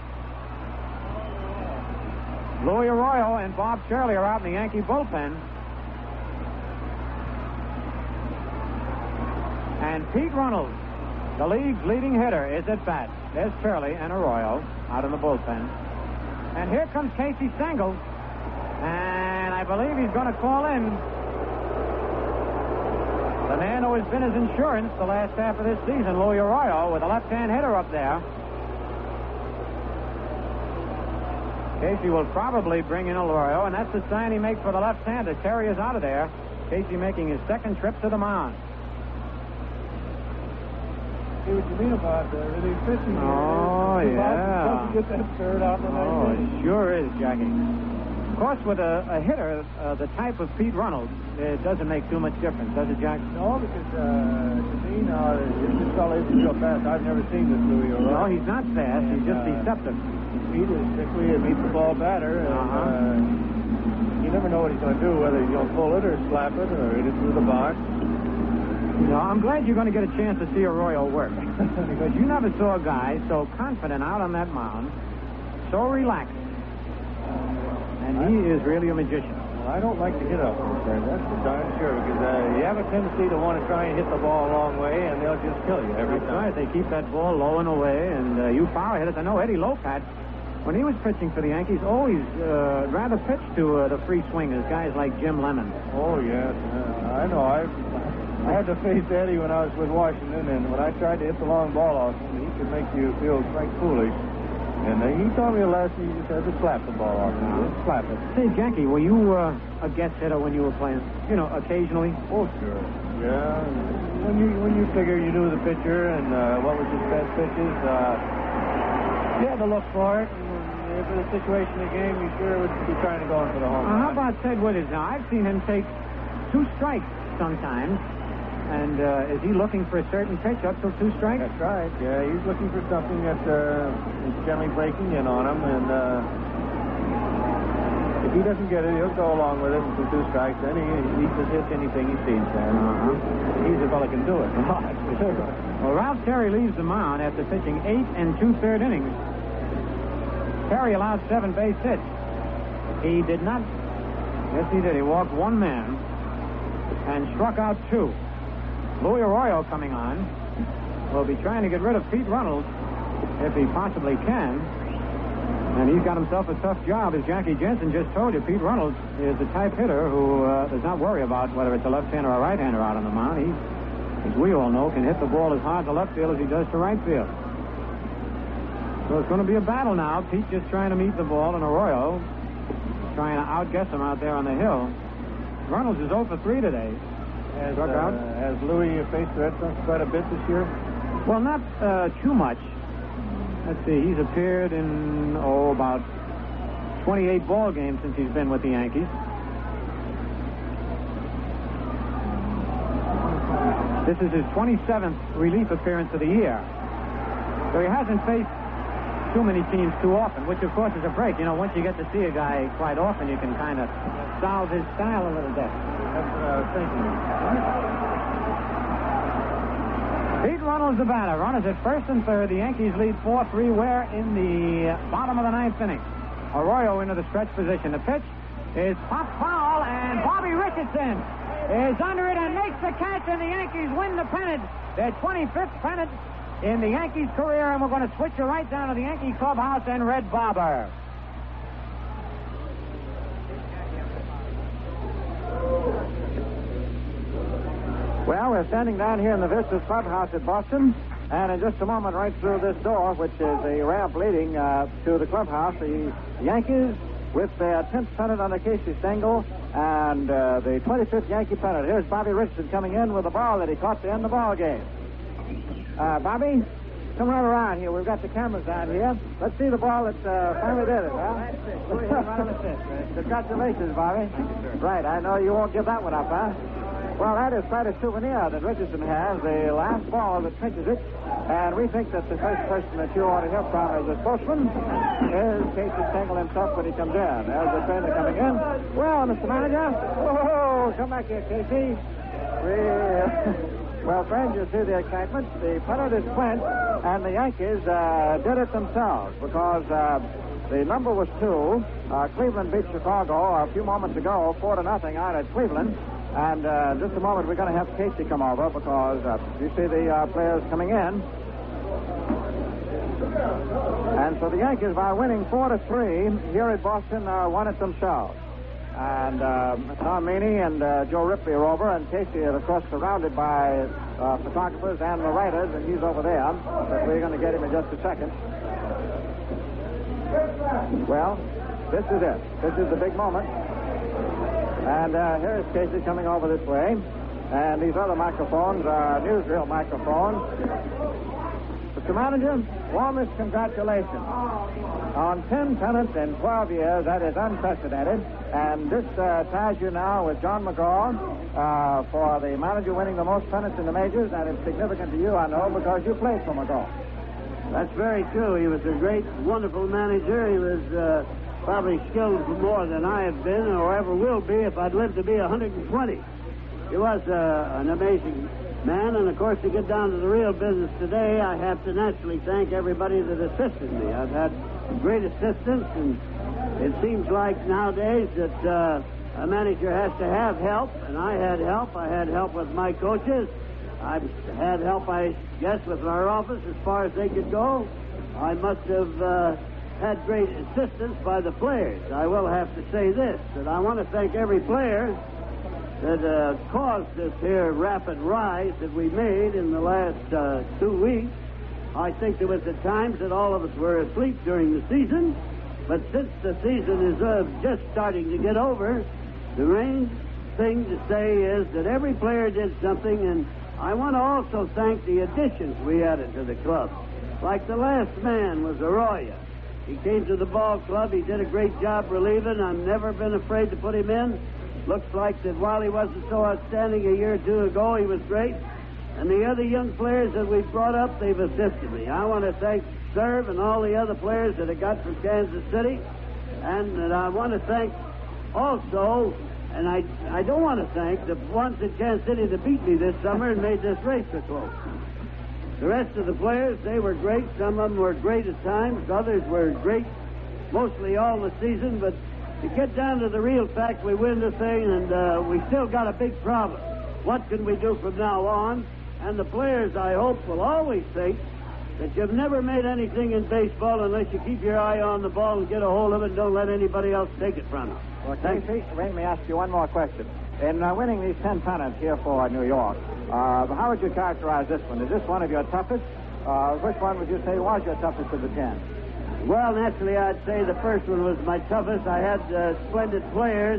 Louis Arroyo and Bob Shirley are out in the Yankee bullpen. And Pete Runnels, the league's leading hitter, is at bat. There's Shirley and Arroyo out in the bullpen. And here comes Casey Stengel. And I believe he's going to call in the man who has been his insurance the last half of this season, Louis Arroyo, with a left-hand hitter up there. Casey will probably bring in Arroyo, and that's the sign he makes for the left-hander. Terry is out of there. Casey making his second trip to the mound. See what you mean about uh, really pitching. Oh, here. yeah. To get that third out in the Oh, ninth it sure is, Jackie. Of course, with a, a hitter uh, the type of Pete Runnels, it doesn't make too much difference, does it, Jack? No, because uh, to me now, this fellow isn't real fast. I've never seen this Louis Arroyo. No, he's not fast. And, he's just uh, deceptive. He is strictly a meet the ball batter. And, Uh-huh. uh, you never know what he's going to do, whether he's going to pull it or slap it or hit it through the box. No, I'm glad you're going to get a chance to see Arroyo work. Because you never saw a guy so confident out on that mound, so relaxed. And he is really a magician. Well, I don't like to hit up there, that's for darn sure, because uh, you have a tendency to want to try and hit the ball a long way, and they'll just kill you every That's time. right. They keep that ball low and away, and uh, you power hitters. I know Eddie Lopat, when he was pitching for the Yankees, always uh, rather pitch to uh, the free swingers, guys like Jim Lemon. Oh, yes. Uh, I know. I I had to face Eddie when I was with Washington, and when I tried to hit the long ball off him, he could make you feel quite foolish. And uh, he told me last year you just had to slap the ball off him. Just slap it. Say, Jackie, were you uh, a guest hitter when you were playing? You know, occasionally? Oh, sure. Yeah. When you when you figure you knew the pitcher and uh, what was his best pitches, uh, you had to look for it. And if it was a situation in the game, you sure would be trying to go in for the home Uh, run. how about Ted Withers? Now, I've seen him take two strikes sometimes. And uh, is he looking for a certain pitch up till two strikes? That's right. Yeah, he's looking for something that uh, is generally breaking in on him, and uh, if he doesn't get it, he'll go along with it until two strikes. Then he, he just hits anything he sees, man. Uh-huh. He's a fella can do it. Well, Ralph Terry leaves the mound after pitching eight and two-third innings. Perry allowed seven base hits. He did not. Yes, he did. He walked one man and struck out two. Louis Arroyo coming on will be trying to get rid of Pete Runnels if he possibly can. And he's got himself a tough job, as Jackie Jensen just told you. Pete Runnels is the type hitter who uh, does not worry about whether it's a left-hander or a right-hander out on the mound. He, as we all know, can hit the ball as hard to left field as he does to right field. So it's going to be a battle now. Pete just trying to meet the ball, and Arroyo trying to outguess him out there on the hill. Runnels is oh for three today. Has, uh, has Louis faced the Red Sox quite a bit this year? Well, not uh, too much. Let's see, he's appeared in, oh, about twenty-eight ball games since he's been with the Yankees. This is his twenty-seventh relief appearance of the year. So he hasn't faced too many teams too often, which, of course, is a break. You know, once you get to see a guy quite often, you can kind of solve his style a little bit. That's what I was thinking. Pete Runnels, the batter. Runners at first and third. The Yankees lead four three. We're in the bottom of the ninth inning. Arroyo into the stretch position. The pitch is popped foul, and Bobby Richardson is under it and makes the catch, and the Yankees win the pennant. Their twenty-fifth pennant in the Yankees' career, and we're going to switch you right down to the Yankee clubhouse and Red Barber. Well, we're standing down here in the Vistas clubhouse at Boston, and in just a moment, right through this door, which is a ramp leading uh, to the clubhouse, the Yankees with their tenth pennant under Casey Stengel and uh, the twenty-fifth Yankee pennant. Here's Bobby Richardson coming in with the ball that he caught to end the ball game. Uh, Bobby, come right around here. We've got the cameras down here. Let's see the ball that uh, finally did it, huh? Congratulations, Bobby. Thank you, sir. Right, I know you won't give that one up, huh? Well, that is quite a souvenir that Richardson has, the last ball that pinches it. And we think that the first person that you ought to hear from as a spokesman is Casey Stengel himself when he comes in. There's the trainer coming in. Well, Mister Manager. Oh, come back here, Casey. We, uh, well, friends, you see the excitement. The pennant is clinched, and the Yankees uh, did it themselves because uh, the number was two. Uh, Cleveland beat Chicago a few moments ago, four to nothing out at Cleveland. And uh, in just a moment, we're going to have Casey come over because uh, you see the uh, players coming in. And so the Yankees, by winning four to three here at Boston, uh, won it themselves. And uh, Tom Meany and uh, Joe Ripley are over, and Casey is, of course, surrounded by uh, photographers and the writers, and he's over there. But we're going to get him in just a second. Well, this is it. This is the big moment. And uh, here's Casey coming over this way. And these other microphones are newsreel microphones. Mister Manager, warmest congratulations. On ten pennants in twelve years, that is unprecedented. And this uh, ties you now with John McGraw uh, for the manager winning the most pennants in the majors. And it's significant to you, I know, because you played for McGraw. That's very true. He was a great, wonderful manager. He was... Uh, Probably skilled more than I have been or ever will be if I'd lived to be one hundred twenty. He was uh, an amazing man, and of course, to get down to the real business today, I have to naturally thank everybody that assisted me. I've had great assistance, and it seems like nowadays that uh, a manager has to have help, and I had help. I had help with my coaches. I've had help, I guess, with our office as far as they could go. I must have... Uh, had great assistance by the players. I will have to say this, that I want to thank every player that uh, caused this here rapid rise that we made in the last uh, two weeks. I think there was at times that all of us were asleep during the season, but since the season is uh, just starting to get over, the main thing to say is that every player did something, and I want to also thank the additions we added to the club. Like the last man was Arroyo. He came to the ball club. He did a great job relieving. I've never been afraid to put him in. Looks like that while he wasn't so outstanding a year or two ago, he was great. And the other young players that we brought up, they've assisted me. I want to thank Serve and all the other players that I got from Kansas City. And, and I want to thank also, and I, I don't want to thank the ones in Kansas City that beat me this summer and made this race so close. The rest of the players, they were great. Some of them were great at times. Others were great mostly all the season, but to get down to the real fact, we win the thing, and uh, we still got a big problem. What can we do from now on? And the players, I hope, will always think that you've never made anything in baseball unless you keep your eye on the ball and get a hold of it and don't let anybody else take it from you. Well, Casey, let me ask you one more question. In uh, winning these ten pennants here for New York, uh, how would you characterize this one? Is this one of your toughest? Uh, which one would you say was your toughest of the ten? Well, naturally, I'd say the first one was my toughest. I had uh, splendid players,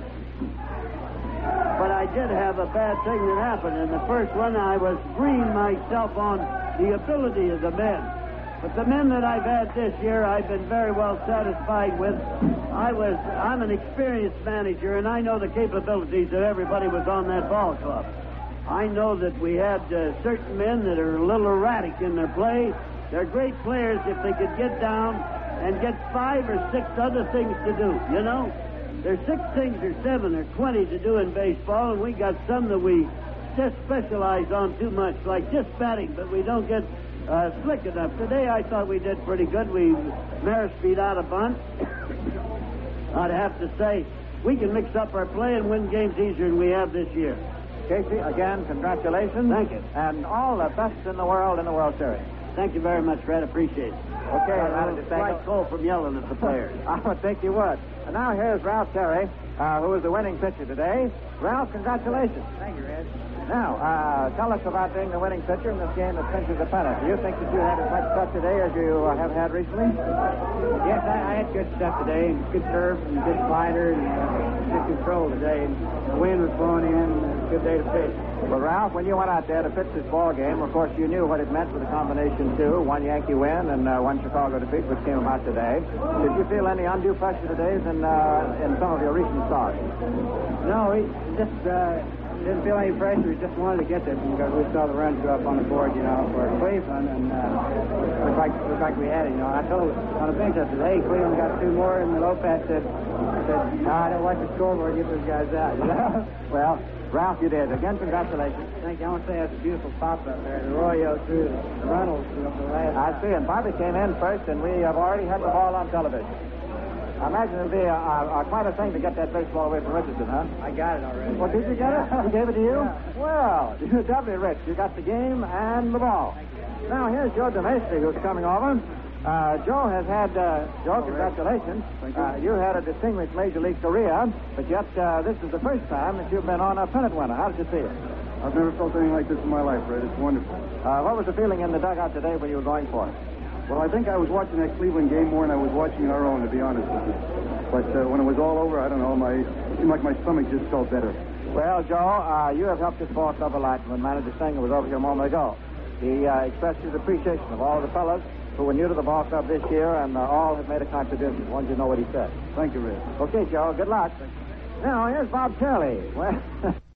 but I did have a bad thing that happened. In the first one, I was freeing myself on the ability of the men. But the men that I've had this year, I've been very well satisfied with. I was, I'm an experienced manager, and I know the capabilities that everybody was on that ball club. I know that we had uh, certain men that are a little erratic in their play. They're great players if they could get down and get five or six other things to do, you know? There's six things or seven or twenty to do in baseball, and we got some that we just specialize on too much, like just batting, but we don't get uh, slick enough. Today I thought we did pretty good. We Maris beat out a bunt. I'd have to say we can mix up our play and win games easier than we have this year. Casey, again, congratulations. Thank you. And all the best in the world in the World Series. Thank you very much, Fred. Appreciate it. Okay, I Manager was Stengel. quite cold from yelling at the players. I would think you would. And now here's Ralph Terry, uh, who is the winning pitcher today. Ralph, congratulations. Thank you, Red. Now, uh, tell us about being the winning pitcher in this game that cinches the pennant. Do you think that you had as much stuff today as you uh, have had recently? Yes, I, I had good stuff today. Good serve and good slider and uh, good control today. The wind was blowing in. It was a good day to pitch. Well, Ralph, when you went out there to pitch this ball game, of course, you knew what it meant with the combination two, one Yankee win and uh, one Chicago defeat, which came about today. Did you feel any undue pressure today in uh, in some of your recent starts? No, we just uh, didn't feel any pressure. We just wanted to get this because we saw the runs go up on the board, you know, for Cleveland, and uh, looked like looked like we had it. You know, I told on the bench yesterday, Cleveland got two more, and Lopez said, said, "No, I don't watch the scoreboard. Get those guys out." You know? Well, Ralph, you did. Again, congratulations. Thank you. I want to say that's a beautiful pop up there. The Arroyo through the Reynolds you know, the last. I see. And Bobby came in first, and we have already had the ball on television. I imagine it'll be a, a, a, quite a thing to get that baseball away from Richardson, huh? I got it already. Well, did you get it? He gave it to you? Yeah. Well, you're doubly rich. You got the game and the ball. Now, here's Joe DeMaestri, who's coming over. Uh, Joe has had, uh, Joe, congratulations. Thank you. Uh, you had a distinguished Major League career, but yet uh, this is the first time that you've been on a pennant winner. How did you feel? I've never felt anything like this in my life, Fred. It's wonderful. Uh, what was the feeling in the dugout today when you were going for it? Well, I think I was watching that Cleveland game more than I was watching our own, to be honest with you. But uh, when it was all over, I don't know, my it seemed like my stomach just felt better. Well, Joe, uh, you have helped this ball club a lot. When Manager Stengel was over here a moment ago, he uh, expressed his appreciation of all the fellows who were new to the ball club this year, and uh, all have made a contribution. Wanted you to know what he said. Thank you, Red. Okay, Joe, good luck. Now, here's Bob Turley. Well...